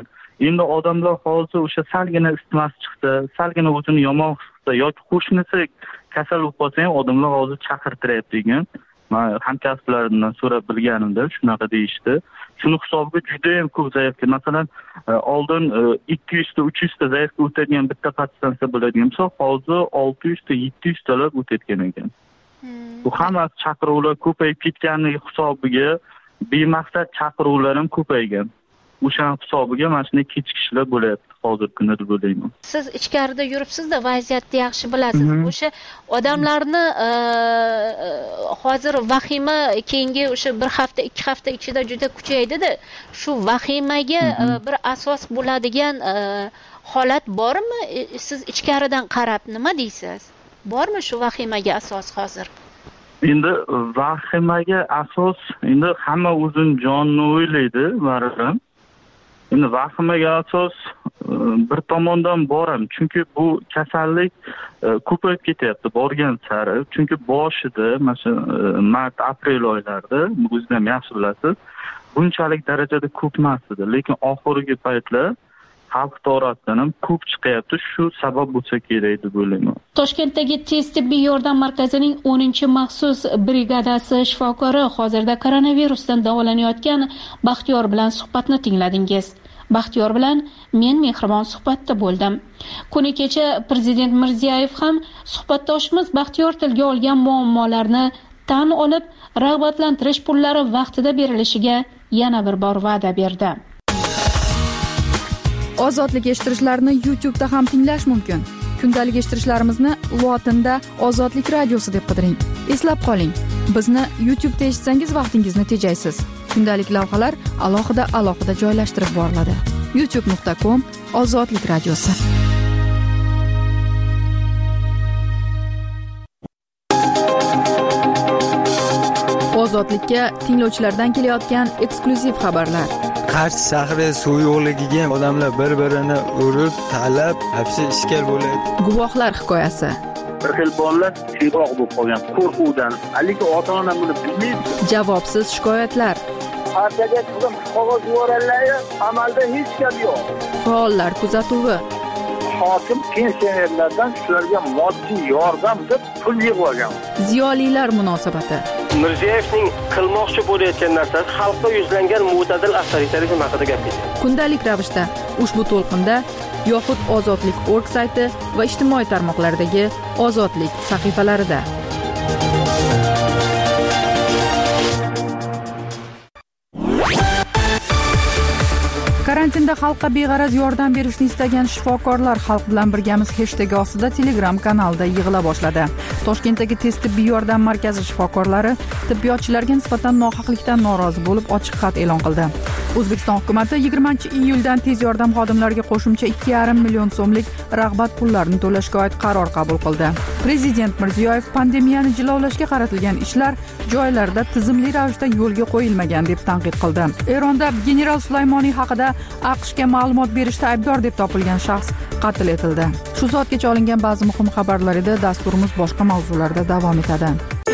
I: endi odamlar hozir o'sha salgina isitmasi chiqdi, salgina o'zini yomon his qilsa yoki qo'shnisi kasal bo'lib qolsa ham odamlar hozir chaqirtiryapti ekan. Men hamkasblarimdan so'rab bilganimda shunaqa deyishdi. Shuni hisobiga juda ham ko'p zaifga, masalan, oldin ikki yuz ta, uch yuz ta zaifga o'tadigan bitta patstansiya bo'ladigan bo'lsa, hozir olti yuz ta, yetti yuz talab o'tayotgan ekan. Bu hammasi chaqiruvlar ko'payib ketganligi hisobiga bemaqsad chaqiruvlar ham ko'paygan. O'sha hisobiga mana shunday kechikishlar bo'lyapti hozirgi kunda deb o'ylayman.
J: Siz ichkarida yuribsiz-da, vaziyatni yaxshi bilasiz. O'sha odamlarni hozir vahima keyingi o'sha bir hafta, ikki hafta ichida juda kuchaydi-da. Shu vahimaga bir asos bo'ladigan holat bormi? Siz ichkaridan qarab nima deysiz? Bormi shu vahimaga asos hozir?
I: Endi vahimaga asos endi hamma o'zini jonini o'ylaydi, baribir. Endi vahimaga asos bir tomondan bor ham, chunki bu kasallik ko'payib ketyapti borgan sari. Chunki boshida, masalan, mart, aprel oylarida, o'zingiz ham yaxshi bilasiz, bunchalik darajada ko'p emas edi, lekin oxirgi paytlar xalq orasidan ham ko'p chiqyapti. Shu sabab bo'lsa kerak deb o'ylayman.
H: Toshkentdagi tez tibbiy yordam markazining o'ninchi maxsus brigadasi shifokori hozirda koronavirusdan davolanayotgan Baxtiyor bilan suhbatni tingladingiz. Baxtiyor bilan men mehribon suhbatda bo'ldim. Kuni kecha Prezident Mirziyoyev ham suhbatdoshimiz Baxtiyor tilga olgan muammolarni tan olib, rag'batlantirish pullari vaqtida berilishiga yana bir bor va'da berdi.
A: Ozodlik eshittirishlarni YouTube'da ham tinglash mumkin. Kundalik eshittirishlarimizni lotinda Ozodlik radiosi deb qidiring. Eslab qoling, bizni YouTube'da eshitsangiz vaqtingizni tejaysiz. Kundalik lavhalar alohida alohida joylashtirib boriladi. youtube nuqta com Ozodlik radiosi. Ozodlikka tinglovchilardan kelayotgan eksklyuziv xabarlar.
K: Qarshi shahri suv yo'qligiga odamlar bir-birini urib, talab, hapsi ishkal bo'lyapti.
A: Guvohlar hikoyasi.
L: Bir xil bolalar tiyroq bo'lib qolgan qo'rquvdan, lekin ota-ona buni bilmaydi.
A: Javobsiz shikoyatlar.
L: Partiyaga chiqib qog'oz yuborganlar, amalda hech gap yo'q.
A: Faollar kuzatuvi.
L: Hokim pensionerlardan shularga moddiy yordam deb pul yig'ib
A: Ziyolilar munosabati.
M: Mirziyoyevning qilmoqchi bo'layotgan narsasi xalqqa yuzlangan mo'tadil avtoritarizm haqida gapirdi.
A: Kundalik ravishda ushbu to'lqinda yoxud Ozodlik org sayti va ijtimoiy tarmoqlardagi Ozodlik sahifalarida. Karantinda xalqqa beg'araz yordam berishni istagan shifokorlar Xalq bilan birgamiz hashtagi ostida Telegram kanalida yig'ila boshladi. Toshkentdagi tez tibbiy yordam markazi shifokorlari tibbiyotchilarga nisbatan nohaqlikdan norozi bo'lib ochiq xat e'lon qildi. O'zbekiston hukumati yigirmanchi iyuldan tez yordam xodimlariga qo'shimcha ikki yarim million so'mlik rag'bat pullarini to'lashga oid qaror qabul qildi. Prezident Mirziyoyev pandemiyani jilovlashga qaratilgan ishlar joylarda tizimli ravishda yo'lga qo'yilmagan deb tanqid qildi. Eronda general Sulaymoniy haqida AQShga ma'lumot berishda aybdor deb topilgan shaxs qatl etildi. Shu soatgacha olingan ba'zi muhim xabarlar edi. Dasturimiz boshqa mavzularda davom etadi.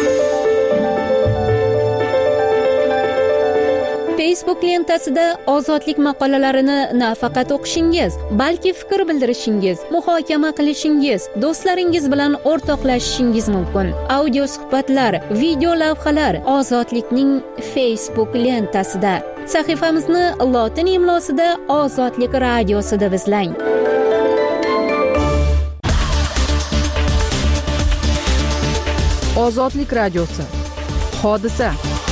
N: Facebook lentasida ozodlik maqolalarini nafaqat o'qishingiz, balki fikr bildirishingiz, muhokama qilishingiz, do'stlaringiz bilan o'rtoqlashishingiz mumkin. Audio suhbatlar, video lavhalar Ozodlikning Facebook lentasida. Sahifamizni lotin imlosida Ozodlik radiosi deb izlang.
A: Ozodlik radiosi. Hodisa.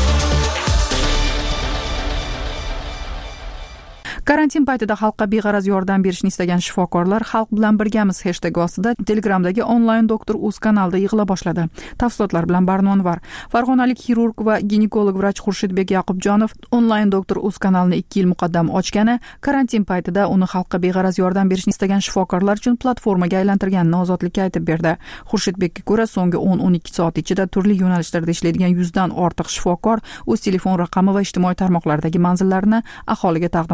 A: Karantin paytida xalqqa beg'araz yordam berishni istagan shifokorlar Xalq bilan birgamiz hashtagi ostida Telegramdagi onlayn doktor uz kanalida yig'ila boshladi. Tafsilotlar bilan Barnon var. Farg'onalik xirurg va ginekolog vrach Xurshidbek Yaqubjonov onlayn doktor uz kanalini ikki yil muqaddam ochgani, karantin paytida uni xalqqa beg'araz yordam berishni istagan shifokorlar uchun platformaga aylantirganini Ozodlikka aytib berdi. Xurshidbekka ko'ra, so'nggi o'n o'n ikki soat ichida turli yo'nalishlarda ishlaydigan yuzdan ortiq shifokor o'z telefon raqami va ijtimoiy tarmoqlardagi manzillarini aholiga taqdim qilgan.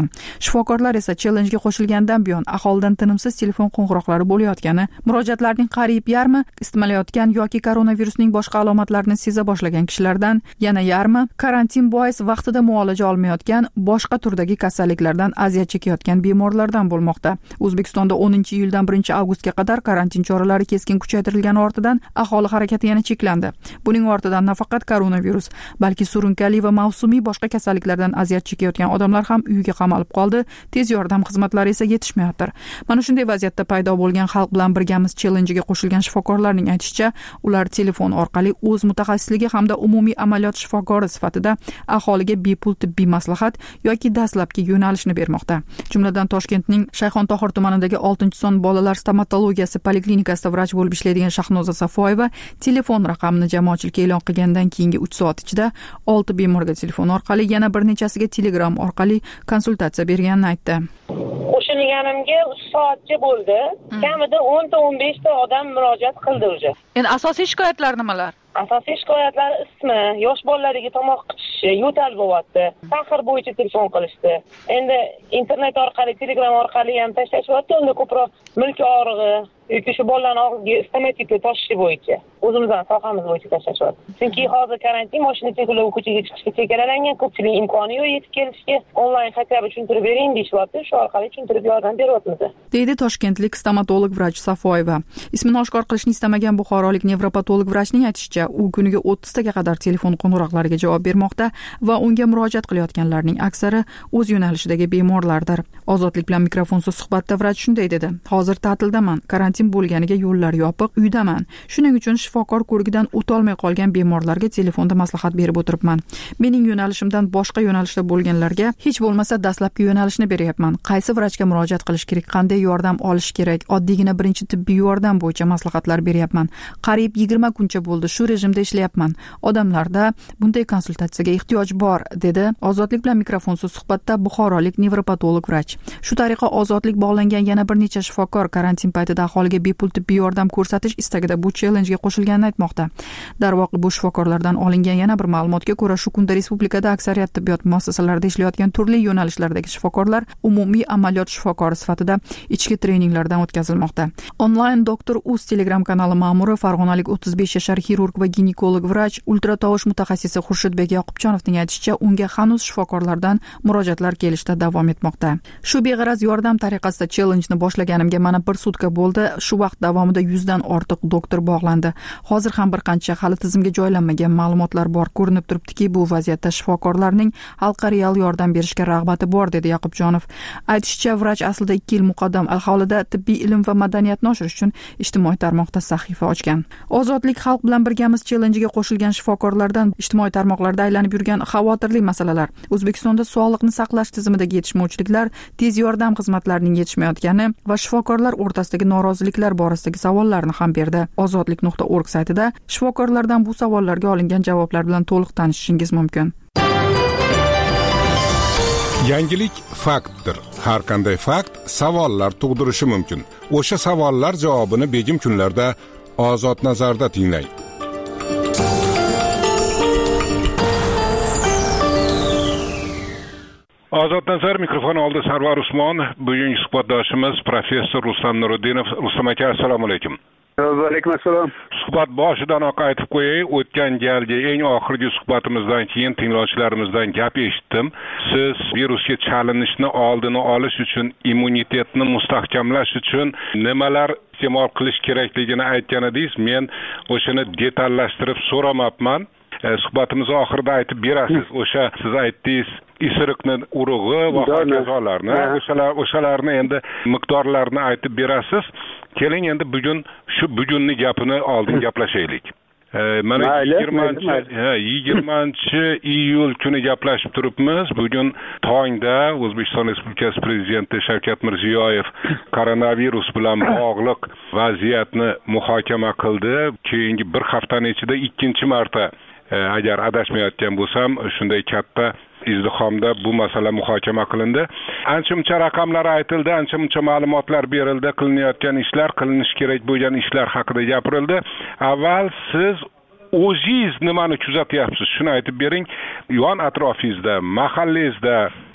A: Shifokorlar esa chellenjga qo'shilgandan buyon aholidan tinimsiz telefon qo'ng'iroqlari bo'layotgani, murojaatlarning qariyb yarmi isitmalayotgan yoki koronavirusning boshqa alomatlarini seza boshlagan kishilardan, yana yarmi karantin bois vaqtida muolaja olmayotgan boshqa turdagi kasalliklardan aziyat chekayotgan bemorlardan bo'lmoqda. O'zbekistonda o'ninchi iyuldan birinchi avgustga qadar karantin choralari keskin kuchaytirilgani ortidan aholi harakati yana cheklandi. Buning ortidan nafaqat koronavirus, balki surunkali va mavsumiy boshqa kasalliklardan aziyat chekayotgan odamlar ham uyiga qamalib qoldi. Tez yordam xizmatlari esa yetishmayapti. Mana shunday vaziyatda paydo bo'lgan Xalq bilan birgamiz challenjiga qo'shilgan shifokorlarning aytishicha, ular telefon orqali o'z mutaxassisligi hamda umumiy amaliyot shifokori sifatida aholiga bepul tibbiy maslahat yoki dastlabki yo'nalishni bermoqda. Jumladan Toshkentning Shayxontohur tumanidagi oltinchi son bolalar stomatologiyasi poliklinikasida vrach bo'lib ishlaydigan Shahnoza Safoyeva telefon raqamini jamoatchilikka e'lon qilgandan keyingi uch soat ichida olti bemorga telefon orqali, yana bir nechasiga Telegram orqali konsultatsiya berganini aytdi.
O: Qo'shilganimga uch soatcha bo'ldi. Kamida o'nta o'n beshta odam murojaat qildi o'zi.
A: Endi asosiy shikoyatlar nimalar?
O: Asosiy shikoyatlar ismi, yosh bolalarga tomoq qichishi, yo'tal bo'lyapti. Sahar bo'yicha telefon qilishdi. Endi internet orqali, Telegram orqali ham tashlashyapti. Unda ko'proq milk og'rig'i yoki shu bolalarning og'rigiga stomatipni tashishi bo'yicha, o'zimizdan sohamiz bo'yicha tashlashyapti. Chunki hozir karantin, mashina cheklov, ko'chaga chiqishga chegaralangan, ko'pchilik imkoni yo'q yetib kelishga. Onlayn xatlab tushuntirib bering deyishyapti. Shu orqali tushuntirib yordam beryapmiz.
A: Deydi toshkentlik stomatolog vrach Safoyeva. Ismini oshkor qilishni istamagan buxorolik nevropatolog vrachning aytishicha, u kuniga o'ttiztaga qadar telefon qo'ng'iroqlariga javob bermoqda va unga murojaat qilayotganlarning aksari o'z yo'nalishidagi bemorlardir. Ozodlik bilan mikrofonsiz suhbatda vrach shunday dedi: "Hozir ta'tildaman, karantin bo'lganiga yo'llar yopiq, uydaman. Shuning uchun shifokor ko'rigidan o'tolmay qolgan bemorlarga telefonda maslahat berib o'tiribman. Mening yo'nalishimdan boshqa yo'nalishda bo'lganlarga hech bo'lmasa dastlabki yo'nalishni beryapman. Qaysi vrachga murojaat qilish kerak, qanday yordam olish kerak, oddiygina birinchi tibbiy yordam bo'yicha maslahatlar beryapman. Qariyb yigirma kuncha bo'ldi shu rejimda ishlayapman. Odamlarda bunday konsultatsiyaga ehtiyoj bor", dedi Ozodlik bilan mikrofonsiz suhbatda buxorolik nevropatolog vrach. Shu tariqa Ozodlik bog'langan yana bir necha shifokor karantin paytida aholiga bepul tibbiy yordam ko'rsatish istagida bu challenjga qo'shilganini aytmoqda. Darvoqe bu shifokorlardan olingan yana bir ma'lumotga ko'ra, shu kunda respublikada aksariyat tibbiyot muassasalarida ishlayotgan turli yo'nalishlardagi shifokorlar umumiy amaliyot shifokori sifatida ichki treninglardan o'tkazilmoqda. Onlayn doktor uz Telegram kanali ma'muri farg'onalik o'ttiz besh yashar xirurg va ginekolog vrach, ultratovush mutaxassisi Xurshidbek Yoqubjonovning aytishicha, unga hanuz shifokorlardan murojaatlar kelishda davom etmoqda. Shu beg'araz yordam tariqasida challenjni boshlaganimga mana bir sutka bo'ldi. Shu vaqt davomida yuzdan ortiq doktor bog'landi. Hozir ham bir qancha hali tizimga joylanmagan ma'lumotlar bor. Ko'rinib turibdiki, bu vaziyatda shifokorlarning xalqqa real yordam berishga rag'bati bor, dedi Yoqubjonov. Aytishicha, vrach aslida ikki yil muqaddam aholida tibbiy ilm va madaniyatni oshirish uchun ijtimoiy tarmoqda sahifa ochgan. Ozodlik Xalq bilan birgamiz challenjiga qo'shilgan shifokorlardan ijtimoiy tarmoqlarda aylanib yurgan xavotirli masalalar, O'zbekistonda sog'liqni saqlash tizimidagi yetishmovchiliklar, tez yordam xizmatlarining yetishmayotgani va shifokorlar o'rtasidagi noroziliklar borasidagi savollarni ham berdi. ozodlik nuqta org saytida shifokorlardan bu savollarga olingan javoblar bilan to'liq tanishishingiz mumkin.
S: Yangilik faktdir. Har qanday fakt savollar tug'dirishi mumkin. O'sha savollar javobini begim kunlarda Ozod nazarda tinglang.
C: Ozod nazar mikrofon oldi Sarvar Usmon. Bugungi suhbatdoshimiz professor Rustam Nuriddinov. Rustam aka, assalomu alaykum.
P: Va alaykum assalom.
C: Suhbat boshidan aytib qo'yay, o'tgan galgi eng oxirgi suhbatimizdan keyin tinglovchilarimizdan gap eshitdim. Siz virusga chalinishni oldini olish uchun, immunitetni mustahkamlash uchun nimalar iste'mol qilish kerakligini aytgan edingiz. Men o'shani detallashtirib so'ramabman. Suhbatimiz oxirida aytib berasiz. O'sha siz aytdingiz, isiriqni urug'i va hokazolarni, o'shalar o'shalarni endi miqdorlarini aytib berasiz. Keling endi bugun shu bugunni gapini oldin gaplashaylik. Mana yigirmanchi iyul kuni gaplashib turibmiz. Bugun tongda O'zbekiston Respublikasi Prezidenti Shavkat Mirziyoyev koronavirus bilan bog'liq vaziyatni muhokama qildi. Keyingi bir haftaning ichida ikkinchi marta, agar adashmayotgan bo'lsam, shunday katta izdihomda bu masala muhokama qilindi. Ancha-muncha raqamlar aytildi, ancha-muncha ma'lumotlar berildi, qilinayotgan ishlar, qilinish kerak bo'lgan ishlar haqida gapirildi. Avval siz o'zingiz nimani kuzatyapsiz? Shuni aytib bering. Yon atrofingizda, mahallangizda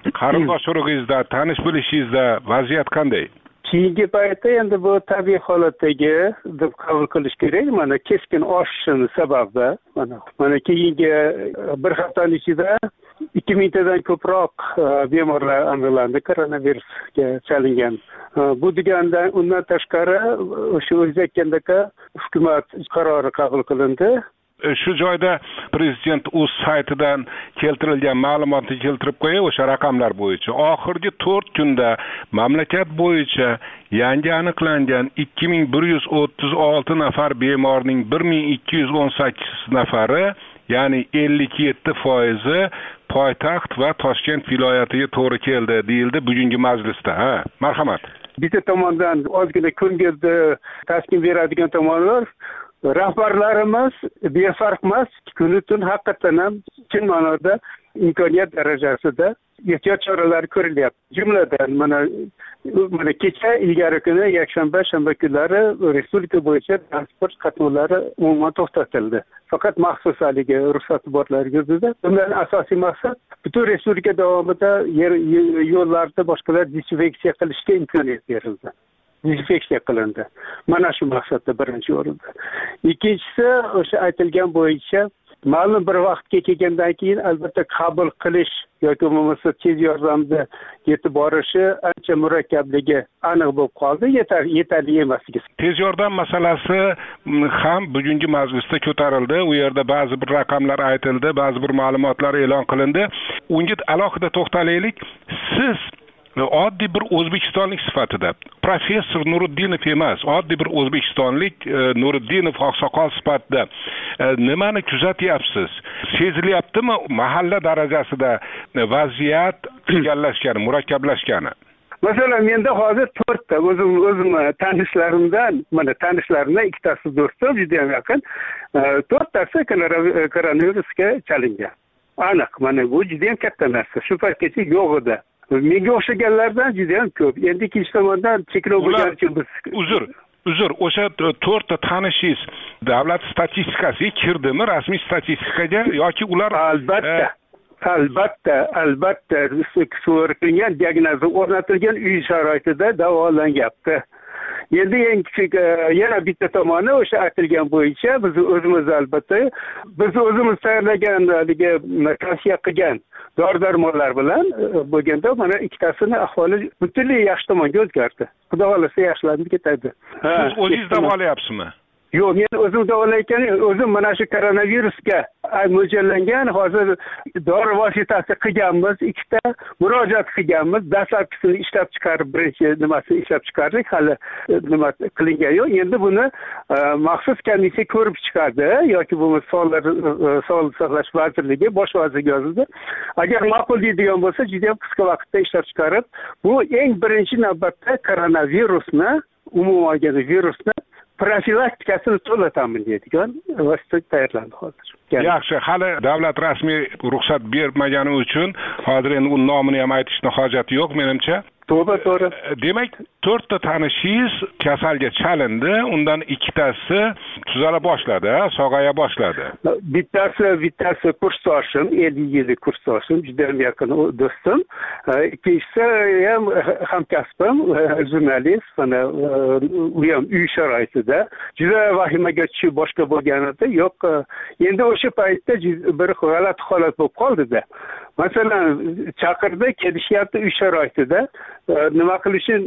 C: qarindosh urug'ingizda tanish bilishingizda vaziyat qanday?
P: Keyingi paytda endi bu tabiiy holatdagi deb qabul qilish kerak. Mana keskin oshishini sababi mana mana keyingi bir haftaning ichida ikki mingtadan ko'proq bemorlar aniqlandi koronavirusga chalingan. Bu degandan undan tashqari o'sha o'zi aytgandek hukumat qarori qabul qilindi.
C: Shu joyda prezident o'z saytidan keltirilgan ma'lumotni keltirib qo'yay o'sha raqamlar bo'yicha. Oxirgi to'rt kunda mamlakat bo'yicha yangi aniqlangan ikki ming bir yuz o'ttiz olti nafar bemorning bir ming ikki yuz o'n sakkiz nafari, ya'ni ellik yetti foizi poytaxt va Toshkent viloyatiga to'g'ri keldi deyildi bugungi majlisda. Ha, marhamat.
P: Bitta tomondan ozgina ko'ngilni taskin beradigan tomonlar rahbarlarimiz befarq emas, kuni tun haqiqatan ham chin ma'noda imkoniyat darajasida ehtiyot choralari ko'rilyapti. Jumladan mana mana kecha ilgari kuni yakshanba, shanba kunlari respublika bo'yicha transport qatnovlari umuman to'xtatildi. Faqat maxsus haligi ruxsati borlar yuzida. Bundan asosiy maqsad butun respublika davomida yer yo'llarda boshqalar dezinfeksiya qilishga imkoniyat berildi. Dezinfeksiya qilindi. Mana shu maqsadda birinchi o'rinda. Ikkinchisi o'sha aytilgan bo'yicha ma'lum bir vaqtga kelgandan keyin albatta qabul qilish yoki bo'lmasa tez yordamda yetib borishi ancha murakkabligi aniq bo'lib qoldi. Yetar yetarli emasligi.
C: Tez yordam masalasi ham bugungi majlisda ko'tarildi. U yerda ba'zi bir raqamlar aytildi, ba'zi bir ma'lumotlar e'lon qilindi. Unga alohida to'xtalaylik. Siz oddiy bir o'zbekistonlik sifatida professor Nuriddinov emas, oddiy bir o'zbekistonlik Nuriddinov oqsoqol sifatida nimani kuzatyapsiz? Sezilyaptimi mahalla darajasida vaziyat egallashgani, murakkablashgani?
P: Masalan, menda hozir to'rtta o'zim o'zim tanishlarimdan, mana tanishlarimdan ikkitasi do'stim, juda ham yaqin, to'rttasi koronavirusga chalingan. Aniq, mana bu juda ham katta narsa. Shu paytgacha yo'q edi. Menga o'xshaganlardan juda ham ko'p. Endi ikkinchi tomondan cheklov bo'lgani uchun biz
C: uzr uzr o'sha to'rtta tanishingiz davlat statistikasiga kirdimi, rasmiy statistikaga yoki ular
P: albatta albatta albatta qilingan diagnoza o'rnatilgan uy sharoitida davolanyapti. Endi eng kichik yana bitta tomoni o'sha aytilgan bo'yicha biz o'zimiz albatta biz o'zimiz tayyorlagan haligi tavsiya qilgan dori-darmonlar bilan bo'lganda mana ikkitasini ahvoli butunlay yaxshi tomonga o'zgardi. Xudo xolasa yaxshilanib ketadi.
C: Siz o'zingiz davolayapsizmi?
P: Yo'q, men o'zim davolayotgan, o'zim mana shu koronavirusga mo'ljallangan hozir dori vositasi qilganmiz, ikkita murojaat qilganmiz. Dastlabkisini ishlab chiqarib, birinchi nimasini ishlab chiqardik, hali nima qilingan yo'q. Endi buni maxsus komissiya ko'rib chiqadi yoki bo'lmasa Sog'liqni saqlash vazirligi bosh vazirga yozildi. Agar ma'qul deydigan bo'lsa, juda ham qisqa vaqtda ishlab chiqarib, bu eng birinchi navbatda koronavirusni, umuman olganda virusni profilaktikasini to'la ta'minlaydigan vosita tayyorlandi hozir.
C: Yaxshi, hali davlat rasmiy ruxsat bermagani uchun hozir endi uning nomini ham aytishning hojati yo'q menimcha.
P: To'g'ri, to'g'ri.
C: Demak, to'rtta tanishingiz kasalga chalindi, undan ikkitasi tuzala boshladi, sog'aya boshladi.
P: Bittasi, bittasi kursdoshim, ellik yillik kursdoshim, juda ham yaqin do'stim. Ikkinchisi ham hamkasbim, jurnalist, mana u ham uy sharoitida. Juda vahimaga tushib boshqa bo'lganida, yo'q, endi o'sha paytda bir g'alati holat bo'lib qoldi-da. Masalan, chaqirdi, kelishyapti uy sharoitida. Nima qilishim,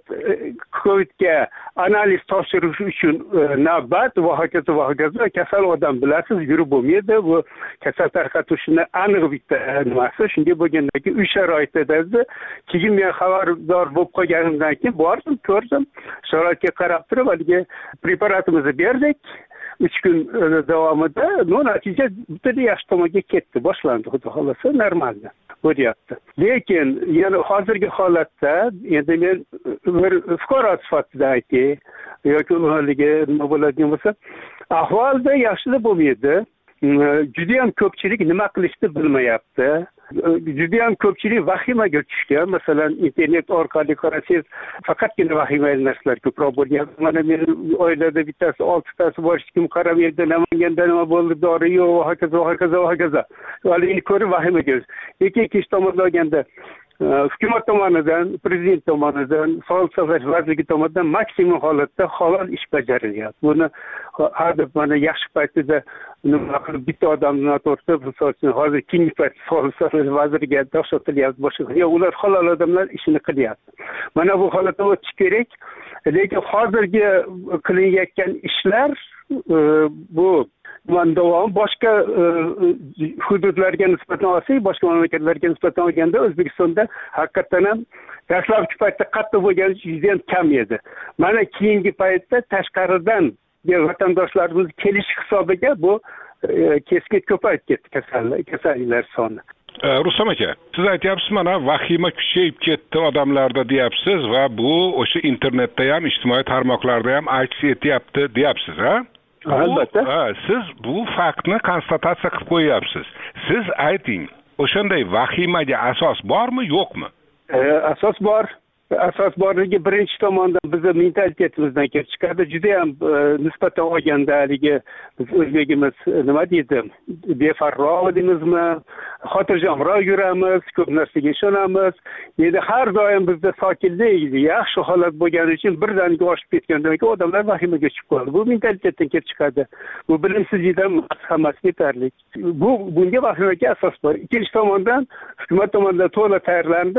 P: Covidga analiz topshirish uchun navbat va hokazo va hokazo. Kasal odam bilasiz, yurib bo'lmaydi. Bu kasal tarqatishni aniq bitta nimasi. Shunga bo'lgandan keyin uy sharoitida keyin men xabardor bo'lib qolganimdan keyin bordim, ko'rdim. Sharoitga qarab turib, haligi preparatimizni berdik. uch kun davomida no natija butunlay yaxshi tomonga ketdi, boshlandi, xudo xolasa normalda bo'lyapti. Lekin yana hozirgi holatda endi men bir fuqaro sifatida aytay yoki haligi nima bo'ladigan bo'lsa, ahvolda yaxshilab bo'lmaydi. Juda ham ko'pchilik nima qilishni bilmayapti. Juda ham ko'pchilik vahimaga tushgan. Masalan, internet orqali qarasangiz, faqatgina vahimali narsalar ko'proq bo'lyapti. Mana meni oilada bittasi oltitasi bor, hech kim qaramaydi, Namanganda nima bo'ldi, dori yo'q, hokazo, hokazo, hokazo. Ularni ko'rib vahimaga. Lekin ikkinchi tomondan olganda hukumat tomonidan, prezident tomonidan, sog'liqni saqlash vazirligi tomonidan maksimum holatda halol ish bajarilyapti. Buni har deb mana yaxshi paytida nima qilib bitta odamni noto'g'ri, misol uchun hozir keyingi paytda sog'liqni saqlash vaziriga dosh otilyapti, boshqa. Yo'q, ular halol odamlar ishini qilyapti. Mana bu holatdan o'tish kerak. Lekin hozirgi qilinayotgan ishlar bu davom boshqa hududlarga nisbatan olsak, boshqa mamlakatlarga nisbatan olganda O'zbekistonda haqiqatan ham dastlabki paytda qattiq bo'lgani juda ham kam edi. Mana keyingi paytda tashqaridan vatandoshlarimiz kelish hisobiga bu keskin ko'payib ketdi kasalliklar soni.
C: Rustam aka, siz aytyapsiz, mana vahima kuchayib ketdi odamlarda deyapsiz va bu o'sha internetda ham, ijtimoiy tarmoqlarda ham aks etyapti deyapsiz, ha?
P: Albatta.
C: Siz bu faktni konstatatsiya qilib qo'yapsiz. Siz ayting, o'shanday vahimaga asos bormi, yo'qmi?
P: Asos bor. Asos borligi birinchi tomondan bizni mentalitetimizdan kelib chiqadi. Juda ham nisbatan olganda haligi biz o'zbegimiz nima deydi, befarroq deymizmi, xotirjamroq yuramiz, ko'p narsaga ishonamiz. Endi har doim bizda sokinlik, yaxshi holat bo'lgani uchun birdaniga oshib ketgandan keyin odamlar vahimaga tushib qoladi. Bu mentalitetdan kelib chiqadi. Bu bilimsizlikdan hammasi yetarli. Bu bunga vahimaga asos bor. Ikkinchi tomondan hukumat tomonidan to'la tayyorlandi.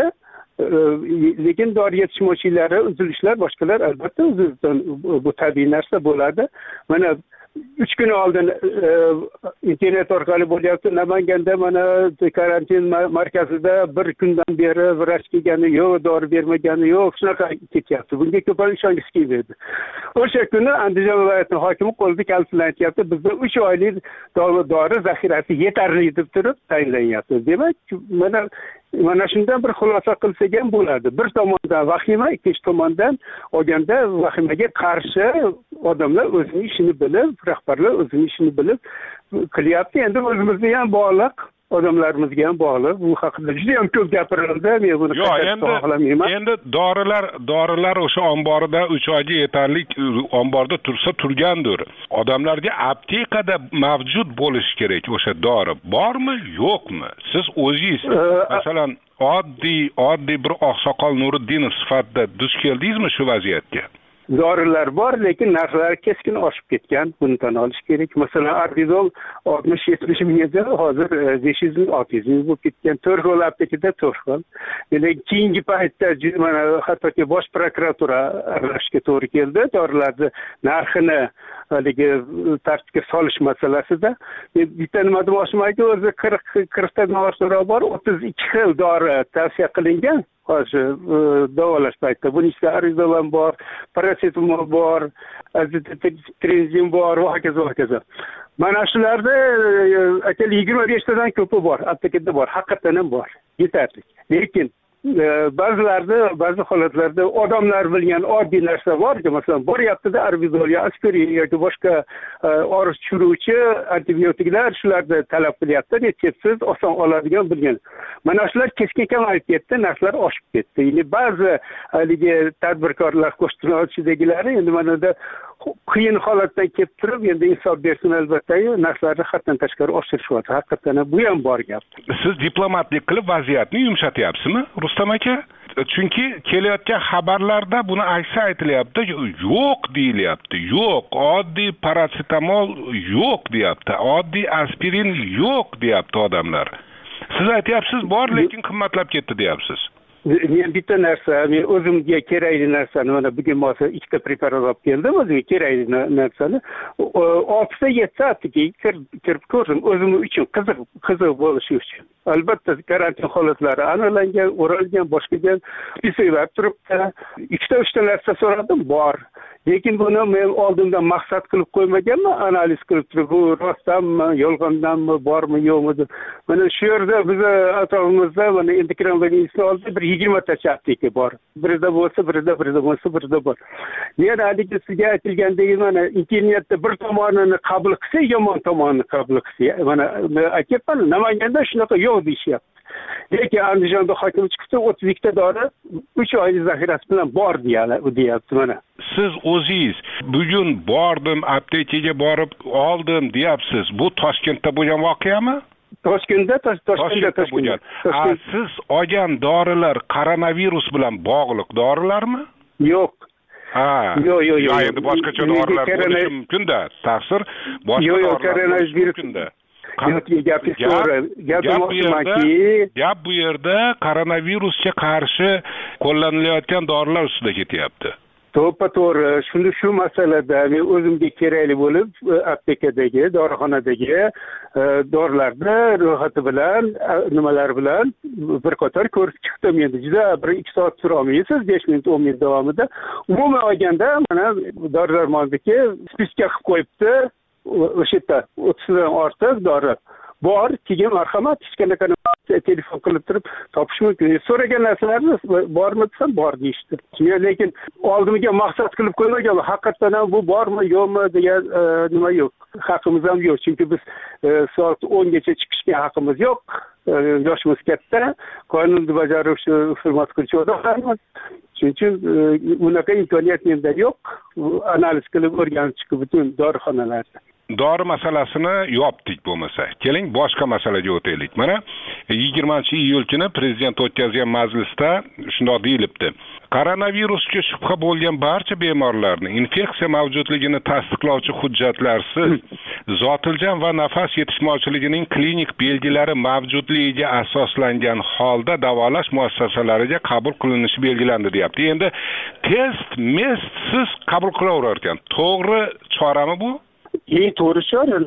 P: Lekin dori yetishmovchilari, uzilishlar, boshqalar albatta o'zidan bu tabiiy narsa bo'ladi. Mana uch kun oldin internet orqali bo'lyapti. Namanganda mana karantin markazida bir kundan beri vrach kelgani yo'q, dori bermagani yo'q, shunaqa ketyapti. Bunga ko'plar ishongisi kelmaydi. O'sha kuni Andijon viloyatining hokimi qo'lida kalish bilan aytyapti, bizda uch oylik dori zaxirasi yetarli deb turib tayinlanyapti. Demak, mana mana shundan bir xulosa qilsak ham bo'ladi. Bir tomondan vahima, ikkinchi tomondan olganda vahimaga qarshi odamlar o'zining ishini bilib, rahbarlar o'zining ishini bilib qilyapti. Endi o'zimizga ham bog'liq, odamlarimizga ham bog'liq. Bu haqida juda ham ko'p gapirildi. Men buni xohlamayman.
C: Endi dorilar, dorilar o'sha omborida uch oyga yetarli omborda tursa turgandir. Odamlarga aptekada mavjud bo'lishi kerak o'sha dori. Bormi, yo'qmi? Siz o'zingiz masalan oddiy oddiy bir oqsoqol Nuriddinov sifatida duch keldingizmi shu vaziyatga?
P: Dorilar bor, lekin narxlari keskin oshib ketgan. Buni tan olish kerak. Masalan, Arbidol oltmish yetmish ming edi, hozir besh yuz ming olti yuz ming bo'lib ketgan. To'rxol aptekada to'rxol. Lekin keyingi paytda mana hattoki bosh prokuratura aralashishga to'g'ri keldi. Dorilarni narxini haligi tartibga solish masalasida. Bitta nima demoqchimanki, o'zi qirq ta dori bor, o'ttiz ikki xil dori tavsiya qilingan. Hozir davolash paytida buning ichida arizolon bor, parasetamol bor, azithromycin bor va hokazo va hokazo. Mana shularda akal yigirma besh tadan ko'pi bor, aptekada bor, haqiqatan ham bor, yetarli. Lekin ba'zilarda, ba'zi holatlarda odamlar bilgan oddiy narsa borki, masalan, boryaptida arbidol yoki aspirin yoki boshqa og'riq tushiruvchi antibiotiklar shularni talab qilyapti, retseptsiz oson oladigan bilgan. Mana shular keskin kamayib ketdi, narxlar oshib ketdi. Ya'ni ba'zi haligi tadbirkorlar qo'shtirnochidagilari endi mana da qiyin holatdan kelib turib, endi insof bersin albatta-yu, narxlarni haddan tashqari oshirishyapti. Haqiqatan bu ham bor gap.
C: Siz diplomatlik qilib vaziyatni yumshatyapsizmi, Rustam aka? Chunki kelayotgan xabarlarda buni aksi aytilyapti, yo'q deyilyapti. Yo'q, oddiy parasetamol yo'q deyapti. Oddiy aspirin yo'q deyapti odamlar. Siz aytyapsiz, bor, lekin qimmatlab ketdi deyapsiz.
P: Men bitta narsa, men o'zimga kerakli narsani mana bugun bo'lsa ikkita preparat olib keldim, o'zimga kerakli narsani oltita yettita aptekaga kirib ko'rdim, o'zim uchun qiziq qiziq bo'lishi uchun. Albatta karantin holatlari aniqlangan, o'ralgan, boshqagan spisklar turibdi. Ikkita uchta narsa so'radim, bor. Lekin buni men oldindan maqsad qilib qo'ymaganman, analiz qilib turib, bu rostdanmi, yolg'ondanmi, bormi, yo'qmi deb. Mana shu yerda biz atrofimizda mana endokrinologiyani oldi bir yigirmatacha apteka bor. Birida bo'lsa, birida, birida bo'lsa, birida bor. Men haligi sizga aytilgandek, mana internetda bir tomonini qabul qilsa, yomon tomonini qabul qilsa, mana aytyapman, Namanganda shunaqa yo'q deyishyapti. Lekin Andijonda hokim chiqdi, o'ttiz ikkita dori uch oylik zaxirasi bilan bor deyapti mana.
C: Siz o'zingiz bugun bordim, aptekaga borib oldim deyapsiz. Bu Toshkentda bo'lgan voqeami?
P: Toshkentda Toshkentda
C: bo'lgan. Siz olgan dorilar koronavirus bilan bog'liq dorilarmi?
P: Yo'q.
C: Ha.
P: Yo'q, yo'q, yo'q.
C: Endi boshqacha dorilar bo'lishi mumkin-da. Ta'sir boshqa dorilar mumkin-da. Gap bu yerda koronavirusga qarshi qo'llanilayotgan dorilar ustida ketyapti.
P: To'ppa to'g'ri. Shunda shu masalada men o'zimga kerakli bo'lib aptekadagi, dorixonadagi dorilarni ro'yxati bilan, nimalar bilan bir qator ko'rib chiqdim. Endi juda bir ikki soat tura olmaysiz, besh minut o'n minut davomida. Umuman olganda mana dori-darmonniki spiska qilib qo'yibdi. O'sha yerda o'ttizdan ortiq dori bor. Keyin marhamat hech qanaqa telefon qilib turib topish mumkin. So'ragan narsalarni bormi desam bor deyishdi. Men lekin oldimga maqsad qilib qo'ymagan. Haqiqatan ham bu bormi yo'qmi degan nima yo'q. Haqimiz ham yo'q. Chunki biz soat o'ngacha chiqishga haqimiz yo'q. Yoshimiz katta, qonunni bajaruvchi, hurmat qiluvchi odamlarmiz. Shuning uchun unaqa imkoniyat menda yo'q. Analiz qilib o'rganib chiqib butun dorixonalarda.
C: Dori masalasini yopdik bo'lmasa. Keling boshqa masalaga o'taylik. Mana yigirmanchi iyul kuni prezident o'tkazgan majlisda shunday deyilibdi. Koronavirusga shubha bo'lgan barcha bemorlarni infeksiya mavjudligini tasdiqlovchi hujjatlarsiz zotiljan va nafas yetishmovchiligining klinik belgilari mavjudligiga asoslangan holda davolash muassasalariga qabul qilinishi belgilandi deyapti. Endi test mestsiz qabul qilaverar ekan. To'g'ri chorami bu?
P: Eng to'g'ri chora.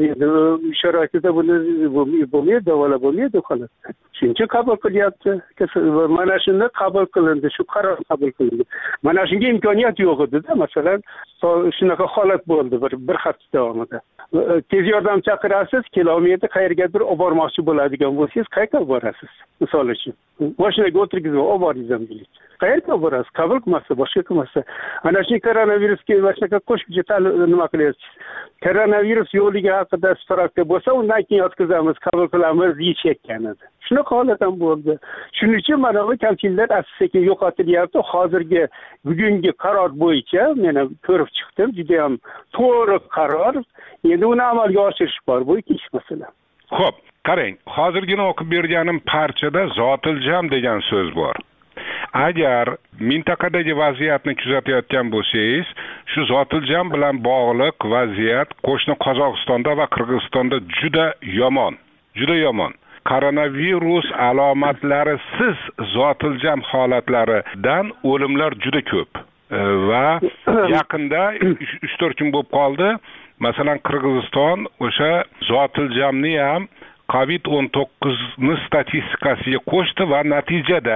P: Sharoitida buni bo'lmaydi, davolab bo'lmaydi xolos. Shuncha qabul qilyapti. Mana shunda qabul qilindi, shu qaror qabul qilindi. Mana shunga imkoniyat yo'q edi-da, masalan, shunaqa holat bo'ldi bir bir hafta davomida. Tez yordam chaqirasiz, kilometr qayergadir olib bormoqchi bo'ladigan bo'lsangiz, qayerga borasiz? Misol uchun, mashinaga o'tirgizib olib boringizam deylik. Qayerga borasiz? Qabul qilmasa, boshqa qilmasa. Ana shu koronavirusga mashinaga qo'shimcha nima qilyapsiz? Koronavirus yo'qligi haqida spravka bo'lsa, undan keyin yotqizamiz, qabul qilamiz deyishayotgan edi. Shunaqa holat ham bo'ldi. Shuning uchun mana bu kamchiliklar asta-sekin yo'qotilyapti. Hozirgi bugungi qaror bo'yicha men ko'rib chiqdim, juda ham to'g'ri qaror. Endi uni amalga oshirish bor, bu ikkinchi masala.
C: Xo'p, qarang, hozirgina o'qib berganim parchada zotiljam degan so'z bor. Agar mintaqadagi vaziyatni kuzatayotgan bo'lsangiz, shu zotiljam bilan bog'liq vaziyat qo'shni Qozog'istonda va Qirg'izistonda juda yomon, juda yomon. Koronavirus alomatlarisiz zotiljam holatlaridan o'limlar juda ko'p. Va yaqinda uch to'rt kun bo'lib qoldi. Masalan, Qirg'iziston o'sha zotiljamni ham covid o'n to'qqiz ni statistikasiga qo'shdi va natijada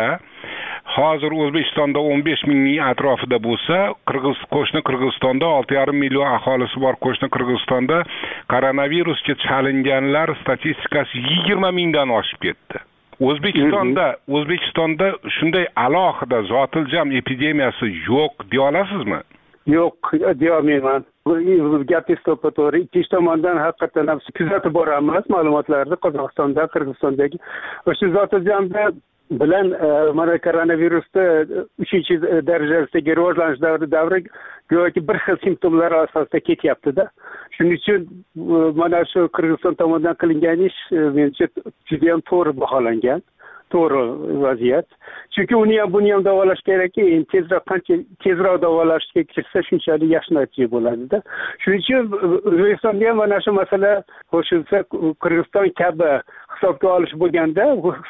C: hozir O'zbekistonda o'n besh mingning atrofida bo'lsa, Qirg'iz qo'shni Qirg'izistonda olti yarim million aholisi bor qo'shni Qirg'izistonda koronavirusga chalinganlar statistikasi yigirma mingdan oshib ketdi. O'zbekistonda O'zbekistonda shunday alohida zotiljam epidemiyasi yo'q deya olasizmi?
P: Yo'q, deya olmayman. Gapingiz to'ppa to'g'ri. Ikkinchi tomondan haqiqatan ham kuzatib boramiz ma'lumotlarni Qozog'istonda, Qirg'izistondagi o'sha zotiljamda bilan mana koronavirusda uchinchi darajasidagi rivojlanish davri davri go'yoki bir xil simptomlar asosida ketyapti-da. Shuning uchun mana shu Qirg'iziston tomonidan qilingan ish menimcha juda ham to'g'ri baholangan. To'g'ri vaziyat. Chunki uni ham buni ham davolash kerakki, tezroq qancha tezroq davolashga kirsa shunchalik yaxshi natija bo'ladi-da. Shuning uchun O'zbekistonda ham mana shu masala qo'shilsa, Qirg'iziston kabi hisobga olish bo'lganda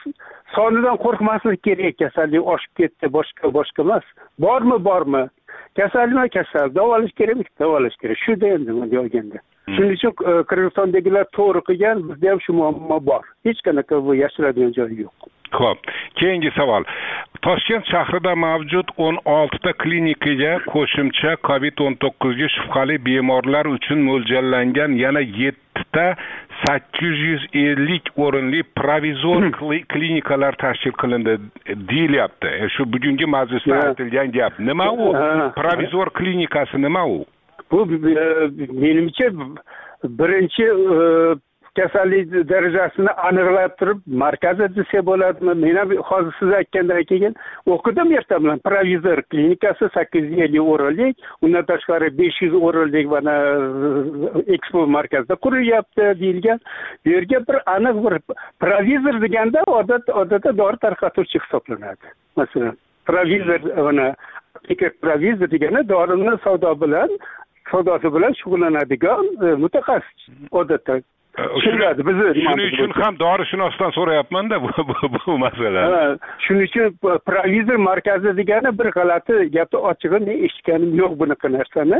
P: sonidan qo'rqmaslik kerak. Kasallik oshib ketdi, boshqa boshqa emas. Bormi, bormi? Kasalmi, kasal. Davolash kerakmi? Davolash kerak. Shunda endi bunday olganda. Shuning uchun Qirg'izistondagilar to'g'ri qilgan, bizda ham shu muammo bor. Hech qanaqa bu yashiradigan joyi yo'q.
C: Xo'p, keyingi savol. Toshkent shahrida mavjud o'n oltita klinikaga qo'shimcha covid o'n to'qqiz ga shubhali bemorlar uchun mo'ljallangan yana yettita sakkiz yuz ellik o'rinli provizor klinikalar tashkil qilindi deyilyapti. Shu bugungi majlisda aytilgan gap. Nima u? Provizor klinikasi nima u?
P: Bu menimcha birinchi kasallik darajasini aniqlab turib markazda desa bo'ladimi? Men ham hozir siz aytgandan keyin o'qidim erta bilan provizor klinikasi sakkiz yuz ellik o'rinlik, undan tashqari besh yuz o'rinlik mana ekspo markazda qurilyapti deyilgan. Bu yerga bir aniq bir provizor deganda odat odatda dori tarqatuvchi hisoblanadi. Masalan, provizor mana provizor degani dorini savdo bilan savdosi bilan shug'ullanadigan mutaxassis odatda. Tushunadi. Biz
C: shuning uchun ham dorishunosdan so'rayapman-da bu bu masalani.
P: Shuning uchun provizor markazi degani bir g'alati gapni ochig'i men eshitganim yo'q bunaqa narsani.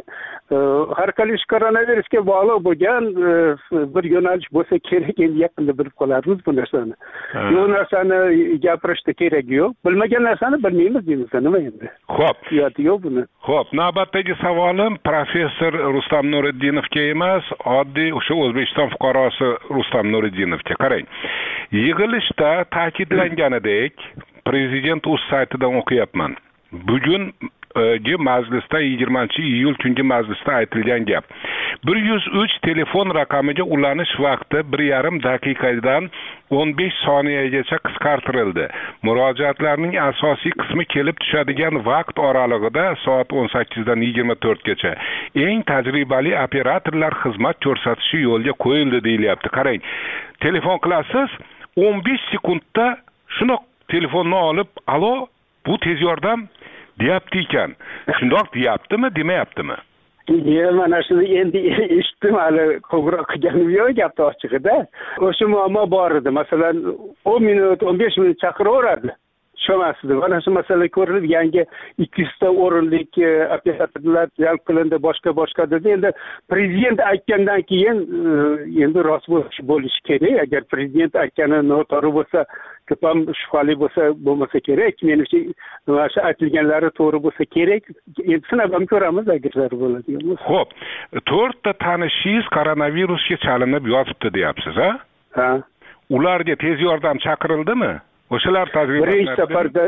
P: Har qalay koronavirusga bog'liq bo'lgan bir yo'nalish bo'lsa kerak, endi yaqinda bilib qolarmiz bu narsani. Bu narsani gapirishda kerak yo'q. Bilmagan narsani bilmaymiz deymiz, nima endi?
C: Xo'p.
P: Yoti yo'q buni.
C: Xo'p, navbatdagi savolim professor Rustam Nuriddinovga emas, oddiy o'sha O'zbekiston fuqarosi Rustam Nuriddinovga. Qarang. Yig'ilishda ta'kidlanganidek, prezident o'z saytidan o'qiyapman. Bugun gi majlisda yigirmanchi iyul kungi majlisda aytilgan gap. bir yuz uch telefon raqamiga ulanish vaqti bir yarim daqiqadan o'n besh soniyagacha qisqartirildi. Murojaatlarning asosiy qismi kelib tushadigan vaqt oralig'ida soat o'n sakkizdan yigirma to'rtgacha eng tajribali operatorlar xizmat ko'rsatishi yo'lga qo'yildi deyilyapti. Qarang, telefon qilasiz, o'n besh sekundda shuni telefonni olib, "Alo, bu tez yordam" deyapti ekan. Shundoq deyaptimi, demayaptimi?
P: Men mana shuni endi eshitdim, hali qo'ng'iroq qilganim yo'q gapni ochig'ida. O'sha muammo bor edi. Masalan, o'n minut, o'n besh minut chaqiraveradi. Sho'masidi. Mana shu masala ko'rilib, yangi ikki yuz ta o'rinlik operatorlar jalb qilindi, boshqa boshqa dedi. Endi prezident aytgandan keyin endi rost bo'lishi kerak. Agar prezident aytgani noto'g'ri bo'lsa, ko'pam shubhali bo'lsa, bo'lmasa kerak. Menimcha, mana shu aytilganlari to'g'ri bo'lsa kerak. Endi sinab ham ko'ramiz agar zarur bo'ladigan bo'lsa.
C: Xo'p, to'rtta tanishingiz koronavirusga chalinib yotibdi deyapsiz, ha?
P: Ha.
C: Ularga tez yordam chaqirdimi? O'shalar tajriba
P: birinchi safarda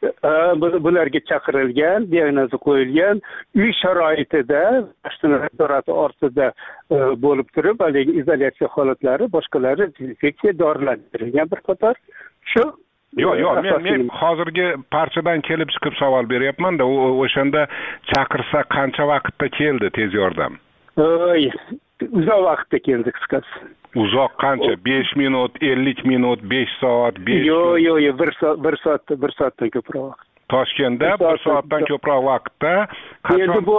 P: bularga chaqirilgan, diagnozi qo'yilgan, uy sharoitida, temperatura ortida bo'lib turib, haligi izolyatsiya holatlari, boshqalari dezinfeksiya dorilantirilgan bir qator. Shu
C: Yo'q, yo'q, men men hozirgi parchadan kelib chiqib savol beryapman-da, o'shanda chaqirsa qancha vaqtda keldi tez yordam?
P: Oy, uzoq vaqtda keldi qisqasi.
C: Uzoq qancha? besh minut, ellik minut, besh soat, besh
P: Yo'q, yo'q, yo'q, bir soat, bir soat, bir soatdan ko'proq vaqt.
C: Toshkentda bir soatdan ko'proq vaqtda
P: endi bu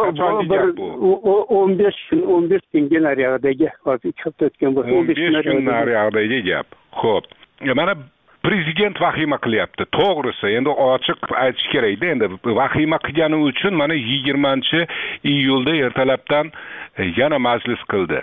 P: o'n besh o'n besh kunga nariyog'idagi, hozir ikki hafta o'tgan bo'lsa,
C: o'n besh kun nariyog'idagi gap. Xo'p. Mana prezident vahima qilyapti. To'g'risi, endi ochiq aytish kerak-da, endi vahima qilgani uchun mana yigirmanchi iyulda ertalabdan yana majlis qildi.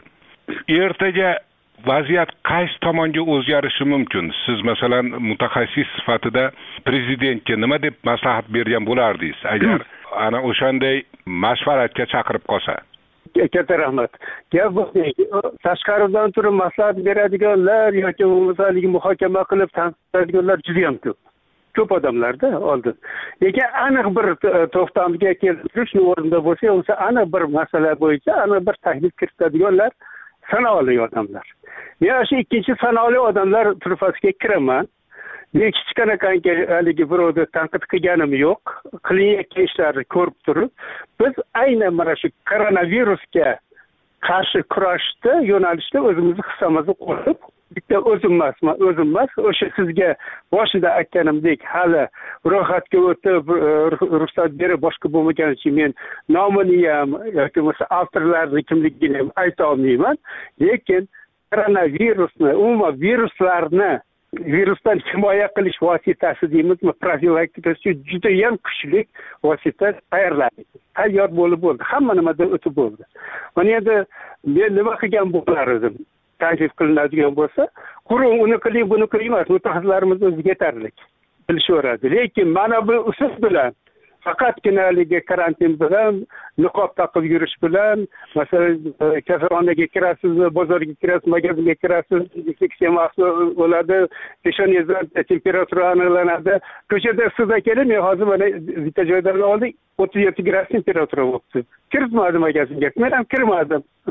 C: Ertaga vaziyat qaysi tomonga o'zgarishi mumkin? Siz masalan mutaxassis sifatida prezidentga nima deb maslahat bergan bo'lardingiz agar ana o'shanday mashvaratga chaqirib qolsa?
P: Katta rahmat. Gap bu, tashqaridan turib maslahat beradiganlar yoki masalan muhokama qilib tanqidlaydiganlar juda ham ko'p. Ko'p odamlarda oldin. Lekin aniq bir to'xtamga keltirish o'rnida bo'lsa, o'sha aniq bir masala bo'yicha aniq bir taklif kiritadiganlar sanoqli odamlar. Men shu ikkinchi sanoqli odamlar turfasiga kiraman. Men kichkinaqangi haligi birovni tanqid qilganim yo'q. Qilayotgan ishlarni ko'rib turib, biz aynan mana shu koronavirusga qarshi kurashda yo'nalishda o'zimizni hissamizni qo'yib, bitta o'zim emasman, o'zim emas, o'sha sizga boshida aytganimdek hali ro'yxatga o'tib ruxsat berib boshqa bo'lmagani uchun men nomini ham yoki bo'lmasa avtorlarning kimligini ham ayta olmayman. Lekin koronavirusni, umuman viruslarni virusdan himoya qilish vositasi deymizmi, profilaktikasi juda ham kuchli vosita tayyorladi. Tayyor bo'lib bo'ldi. Hamma nimadan o'tib bo'ldi. Mana endi men nima qilgan bo'lar edim? Taklif qilinadigan bo'lsa, qurum uni qiling, buni qiling emas, mutaxassislarimiz o'zi yetarli bilishaveradi. Lekin mana bu usul bilan faqatgina haligi karantin bilan, niqob taqib yurish bilan, masalan, kasalxonaga kirasiz, bozorga kirasiz, magazinga kirasiz, infeksiya mahsul bo'ladi, peshonangizdan temperatura aniqlanadi. Ko'chada sizga kelib, men hozir mana bitta joydan oldik, o'ttiz yetti gradus temperatura bo'libdi. Kirmadim magazinga, men ham kirmadim.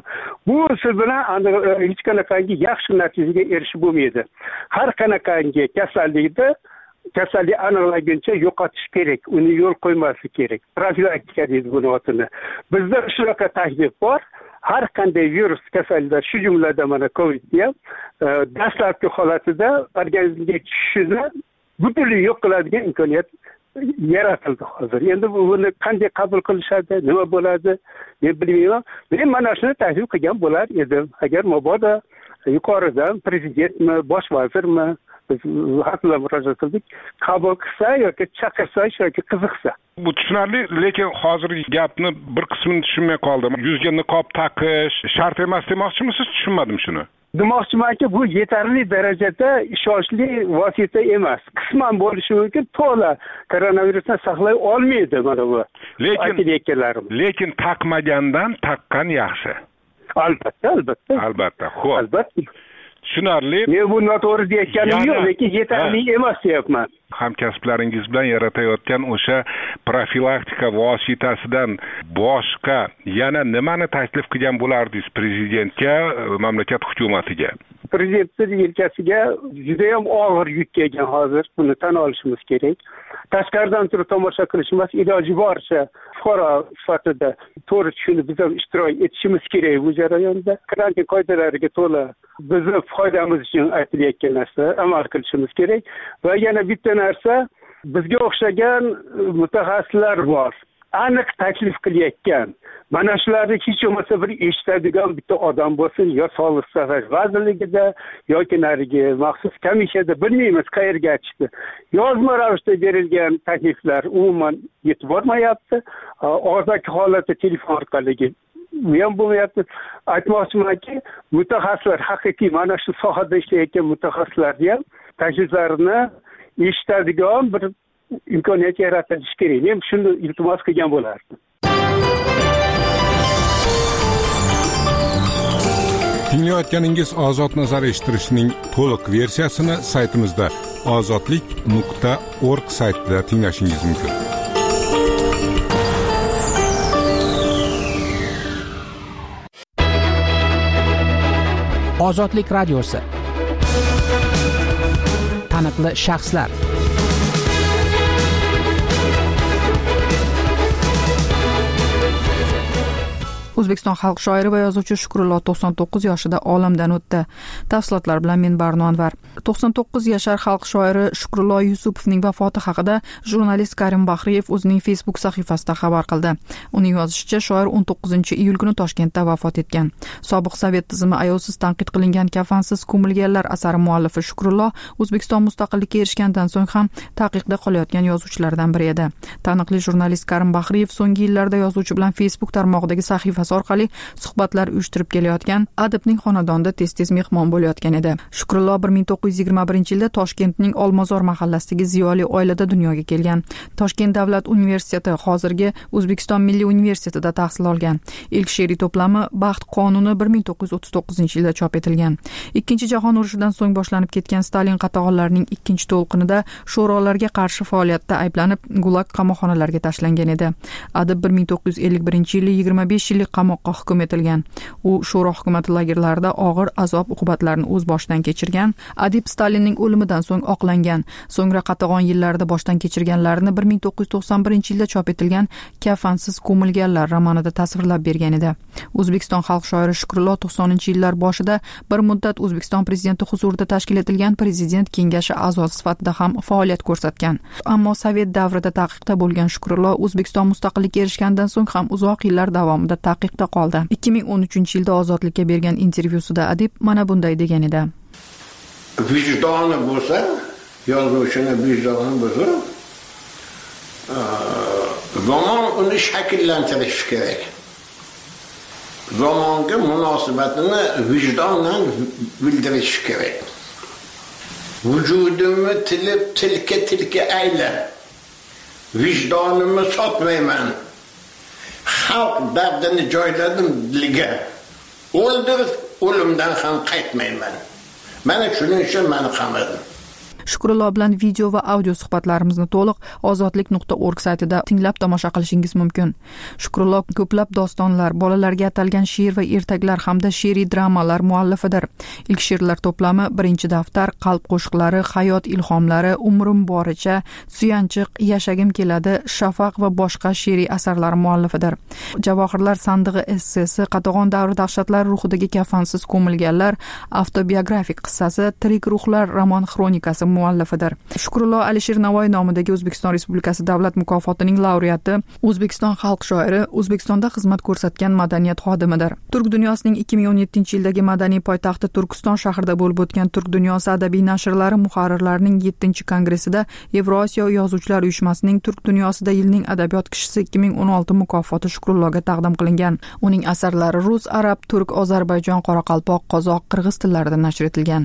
P: bu usul bilan hech qanaqangi yaxshi natijaga erishib bo'lmaydi. Har qanaqangi kasallikda kasallik aniqlanguncha yo'qotish kerak, uni yo'l qo'ymaslik kerak. Profilaktika deydi buni otini. Bizda shunaqa taklif bor. Har qanday virus kasalliklar, shu jumladan mana Covid ham dastlabki holatida organizmga tushishini butunlay yo'q qiladigan imkoniyat yaratildi hozir. Endi buni qanday qabul qilishadi, nima bo'ladi, men bilmayman. Men mana shuni taklif qilgan bo'lar edim. Agar mabodo yuqoridan prezidentmi, bosh vazirmi biz hatto murojaat qildik, qabul qilsa yoki chaqirsa yoki qiziqsa.
C: Bu tushunarli, lekin hozirgi gapni bir qismini tushunmay qoldim. Yuzga niqob taqish shart emas demoqchimisiz? Tushunmadim shuni.
P: Demoqchimanki, bu yetarli darajada ishonchli vosita emas. Qisman bo'lishi mumkin, to'la koronavirusdan saqlay olmaydi mana bu.
C: Lekin lekin taqmagandan taqqan yaxshi.
P: Albatta, albatta.
C: Albatta, xo'p.
P: Albatta.
C: Tushunarli.
P: Men bu noto'g'ri deyotganim yo'q, lekin yetarli emas deyapman.
C: Hamkasblaringiz bilan yaratayotgan o'sha profilaktika vositasidan boshqa yana nimani taklif qilgan bo'lardingiz prezidentga, mamlakat hukumatiga?
P: Prezidentning yelkasiga juda ham og'ir yuk kelgan hozir, buni tan olishimiz kerak. Tashqaridan turib tomosha qilish emas, iloji boricha fuqaro sifatida to'g'ri tushunib biz ham ishtirok etishimiz kerak bu jarayonda. Karantin qoidalariga to'la bizni foydamiz uchun aytilayotgan narsa amal qilishimiz kerak. Va yana bitta narsa, bizga o'xshagan mutaxassislar bor. Aniq taklif qilayotgan. Mana shularni hech bo'lmasa bir eshitadigan bitta odam bo'lsin, yo Sog'liqni saqlash vazirligida yoki narigi maxsus komissiyada, bilmaymiz qayerga aytishdi. Yozma ravishda berilgan takliflar umuman yetib bormayapti. Og'zaki holatda telefon orqali u ham bo'lmayapti. Aytmoqchimanki, mutaxassislar, haqiqiy mana shu sohada ishlayotgan mutaxassislar ham takliflarni eshitadigan bir imkoniyat yaratish kerak. Men shuni iltimos qilgan bo'lardim.
S: Tinglayotganingiz Ozod nazar eshittirishning to'liq versiyasini saytimizda ozodlik nuqta org saytida tinglashingiz mumkin.
Q: Ozodlik radiosi. Taniqli shaxslar.
A: O'zbekiston xalq shoiri va yozuvchi Shukrullo to'qson to'qqiz yoshida olamdan o'tdi. Tafsilotlar bilan men Barno Anvar. to'qson to'qqiz yashar xalq shoiri Shukrullo Yusupovning vafoti haqida jurnalist Karim Bahriyev o'zining Facebook sahifasida xabar qildi. Uning yozishicha, shoir o'n to'qqizinchi iyul kuni Toshkentda vafot etgan. Sobiq sovet tizimi ayovsiz tanqid qilingan Kafansiz ko'milganlar asari muallifi Shukrullo O'zbekiston mustaqillikka erishgandan so'ng ham taqiqda qolayotgan yozuvchilardan biri edi. Taniqli jurnalist Karim Bahriyev so'nggi yillarda yozuvchi bilan Facebook tarmog'idagi sahifasi orqali suhbatlar uyushtirib kelayotgan, adibning xonadonida tez-tez mehmon bo'layotgan edi. Shukrullo bir ming to'qqiz yuz yigirma birinchi yilda Toshkentning Olmazor mahallasidagi ziyoli oilada dunyoga kelgan. Toshkent davlat universiteti, hozirgi O'zbekiston Milliy universitetida tahsil olgan. Ilk she'riy to'plami Baxt qonuni bir ming to'qqiz yuz o'ttiz to'qqizinchi yilda chop etilgan. Ikkinchi jahon urushidan so'ng boshlanib ketgan Stalin qatag'onlarining ikkinchi to'lqinida sho'rolarga qarshi faoliyatda ayblanib, Gulag qamoqxonalariga tashlangan edi. Adib bir ming to'qqiz yuz ellik birinchi yili yigirma besh yillik qamoqqa hukm etilgan. U sho'ro hukumati lagerlarida og'ir azob-uqubatlarni o'z boshidan kechirgan. Adib Stalinning o'limidan so'ng oqlangan. So'ngra qatag'on yillarida boshdan kechirganlarini bir ming to'qqiz yuz to'qson birinchi yilda chop etilgan Kafansiz ko'milganlar romanida tasvirlab bergan edi. O'zbekiston xalq shoiri Shukrullo to'qsoninchi yillar boshida bir muddat O'zbekiston prezidenti huzurida tashkil etilgan prezident kengashi a'zosi sifatida ham faoliyat ko'rsatgan. Ammo sovet davrida taqiqda bo'lgan Shukrullo O'zbekiston mustaqillikka erishgandan so'ng ham uzoq yillar davomida taqiqda qoldi. ikki ming o'n uchinchi yilda Ozodlikka bergan intervyusida adib mana bunday degan edi.
R: Vijdoni bo'lsa, yozuvchini vijdoni bo'lsa, zamon uni shakllantirishi kerak. Zamonga munosabatini vijdonan bildirish kerak. Vujudimni tilib tilka tilka ayla. Vijdonimni sotmayman. Xalq dardini joyladim diliga. O'ldirib o'limdan ham qaytmayman. Mana shuning uchun meni qamadim.
A: Shukrullo bilan video va audio suhbatlarimizni to'liq ozodlik nuqta org saytida tinglab tomosha qilishingiz mumkin. Shukrullo ko'plab dostonlar, bolalarga atalgan she'r va ertaklar hamda she'riy dramalar muallifidir. Ilk she'rlar to'plami Birinchi daftar, Qalb qo'shiqlari, Hayot ilhomlari, Umrim boricha, Suyanchiq, Yashagim keladi, Shafaq va boshqa she'riy asarlar muallifidir. Javohirlar sandig'i essesi, Qatag'on davri dahshatlari ruhidagi kafansiz ko'milganlar avtobiografik qissasi, Tirik ruhlar roman xronikasi muallifidir. Shukrullo Alisher Navoiy nomidagi O'zbekiston Respublikasi davlat mukofotining laureati, O'zbekiston xalq shoiri, O'zbekistonda xizmat ko'rsatgan madaniyat xodimidir. Turk dunyosining ikki ming o'n yettinchi yildagi madaniy poytaxti Turkiston shahrida bo'lib o'tgan Turk dunyosi adabiy nashrlari muharrirlarining yettinchi kongressida Yevrosiyo yozuvchilar uyushmasining Turk dunyosida yilning adabiyot kishisi ikki ming o'n olti mukofoti Shukrulloga taqdim qilingan. Uning asarlari rus, arab, turk, ozarbayjon, qoraqalpoq, qozoq, qirg'iz tillarida nashr etilgan.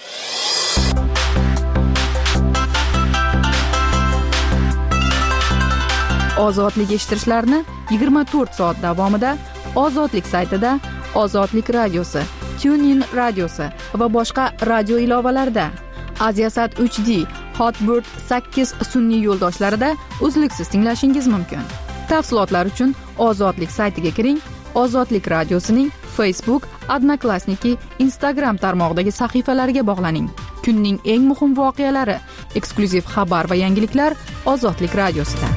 A: Ozodlik eshittirishlarni yigirma to'rt soat davomida Ozodlik saytida, Ozodlik radiosi, TuneIn radiosi va boshqa radio ilovalarida, Aziasat uch D, Hotbird sakkiz sun'iy yo'ldoshlarida uzluksiz tinglashingiz mumkin. Tafsilotlar uchun Ozodlik saytiga kiring. Ozodlik radiosining Facebook, Odnoklassniki, Instagram tarmog'idagi sahifalariga bog'laning. Kunning eng muhim voqealari, eksklyuziv xabar va yangiliklar Ozodlik radiosida.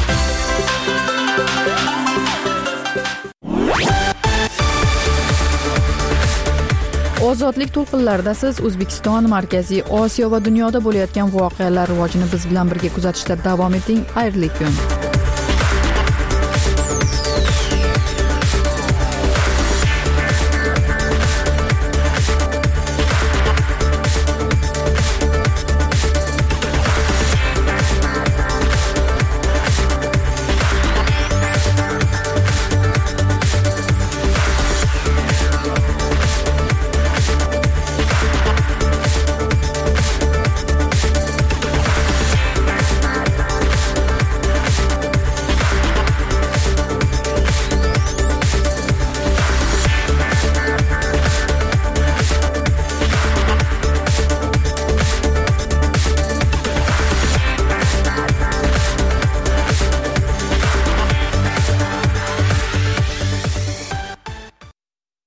A: Ozodlik to'lqinlarida siz O'zbekiston, Markaziy Osiyo va dunyoda bo'layotgan voqealar rivojini biz bilan birga kuzatishda davom eting. Xayrli kun.